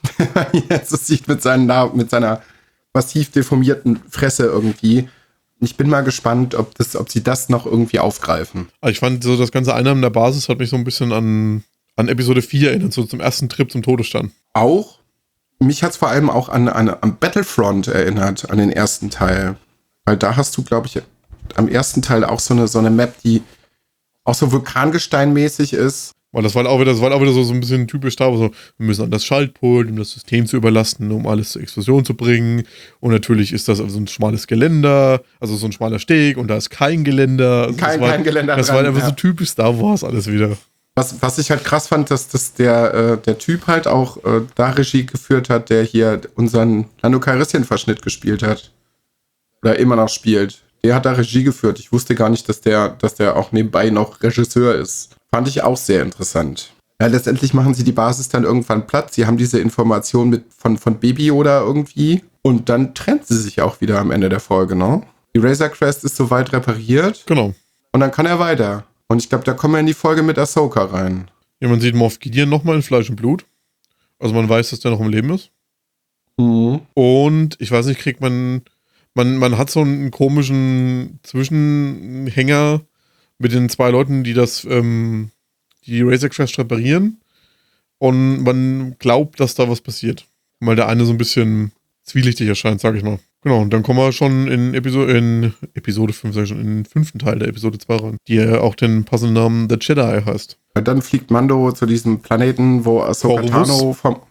Speaker 2: Jetzt das sieht mit, seinen, mit seiner massiv deformierten Fresse irgendwie. Ich bin mal gespannt, ob, das, ob sie das noch irgendwie aufgreifen.
Speaker 1: Ich fand so das ganze Einnahmen der Basis hat mich so ein bisschen an, an Episode vier erinnert, so zum ersten Trip zum Todesstern.
Speaker 2: Auch? Mich hat es vor allem auch an, an, an Battlefront erinnert, an den ersten Teil. Weil da hast du, glaube ich, am ersten Teil auch so eine, so eine Map, die auch so vulkangesteinmäßig ist.
Speaker 1: Weil das war halt auch wieder, das war halt auch wieder so, so ein bisschen typisch da, so, wir müssen an das Schaltpult, um das System zu überlasten, um alles zur Explosion zu bringen. Und natürlich ist das also ein schmales Geländer, also so ein schmaler Steg und da ist kein Geländer. Also
Speaker 2: kein,
Speaker 1: das war,
Speaker 2: kein Geländer
Speaker 1: Das
Speaker 2: dran,
Speaker 1: war einfach
Speaker 2: ja.
Speaker 1: so typisch Star Wars alles wieder.
Speaker 2: Was, was ich halt krass fand, dass, dass der, äh, der Typ halt auch äh, da Regie geführt hat, der hier unseren Lando Calrissian-Verschnitt gespielt hat. Oder immer noch spielt. Der hat da Regie geführt. Ich wusste gar nicht, dass der, dass der auch nebenbei noch Regisseur ist. Fand ich auch sehr interessant. Ja, letztendlich machen sie die Basis dann irgendwann platt. Sie haben diese Information mit von, von Baby Yoda irgendwie. Und dann trennt sie sich auch wieder am Ende der Folge, ne? Die Razor Crest ist soweit repariert.
Speaker 1: Genau.
Speaker 2: Und dann kann er weiter. Und ich glaube, da kommen wir in die Folge mit Ahsoka rein.
Speaker 1: Ja, man sieht Moff Gideon nochmal in Fleisch und Blut. Also man weiß, dass der noch im Leben ist.
Speaker 2: Mhm.
Speaker 1: Und ich weiß nicht, kriegt man, man, man hat so einen komischen Zwischenhänger mit den zwei Leuten, die das, ähm, die Razor Crest reparieren. Und man glaubt, dass da was passiert. Weil der eine so ein bisschen zwielichtig erscheint, sag ich mal. Genau, und dann kommen wir schon in Episode, in Episode fünf, sag ich schon, in den fünften Teil der Episode zwei rein, die ja auch den passenden Namen The Jedi heißt.
Speaker 2: Dann fliegt Mando zu diesem Planeten, wo Ahsoka Tano, vom,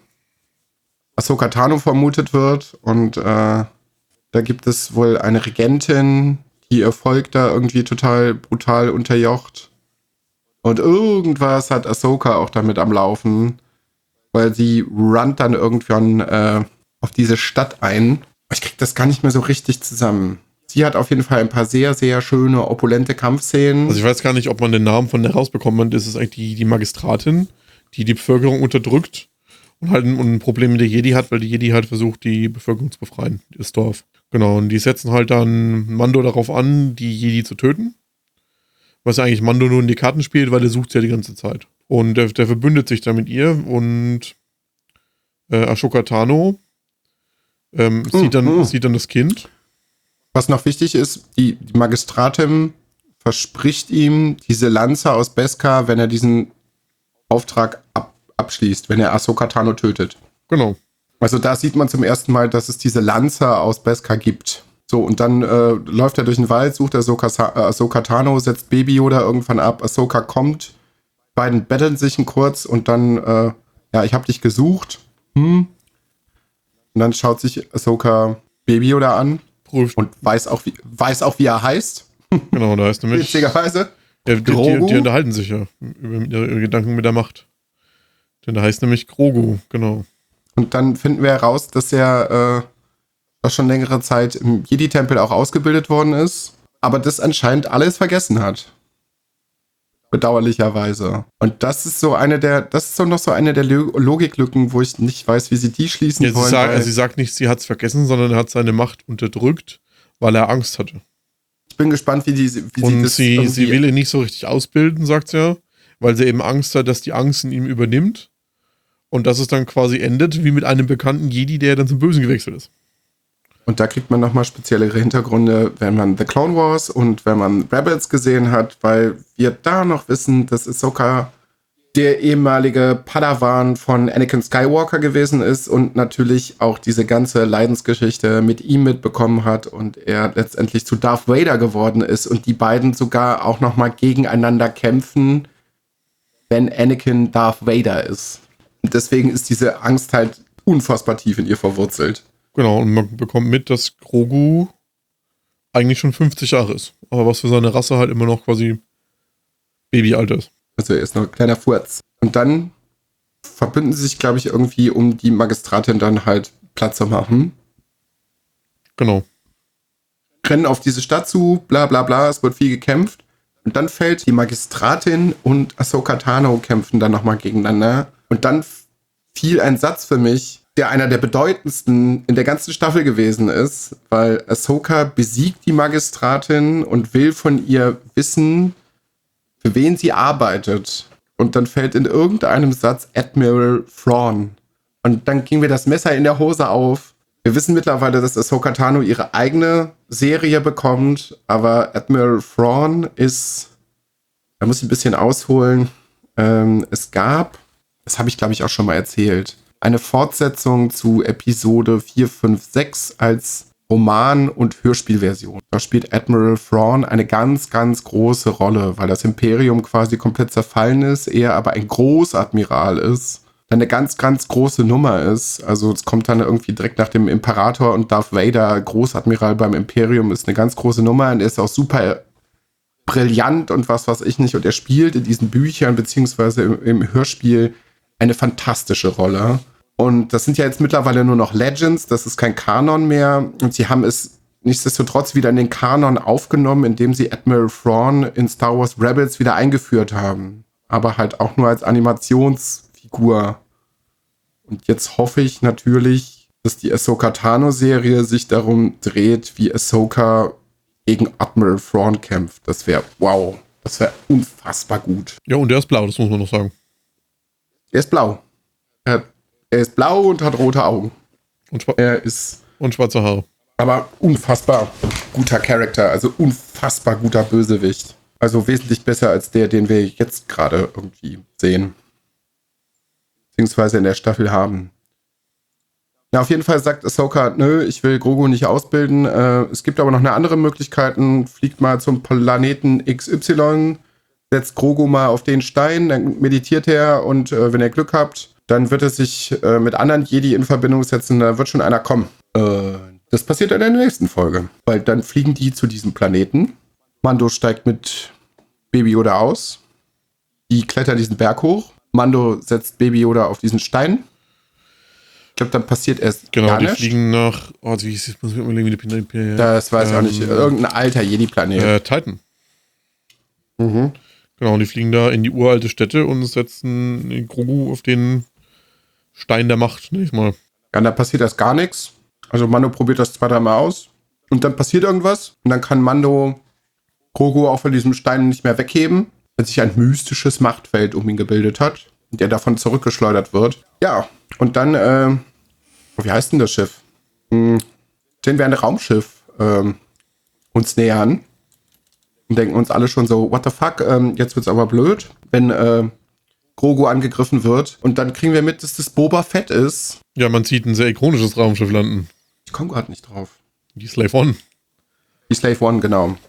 Speaker 2: Ahsoka Tano vermutet wird. Und äh, da gibt es wohl eine Regentin, die ihr Volk da irgendwie total brutal unterjocht. Und irgendwas hat Ahsoka auch damit am Laufen, weil sie runnt dann irgendwann äh, auf diese Stadt ein. Ich krieg das gar nicht mehr so richtig zusammen. Sie hat auf jeden Fall ein paar sehr, sehr schöne, opulente Kampfszenen.
Speaker 1: Also ich weiß gar nicht, ob man den Namen von der rausbekommt. Das ist eigentlich die, die Magistratin, die die Bevölkerung unterdrückt und halt ein, und ein Problem mit der Jedi hat, weil die Jedi halt versucht, die Bevölkerung zu befreien, das Dorf. Genau, und die setzen halt dann Mando darauf an, die Jedi zu töten. Was ja eigentlich Mando nur in die Karten spielt, weil er sucht sie ja die ganze Zeit. Und der, der verbündet sich dann mit ihr und äh, Ahsoka Tano ähm, mm, sieht, dann, mm. sieht dann das Kind.
Speaker 2: Was noch wichtig ist, die, die Magistratin verspricht ihm diese Lanze aus Beskar, wenn er diesen Auftrag ab, abschließt, wenn er Ahsoka Tano tötet.
Speaker 1: Genau.
Speaker 2: Also da sieht man zum ersten Mal, dass es diese Lanze aus Beskar gibt. So, und dann äh, läuft er durch den Wald, sucht Ahsoka, äh, Ahsoka Tano, setzt Baby Yoda irgendwann ab, Ahsoka kommt, beiden betteln sich kurz und dann, äh, ja, ich hab dich gesucht. Hm. Und dann schaut sich Ahsoka Baby Yoda an. Prüft. Und weiß auch, wie, weiß auch, wie er heißt.
Speaker 1: Genau, da heißt nämlich.
Speaker 2: Witzigerweise.
Speaker 1: Ja, die, die, die unterhalten sich ja über ihre Gedanken mit der Macht. Denn da heißt nämlich Grogu, genau.
Speaker 2: Und dann finden wir heraus, dass er äh, schon längere Zeit im Jedi-Tempel auch ausgebildet worden ist, aber das anscheinend alles vergessen hat. Bedauerlicherweise. Und das ist so eine der, das ist so noch so eine der Logiklücken, wo ich nicht weiß, wie sie die schließen
Speaker 1: ja, sie
Speaker 2: wollen.
Speaker 1: Sagt, sie sagt nicht, sie hat es vergessen, sondern er hat seine Macht unterdrückt, weil er Angst hatte.
Speaker 2: Ich bin gespannt, wie, die, wie
Speaker 1: Und
Speaker 2: sie das
Speaker 1: sie, sie will ihn nicht so richtig ausbilden, sagt sie ja, weil sie eben Angst hat, dass die Angst in ihm übernimmt und dass es dann quasi endet, wie mit einem bekannten Jedi, der dann zum Bösen gewechselt ist.
Speaker 2: Und da kriegt man nochmal speziellere Hintergründe, wenn man The Clone Wars und wenn man Rebels gesehen hat, weil wir da noch wissen, dass Ahsoka der ehemalige Padawan von Anakin Skywalker gewesen ist und natürlich auch diese ganze Leidensgeschichte mit ihm mitbekommen hat und er letztendlich zu Darth Vader geworden ist und die beiden sogar auch nochmal gegeneinander kämpfen, wenn Anakin Darth Vader ist. Und deswegen ist diese Angst halt unfassbar tief in ihr verwurzelt.
Speaker 1: Genau, und man bekommt mit, dass Grogu eigentlich schon fünfzig Jahre ist. Aber was für seine Rasse halt immer noch quasi Babyalter ist.
Speaker 2: Also er ist noch ein kleiner Furz. Und dann verbünden sie sich, glaube ich, irgendwie, um die Magistratin dann halt Platz zu machen.
Speaker 1: Genau.
Speaker 2: Rennen auf diese Stadt zu, bla bla bla, es wird viel gekämpft. Und dann fällt die Magistratin und Ahsoka Tano kämpfen dann nochmal gegeneinander. Und dann fiel ein Satz für mich, der einer der bedeutendsten in der ganzen Staffel gewesen ist, weil Ahsoka besiegt die Magistratin und will von ihr wissen, für wen sie arbeitet. Und dann fällt in irgendeinem Satz Admiral Thrawn. Und dann ging mir das Messer in der Hose auf. Wir wissen mittlerweile, dass Ahsoka Tano ihre eigene Serie bekommt, aber Admiral Thrawn ist, da muss ich ein bisschen ausholen, ähm, es gab, das habe ich glaube ich auch schon mal erzählt, eine Fortsetzung zu Episode vier, fünf, sechs als Roman- und Hörspielversion. Da spielt Admiral Thrawn eine ganz, ganz große Rolle, weil das Imperium quasi komplett zerfallen ist, er aber ein Großadmiral ist, der eine ganz, ganz große Nummer ist. Also es kommt dann irgendwie direkt nach dem Imperator und Darth Vader, Großadmiral beim Imperium, ist eine ganz große Nummer und er ist auch super brillant und was weiß ich nicht. Und er spielt in diesen Büchern beziehungsweise im, im Hörspiel eine fantastische Rolle. Und das sind ja jetzt mittlerweile nur noch Legends, das ist kein Kanon mehr. Und sie haben es nichtsdestotrotz wieder in den Kanon aufgenommen, indem sie Admiral Thrawn in Star Wars Rebels wieder eingeführt haben. Aber halt auch nur als Animationsfigur. Und jetzt hoffe ich natürlich, dass die Ahsoka Tano-Serie sich darum dreht, wie Ahsoka gegen Admiral Thrawn kämpft. Das wäre, wow, das wäre unfassbar gut.
Speaker 1: Ja, und der ist blau, das muss man noch sagen.
Speaker 2: Er ist blau. Er, er ist blau und hat rote Augen.
Speaker 1: Und, schwa-
Speaker 2: er ist
Speaker 1: und schwarze Haare.
Speaker 2: aber unfassbar guter Charakter, also unfassbar guter Bösewicht. Also wesentlich besser als der, den wir jetzt gerade irgendwie sehen. Beziehungsweise in der Staffel haben. Ja, auf jeden Fall sagt Ahsoka, nö, ich will Grogu nicht ausbilden. Äh, es gibt aber noch eine andere Möglichkeit. Fliegt mal zum Planeten X Y, setzt Grogu mal auf den Stein, dann meditiert er und äh, wenn ihr Glück habt, dann wird er sich äh, mit anderen Jedi in Verbindung setzen, da wird schon einer kommen. Äh, das passiert in der nächsten Folge. Weil dann fliegen die zu diesem Planeten. Mando steigt mit Baby Yoda aus. Die klettern diesen Berg hoch. Mando setzt Baby Yoda auf diesen Stein. Ich glaube, dann passiert erst
Speaker 1: Genau,
Speaker 2: gar
Speaker 1: die
Speaker 2: nichts.
Speaker 1: fliegen nach, oh, wie hieß es, muss ich überlegen, wie die P-
Speaker 2: Das weiß ich auch
Speaker 1: ähm,
Speaker 2: nicht. Irgendein alter Jedi-Planet.
Speaker 1: Äh, Titan.
Speaker 2: Mhm.
Speaker 1: Genau, und die fliegen da in die uralte Stätte und setzen den Grogu auf den Stein der Macht, nächstes Mal.
Speaker 2: Ja, da passiert erst gar nichts. Also Mando probiert das zwei, dreimal aus. Und dann passiert irgendwas. Und dann kann Mando Grogu auch von diesem Stein nicht mehr wegheben, weil sich ein mystisches Machtfeld um ihn gebildet hat. Und der davon zurückgeschleudert wird. Ja, und dann, äh, wie heißt denn das Schiff? Hm, sehen wir ein Raumschiff ähm, uns nähern. Und denken uns alle schon so, what the fuck, ähm, jetzt wird's aber blöd, wenn äh, Grogu angegriffen wird. Und dann kriegen wir mit, dass das Boba Fett ist.
Speaker 1: Ja, man sieht ein sehr ikonisches Raumschiff landen.
Speaker 2: Ich komme gerade nicht drauf.
Speaker 1: Die Slave One.
Speaker 2: Die Slave One, genau. Und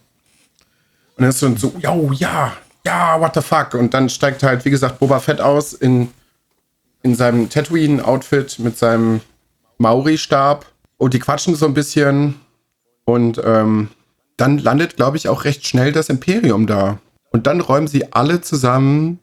Speaker 2: dann ist so, so, yo, ja, ja, what the fuck. Und dann steigt halt, wie gesagt, Boba Fett aus in, in seinem Tatooine-Outfit mit seinem Maori-Stab. Und die quatschen so ein bisschen. Und ähm, dann landet, glaube ich, auch recht schnell das Imperium da. Und dann räumen sie alle zusammen.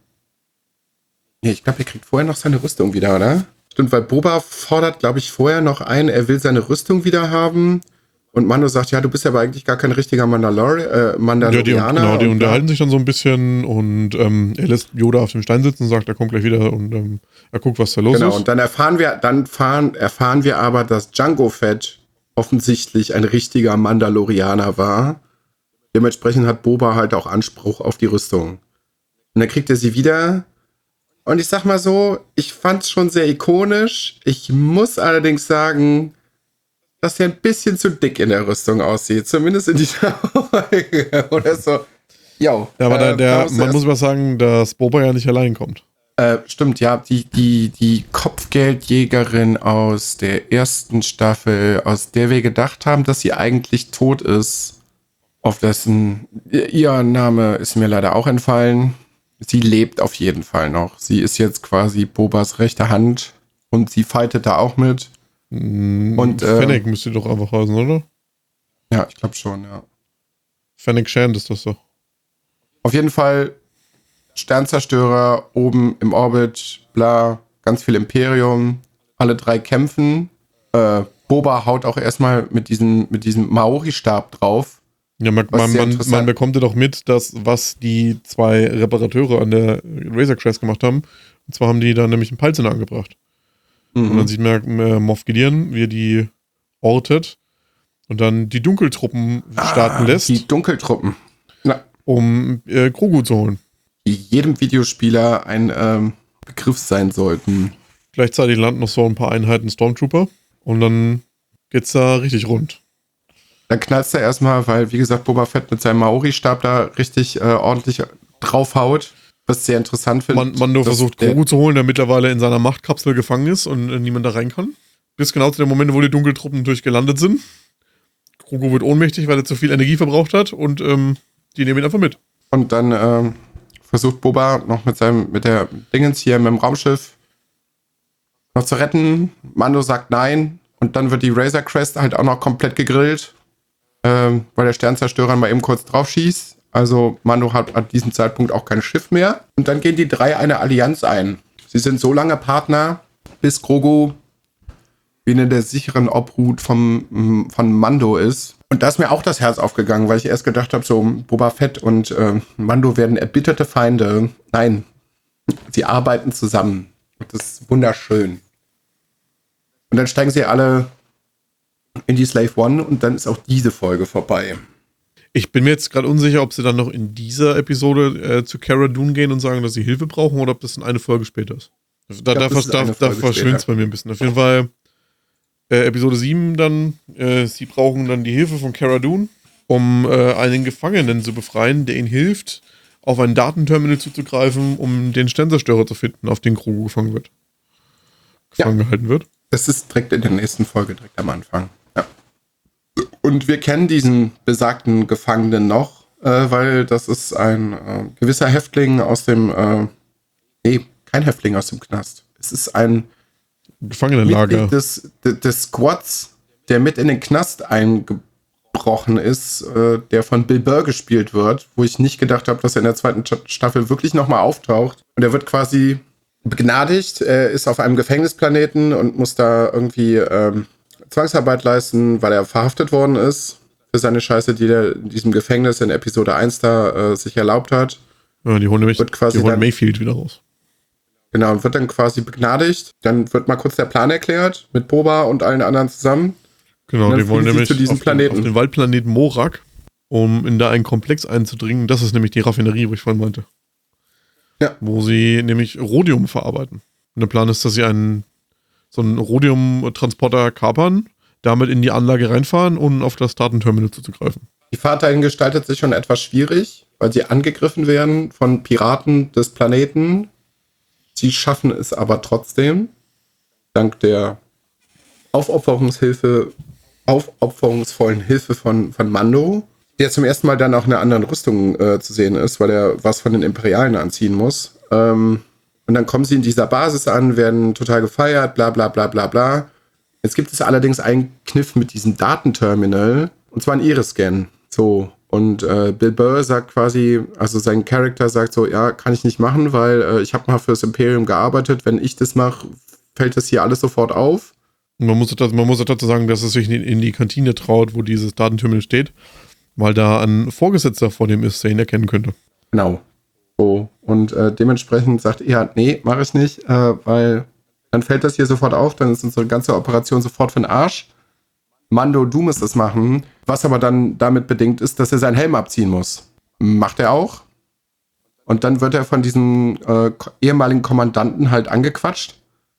Speaker 2: Nee, ich glaube, er kriegt vorher noch seine Rüstung wieder, oder? Stimmt, weil Boba fordert, glaube ich, vorher noch ein, er will seine Rüstung wieder haben. Und Mando sagt, ja, du bist aber eigentlich gar kein richtiger Mandalori äh, Mandalorianer.
Speaker 1: Ja, die, genau, die
Speaker 2: und
Speaker 1: unterhalten sich dann so ein bisschen und ähm, er lässt Yoda auf dem Stein sitzen und sagt, er kommt gleich wieder und ähm, er guckt, was da los
Speaker 2: genau,
Speaker 1: ist.
Speaker 2: und dann erfahren wir, dann fahren, erfahren wir aber, dass Jango Fett offensichtlich ein richtiger Mandalorianer war. Dementsprechend hat Boba halt auch Anspruch auf die Rüstung. Und dann kriegt er sie wieder. Und ich sag mal so, ich fand's schon sehr ikonisch. Ich muss allerdings sagen, dass er ein bisschen zu dick in der Rüstung aussieht. Zumindest in dieser Folge. Oder so. Jo,
Speaker 1: Ja, aber
Speaker 2: äh,
Speaker 1: der, der,
Speaker 2: muss
Speaker 1: man
Speaker 2: erst-
Speaker 1: muss aber sagen, dass Boba ja nicht allein kommt.
Speaker 2: Äh, stimmt, ja, die, die, die Kopfgeldjägerin aus der ersten Staffel, aus der wir gedacht haben, dass sie eigentlich tot ist, auf dessen, ihr Name ist mir leider auch entfallen. Sie lebt auf jeden Fall noch. Sie ist jetzt quasi Bobas rechte Hand und sie fightet da auch mit. Und, äh,
Speaker 1: Fennec müsste doch einfach heißen, oder?
Speaker 2: Ja, ich glaube schon, ja.
Speaker 1: Fennec Shand ist das doch.
Speaker 2: Auf jeden Fall Sternzerstörer oben im Orbit, bla, ganz viel Imperium. Alle drei kämpfen. Äh, Boba haut auch erstmal mit diesem, mit diesem Maori-Stab drauf.
Speaker 1: Ja, man,
Speaker 2: Was
Speaker 1: man,
Speaker 2: sehr
Speaker 1: man,
Speaker 2: interessant-
Speaker 1: man bekommt ja doch mit, dass was die zwei Reparateure an der Razor Crest gemacht haben. Und zwar haben die da nämlich einen Palzender angebracht. Mhm. Und dann sieht man äh, Moff Gideon, wie er die ortet und dann die Dunkeltruppen starten ah, lässt.
Speaker 2: Die Dunkeltruppen. Ja.
Speaker 1: Um äh, Grogu zu holen.
Speaker 2: Die jedem Videospieler ein ähm, Begriff sein sollten.
Speaker 1: Gleichzeitig landen noch so ein paar Einheiten Stormtrooper und dann geht's da richtig rund.
Speaker 2: Dann knallst du erstmal, weil, wie gesagt, Boba Fett mit seinem Maori-Stab da richtig äh, ordentlich draufhaut, was ich sehr interessant finde.
Speaker 1: Man, Mando versucht Grogu zu holen, der mittlerweile in seiner Machtkapsel gefangen ist und äh, niemand da rein kann. Bis genau zu dem Moment, wo die Dunkeltruppen durchgelandet sind. Grogu wird ohnmächtig, weil er zu viel Energie verbraucht hat und ähm, die nehmen ihn einfach mit.
Speaker 2: Und dann ähm, versucht Boba noch mit seinem, mit der Dingens hier mit dem Raumschiff noch zu retten. Mando sagt nein und dann wird die Razor Crest halt auch noch komplett gegrillt, ähm, weil der Sternzerstörer mal eben kurz drauf schießt. Also Mando hat an diesem Zeitpunkt auch kein Schiff mehr. Und dann gehen die drei eine Allianz ein. Sie sind so lange Partner, bis Grogu in der sicheren Obhut vom, von Mando ist. Und da ist mir auch das Herz aufgegangen, weil ich erst gedacht habe, so Boba Fett und äh, Mando werden erbitterte Feinde. Nein, sie arbeiten zusammen. Das ist wunderschön. Und dann steigen sie alle in die Slave One und dann ist auch diese Folge vorbei.
Speaker 1: Ich bin mir jetzt gerade unsicher, ob sie dann noch in dieser Episode äh, zu Cara Dune gehen und sagen, dass sie Hilfe brauchen oder ob das eine Folge später ist. Da, glaub, da, da, da verschwindet es bei mir ein bisschen. Auf jeden Fall Äh, Episode sieben dann, äh, sie brauchen dann die Hilfe von Cara Dune, um äh, einen Gefangenen zu befreien, der ihnen hilft, auf ein Datenterminal zuzugreifen, um den Sternzerstörer zu finden, auf den Grogu gefangen wird. Gefangen ja. gehalten wird.
Speaker 2: Das ist direkt in der nächsten Folge, direkt am Anfang. Ja. Und wir kennen diesen besagten Gefangenen noch, äh, weil das ist ein äh, gewisser Häftling aus dem, äh, nee, kein Häftling aus dem Knast. Es ist ein
Speaker 1: Gefangenenlager.
Speaker 2: Des, des, des Squads, der mit in den Knast eingebrochen ist, äh, der von Bill Burr gespielt wird, wo ich nicht gedacht habe, dass er in der zweiten Staffel wirklich nochmal auftaucht. Und er wird quasi begnadigt, er ist auf einem Gefängnisplaneten und muss da irgendwie ähm, Zwangsarbeit leisten, weil er verhaftet worden ist für seine Scheiße, die er in diesem Gefängnis in Episode eins da äh, sich erlaubt hat.
Speaker 1: Ja, die holen nämlich wird quasi die holen Mayfield wieder raus.
Speaker 2: Genau, und wird dann quasi begnadigt. Dann wird mal kurz der Plan erklärt, mit Boba und allen anderen zusammen.
Speaker 1: Genau, die wollen nämlich
Speaker 2: zu diesem
Speaker 1: auf,
Speaker 2: Planeten.
Speaker 1: Den, auf den Waldplaneten Morak, um in da einen Komplex einzudringen. Das ist nämlich die Raffinerie, wo ich vorhin meinte.
Speaker 2: Ja.
Speaker 1: Wo sie nämlich Rhodium verarbeiten. Und der Plan ist, dass sie einen so einen Rhodium-Transporter kapern, damit in die Anlage reinfahren und auf das Datenterminal zuzugreifen.
Speaker 2: Die Fahrt dahin gestaltet sich schon etwas schwierig, weil sie angegriffen werden von Piraten des Planeten. Sie schaffen es aber trotzdem, dank der Aufopferungshilfe, aufopferungsvollen Hilfe von, von Mando, der zum ersten Mal dann auch in einer anderen Rüstung äh, zu sehen ist, weil er was von den Imperialen anziehen muss. Ähm, und dann kommen sie in dieser Basis an, werden total gefeiert, bla bla bla bla bla. Jetzt gibt es allerdings einen Kniff mit diesem Datenterminal, und zwar ein Iris-Scan. So. Und äh, Bill Burr sagt quasi, also sein Charakter sagt so, ja, kann ich nicht machen, weil äh, ich habe mal fürs Imperium gearbeitet. Wenn ich das mache, fällt das hier alles sofort auf.
Speaker 1: Man muss, man muss dazu sagen, dass er sich in die Kantine traut, wo dieses Datenterminal steht, weil da ein Vorgesetzter vor dem ist, der ihn erkennen könnte.
Speaker 2: Genau. So. Und äh, dementsprechend sagt er, nee, mache ich nicht, äh, weil dann fällt das hier sofort auf, dann ist unsere ganze Operation sofort für den Arsch. Mando, du musst das machen, was aber dann damit bedingt ist, dass er seinen Helm abziehen muss. Macht er auch. Und dann wird er von diesem äh, ehemaligen Kommandanten halt angequatscht.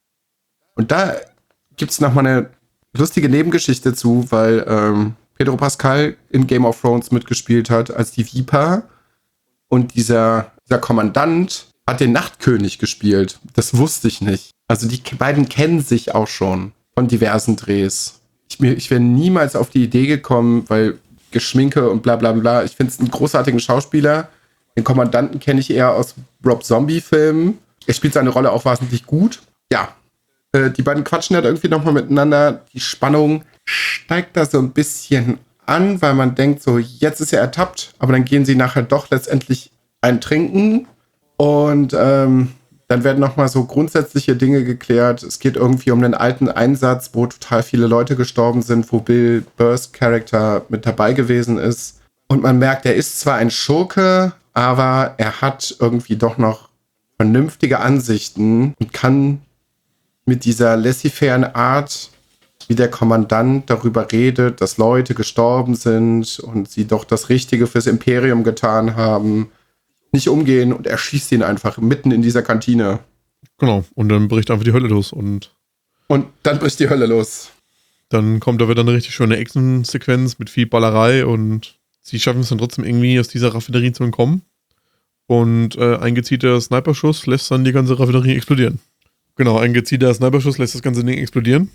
Speaker 2: Und da gibt es nochmal eine lustige Nebengeschichte zu, weil ähm, Pedro Pascal in Game of Thrones mitgespielt hat als die Viper. Und dieser, dieser Kommandant hat den Nachtkönig gespielt. Das wusste ich nicht. Also die beiden kennen sich auch schon von diversen Drehs. Ich, ich wäre niemals auf die Idee gekommen, weil Geschminke und bla bla bla. Ich finde es einen großartigen Schauspieler. Den Kommandanten kenne ich eher aus Rob Zombie-Filmen. Er spielt seine Rolle auch wahnsinnig gut. Ja, äh, die beiden quatschen halt irgendwie nochmal miteinander. Die Spannung steigt da so ein bisschen an, weil man denkt so, jetzt ist er ertappt. Aber dann gehen sie nachher doch letztendlich ein Trinken. Und ähm, dann werden nochmal so grundsätzliche Dinge geklärt. Es geht irgendwie um den alten Einsatz, wo total viele Leute gestorben sind, wo Bill Burrs Charakter mit dabei gewesen ist. Und man merkt, er ist zwar ein Schurke, aber er hat irgendwie doch noch vernünftige Ansichten und kann mit dieser laissez-faire-en Art, wie der Kommandant darüber redet, dass Leute gestorben sind und sie doch das Richtige fürs Imperium getan haben, nicht umgehen und erschießt ihn einfach mitten in dieser Kantine.
Speaker 1: Genau, und dann bricht einfach die Hölle los und
Speaker 2: Und dann bricht die Hölle los.
Speaker 1: dann kommt da wieder eine richtig schöne Action-Sequenz mit viel Ballerei und sie schaffen es dann trotzdem irgendwie aus dieser Raffinerie zu entkommen. Und äh, ein gezielter Sniperschuss lässt dann die ganze Raffinerie explodieren. Genau, ein gezielter Sniperschuss lässt das ganze Ding explodieren.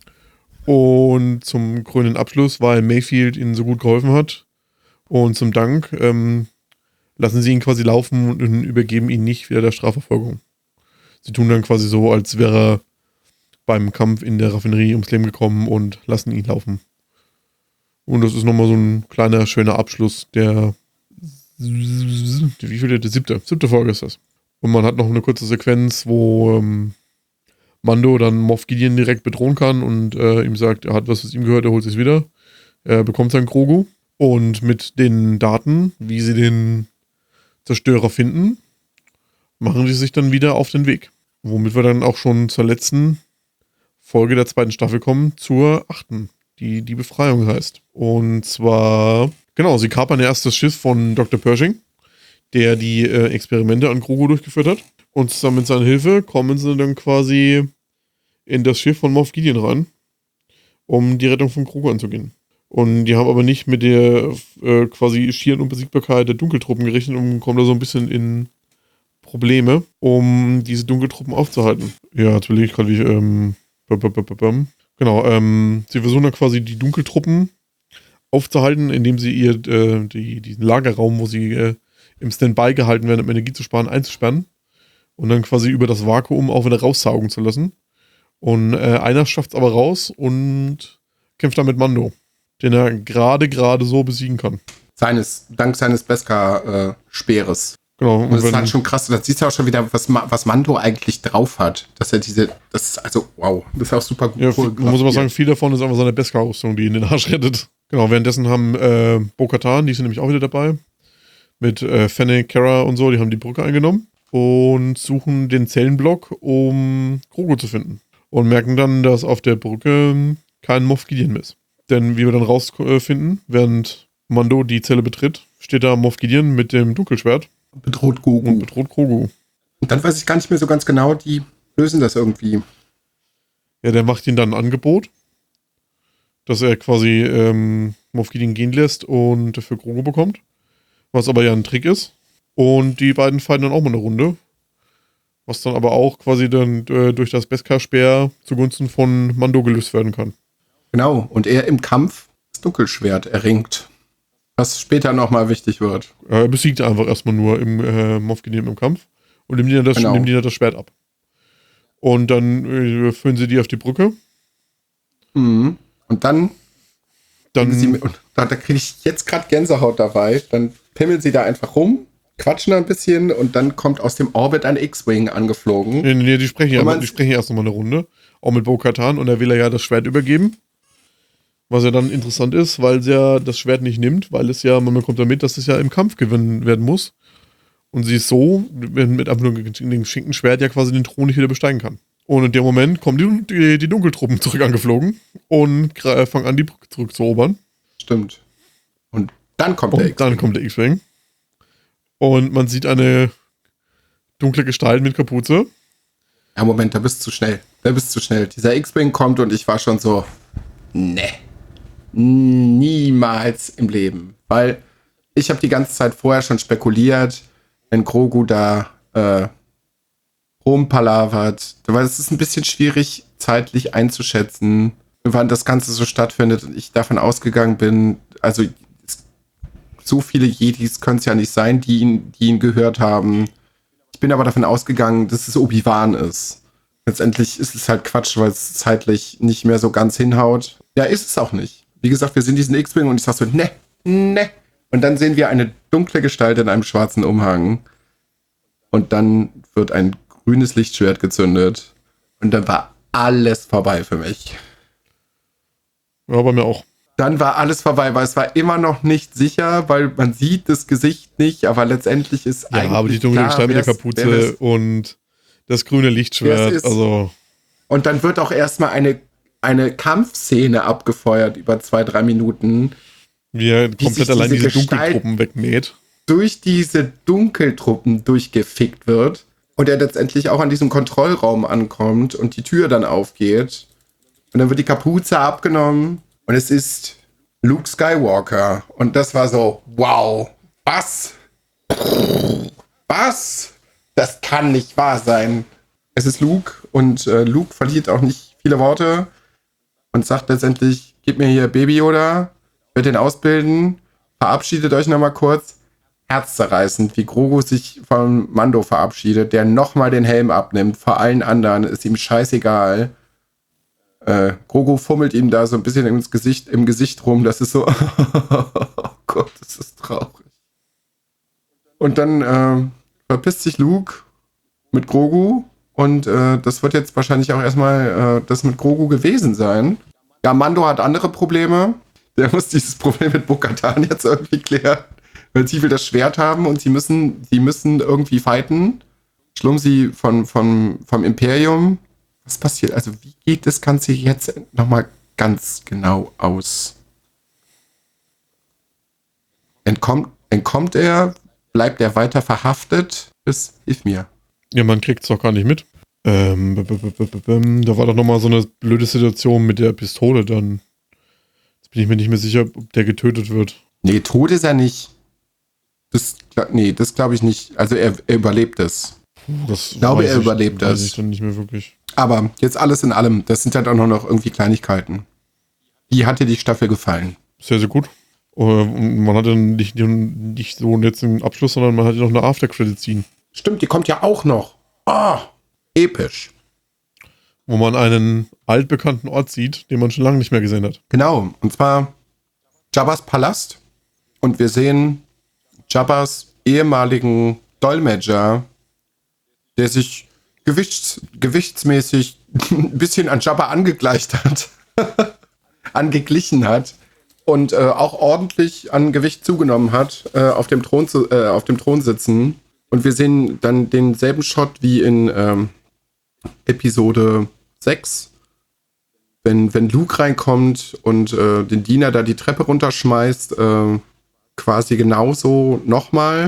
Speaker 1: Und zum krönenden Abschluss, weil Mayfield ihnen so gut geholfen hat und zum Dank ähm, lassen sie ihn quasi laufen und übergeben ihn nicht wieder der Strafverfolgung. Sie tun dann quasi so, als wäre er beim Kampf in der Raffinerie ums Leben gekommen und lassen ihn laufen. Und das ist nochmal so ein kleiner, schöner Abschluss der wie viel der siebte? Siebte Folge ist das. Und man hat noch eine kurze Sequenz, wo ähm, Mando dann Moff Gideon direkt bedrohen kann und äh, ihm sagt, er hat was, was ihm gehört, er holt es wieder. Er bekommt seinen Grogu. Und mit den Daten, wie sie den Zerstörer finden, machen sie sich dann wieder auf den Weg. Womit wir dann auch schon zur letzten Folge der zweiten Staffel kommen, zur achten, die die Befreiung heißt. Und zwar, genau, sie kapern erst das Schiff von Doktor Pershing, der die äh, Experimente an Grogu durchgeführt hat. Und zusammen mit seiner Hilfe kommen sie dann quasi in das Schiff von Moff Gideon rein, um die Rettung von Grogu anzugehen. Und die haben aber nicht mit der äh, quasi schieren Unbesiegbarkeit der Dunkeltruppen gerechnet und kommen da so ein bisschen in Probleme, um diese Dunkeltruppen aufzuhalten. Ja, jetzt will ich gerade wie, ähm, genau, ähm, sie versuchen dann quasi die Dunkeltruppen aufzuhalten, indem sie ihr, äh, die, diesen Lagerraum, wo sie äh, im Standby gehalten werden, um Energie zu sparen, einzusperren und dann quasi über das Vakuum auch wieder raussaugen zu lassen. Und äh, einer schafft es aber raus und kämpft dann mit Mando, den er gerade, gerade so besiegen kann.
Speaker 2: Seines, dank seines Beskar-Speeres.
Speaker 1: Genau.
Speaker 2: Und das ist halt schon krass. Da siehst du auch schon wieder, was, was Mando eigentlich drauf hat. Dass er diese, das ist also, wow, das ist auch super gut.
Speaker 1: Ja, man muss aber sagen, viel davon ist einfach seine Beskar-Rüstung, die ihn den Arsch rettet. Genau, währenddessen haben äh, Bo-Katan, die sind nämlich auch wieder dabei, mit äh, Fennec, Cara und so, die haben die Brücke eingenommen und suchen den Zellenblock, um Grogu zu finden. Und merken dann, dass auf der Brücke kein Moff Gideon mehr ist. Denn wie wir dann rausfinden, während Mando die Zelle betritt, steht da Moff Gideon mit dem Dunkelschwert.
Speaker 2: Bedroht Grogu.
Speaker 1: Und bedroht Grogu.
Speaker 2: Und dann weiß ich gar nicht mehr so ganz genau, die lösen das irgendwie.
Speaker 1: Ja, der macht ihm dann ein Angebot, dass er quasi ähm, Moff Gideon gehen lässt und dafür Grogu bekommt. Was aber ja ein Trick ist. Und die beiden fighten dann auch mal eine Runde. Was dann aber auch quasi dann äh, durch das Beskar-Speer zugunsten von Mando gelöst werden kann.
Speaker 2: Genau, und er im Kampf das Dunkelschwert erringt. Was später nochmal wichtig wird.
Speaker 1: Er besiegt einfach erstmal nur im äh, Moff Gideon im Kampf und nimmt ihm das,
Speaker 2: genau.
Speaker 1: nimmt ihm das Schwert ab. Und dann äh, führen sie die auf die Brücke.
Speaker 2: Mhm. Und dann,
Speaker 1: dann
Speaker 2: sie, und da, da kriege ich jetzt gerade Gänsehaut dabei. Dann pimmeln sie da einfach rum, quatschen da ein bisschen und dann kommt aus dem Orbit ein X-Wing angeflogen.
Speaker 1: Nee, nee, die sprechen ja die sprechen erst nochmal eine Runde. Auch mit Bo-Katan und er will ja das Schwert übergeben. Was ja dann interessant ist, weil sie ja das Schwert nicht nimmt, weil es ja, man bekommt damit, dass es ja im Kampf gewinnen werden muss. Und sie ist so, mit einfach nur dem geschickten Schwert ja quasi den Thron nicht wieder besteigen kann. Und in dem Moment kommen die, die, die Dunkeltruppen zurück angeflogen und fangen an, die Brücke zurückzuerobern.
Speaker 2: Stimmt. Und dann kommt
Speaker 1: und
Speaker 2: der X-Wing.
Speaker 1: Dann kommt der X-Wing. Und man sieht eine dunkle Gestalt mit Kapuze.
Speaker 2: Ja, Moment, da bist du zu schnell. Da bist du zu schnell. Dieser X-Wing kommt und ich war schon so, ne. Niemals im Leben. Weil ich habe die ganze Zeit vorher schon spekuliert, wenn Grogu da äh, rumpalavert, weil es ist ein bisschen schwierig zeitlich einzuschätzen, wann das Ganze so stattfindet und ich davon ausgegangen bin, also so viele Jedis können es ja nicht sein, die ihn, die ihn gehört haben. Ich bin aber davon ausgegangen, dass es Obi-Wan ist. Letztendlich ist es halt Quatsch, weil es zeitlich nicht mehr so ganz hinhaut. Ja, ist es auch nicht. Wie gesagt, wir sind diesen X-Wing und ich sag so, ne, ne. Und dann sehen wir eine dunkle Gestalt in einem schwarzen Umhang. Und dann wird ein grünes Lichtschwert gezündet. Und dann war alles vorbei für mich.
Speaker 1: Ja, bei mir auch.
Speaker 2: Dann war alles vorbei, weil es war immer noch nicht sicher, weil man sieht das Gesicht nicht, aber letztendlich ist
Speaker 1: ja,
Speaker 2: eigentlich
Speaker 1: aber die dunkle
Speaker 2: klar,
Speaker 1: Gestalt mit der Kapuze und das grüne Lichtschwert, also...
Speaker 2: Und dann wird auch erstmal eine, eine Kampfszene abgefeuert über zwei, drei Minuten.
Speaker 1: Wie er komplett allein diese, diese Dunkeltruppen wegmäht.
Speaker 2: Durch diese Dunkeltruppen durchgefickt wird. Und er letztendlich auch an diesem Kontrollraum ankommt und die Tür dann aufgeht. Und dann wird die Kapuze abgenommen und es ist Luke Skywalker. Und das war so, wow, was? Was? Das kann nicht wahr sein. Es ist Luke und äh, Luke verliert auch nicht viele Worte und sagt letztendlich, gib mir hier Baby Yoda, wird den ausbilden, verabschiedet euch nochmal kurz. Herzzerreißend, wie Grogu sich von Mando verabschiedet, der nochmal den Helm abnimmt, vor allen anderen, ist ihm scheißegal. Äh, Grogu fummelt ihm da so ein bisschen ins Gesicht, im Gesicht rum, das ist so, oh Gott, das ist traurig. Und dann äh, verpisst sich Luke mit Grogu und äh, das wird jetzt wahrscheinlich auch erstmal äh, das mit Grogu gewesen sein. Ja, Mando hat andere Probleme, der muss dieses Problem mit Bo-Katan jetzt irgendwie klären. Weil sie will das Schwert haben und sie müssen, sie müssen irgendwie fighten. Schlumsi von, von, vom Imperium. Was passiert? Also wie geht das Ganze jetzt nochmal ganz genau aus? Entkommt, entkommt er? Bleibt er weiter verhaftet? Das hilf mir.
Speaker 1: Ja, man kriegt es doch gar nicht mit. Ähm, b- b- b- b- b- da war doch nochmal so eine blöde Situation mit der Pistole dann. Jetzt bin ich mir nicht mehr sicher, ob der getötet wird.
Speaker 2: Nee, tot ist er nicht. Das, nee, das glaube ich nicht. Also er, er überlebt es.
Speaker 1: Das
Speaker 2: ich glaube, er
Speaker 1: ich,
Speaker 2: überlebt
Speaker 1: weiß
Speaker 2: es.
Speaker 1: Ich dann nicht mehr wirklich.
Speaker 2: Aber jetzt alles in allem, das sind halt auch noch irgendwie Kleinigkeiten. Wie hat dir die Staffel gefallen?
Speaker 1: Sehr, sehr gut. Und man hatte nicht, nicht so jetzt den Abschluss, sondern man hatte noch eine After-Credit-Scene.
Speaker 2: Stimmt, die kommt ja auch noch. Ah, oh, episch.
Speaker 1: Wo man einen altbekannten Ort sieht, den man schon lange nicht mehr gesehen hat.
Speaker 2: Genau, und zwar Jabba's Palast. Und wir sehen Jabba's ehemaligen Dolmetscher, der sich gewichts, gewichtsmäßig ein bisschen an Jabba angegleicht hat, angeglichen hat und äh, auch ordentlich an Gewicht zugenommen hat, äh, auf dem Thron zu, äh, auf dem Thron sitzen. Und wir sehen dann denselben Shot wie in ähm, Episode sechs, wenn, wenn Luke reinkommt und äh, den Diener da die Treppe runterschmeißt, äh, quasi genauso nochmal.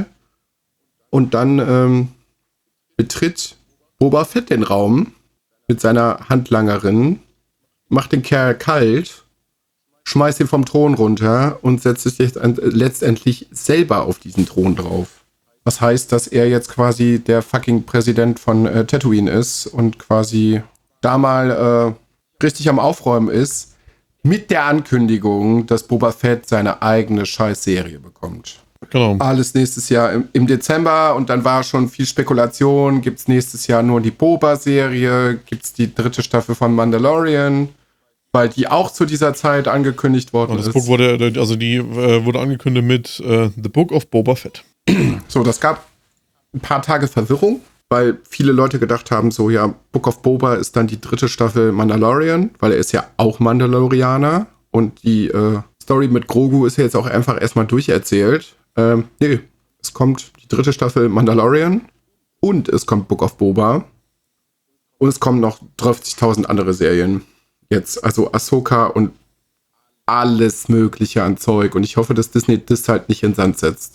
Speaker 2: Und dann ähm, betritt Boba Fett den Raum mit seiner Handlangerin, macht den Kerl kalt, schmeißt ihn vom Thron runter und setzt sich jetzt an, äh, letztendlich selber auf diesen Thron drauf. Was heißt, dass er jetzt quasi der fucking Präsident von äh, Tatooine ist und quasi da mal äh, richtig am Aufräumen ist, mit der Ankündigung, dass Boba Fett seine eigene Scheißserie bekommt.
Speaker 1: Genau.
Speaker 2: Alles nächstes Jahr im, im Dezember und dann war schon viel Spekulation. Gibt es nächstes Jahr nur die Boba-Serie? Gibt es die dritte Staffel von Mandalorian? Weil die auch zu dieser Zeit angekündigt worden
Speaker 1: und das
Speaker 2: ist.
Speaker 1: Buch wurde, also die äh, wurde angekündigt mit äh, The Book of Boba Fett.
Speaker 2: So, das gab ein paar Tage Verwirrung, weil viele Leute gedacht haben, so ja, Book of Boba ist dann die dritte Staffel Mandalorian, weil er ist ja auch Mandalorianer und die äh, Story mit Grogu ist ja jetzt auch einfach erstmal durcherzählt. Ähm, nee, es kommt die dritte Staffel Mandalorian und es kommt Book of Boba und es kommen noch dreißigtausend andere Serien. Jetzt, also Ahsoka und alles Mögliche an Zeug und ich hoffe, dass Disney das halt nicht in den Sand setzt.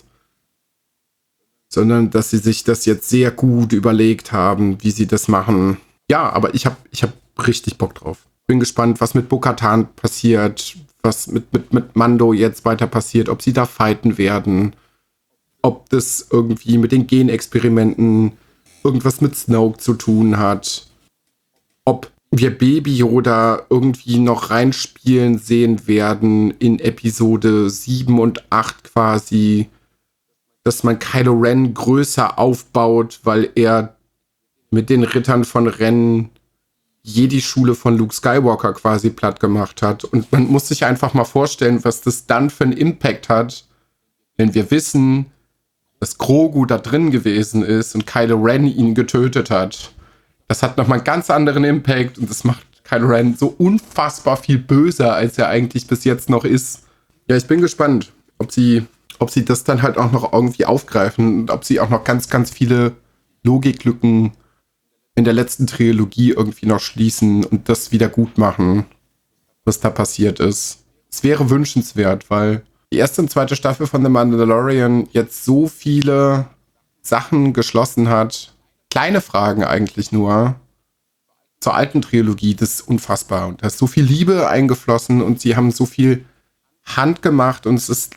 Speaker 2: Sondern dass sie sich das jetzt sehr gut überlegt haben, wie sie das machen. Ja, aber ich habe ich hab richtig Bock drauf. Bin gespannt, was mit Bo-Katan passiert, was mit, mit, mit Mando jetzt weiter passiert, ob sie da fighten werden, ob das irgendwie mit den Genexperimenten irgendwas mit Snoke zu tun hat, ob wir Baby Yoda irgendwie noch reinspielen sehen werden in Episode sieben und acht quasi, dass man Kylo Ren größer aufbaut, weil er mit den Rittern von Ren Jedi-Schule von Luke Skywalker quasi platt gemacht hat. Und man muss sich einfach mal vorstellen, was das dann für einen Impact hat, wenn wir wissen, dass Grogu da drin gewesen ist und Kylo Ren ihn getötet hat. Das hat nochmal einen ganz anderen Impact und das macht Kylo Ren so unfassbar viel böser, als er eigentlich bis jetzt noch ist. Ja, ich bin gespannt, ob sie... ob sie das dann halt auch noch irgendwie aufgreifen und ob sie auch noch ganz, ganz viele Logiklücken in der letzten Trilogie irgendwie noch schließen und das wieder gut machen, was da passiert ist. Es wäre wünschenswert, weil die erste und zweite Staffel von The Mandalorian jetzt so viele Sachen geschlossen hat. Kleine Fragen eigentlich nur. Zur alten Trilogie, das ist unfassbar. Und da ist so viel Liebe eingeflossen und sie haben so viel Hand gemacht und es ist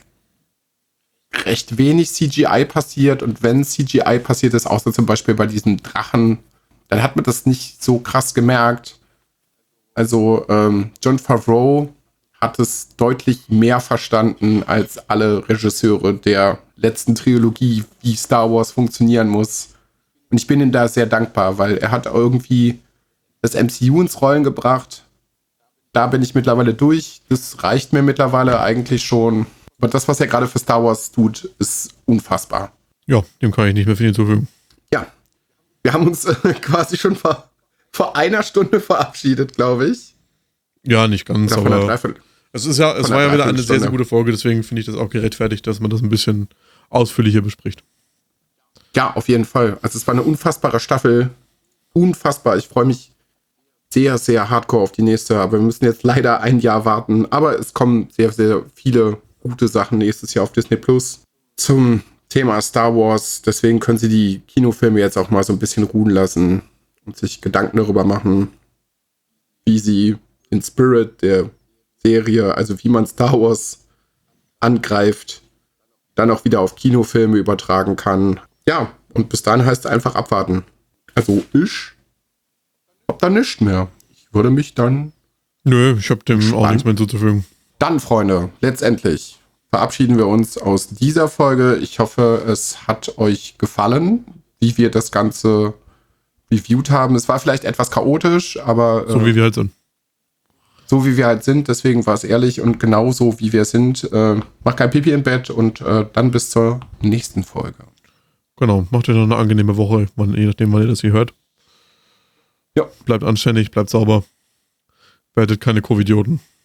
Speaker 2: recht wenig C G I passiert. Und wenn C G I passiert ist, außer zum Beispiel bei diesem Drachen, dann hat man das nicht so krass gemerkt. Also ähm, Jon Favreau hat es deutlich mehr verstanden als alle Regisseure der letzten Trilogie, wie Star Wars funktionieren muss. Und ich bin ihm da sehr dankbar, weil er hat irgendwie das M C U ins Rollen gebracht. Da bin ich mittlerweile durch. Das reicht mir mittlerweile eigentlich schon. Aber das, was er gerade für Star Wars tut, ist unfassbar.
Speaker 1: Ja, dem kann ich nicht mehr viel hinzufügen.
Speaker 2: Ja, wir haben uns äh, quasi schon vor, vor einer Stunde verabschiedet, glaube ich.
Speaker 1: Ja, nicht ganz,
Speaker 2: Oder von der
Speaker 1: aber
Speaker 2: Dreiviertel-
Speaker 1: es ist ja, es
Speaker 2: von
Speaker 1: war
Speaker 2: der
Speaker 1: ja wieder eine sehr, sehr
Speaker 2: Dreiviertelstunde.
Speaker 1: gute Folge, deswegen finde ich das auch gerechtfertigt, dass man das ein bisschen ausführlicher bespricht.
Speaker 2: Ja, auf jeden Fall. Also es war eine unfassbare Staffel. Unfassbar. Ich freue mich sehr, sehr hardcore auf die nächste. Aber wir müssen jetzt leider ein Jahr warten. Aber es kommen sehr, sehr viele gute Sachen nächstes Jahr auf Disney Plus zum Thema Star Wars. Deswegen können Sie die Kinofilme jetzt auch mal so ein bisschen ruhen lassen und sich Gedanken darüber machen, wie sie den Spirit der Serie, also wie man Star Wars angreift, dann auch wieder auf Kinofilme übertragen kann. Ja, und bis dahin heißt es einfach abwarten. Also ich hab da nichts mehr. Ich würde mich dann...
Speaker 1: Nö, ich habe dem auch
Speaker 2: Spannend.
Speaker 1: nichts mehr hinzuzufügen.
Speaker 2: Dann, Freunde, letztendlich verabschieden wir uns aus dieser Folge. Ich hoffe, es hat euch gefallen, wie wir das Ganze reviewed haben. Es war vielleicht etwas chaotisch, aber...
Speaker 1: So
Speaker 2: äh,
Speaker 1: wie wir halt sind.
Speaker 2: so wie wir halt sind, deswegen war es ehrlich und genau so wie wir sind. Äh, macht kein Pipi im Bett und äh, dann bis zur nächsten Folge.
Speaker 1: Genau, macht euch noch eine angenehme Woche, wann, je nachdem, wann ihr das hier hört.
Speaker 2: Ja.
Speaker 1: Bleibt anständig, bleibt sauber. Werdet keine Covidioten.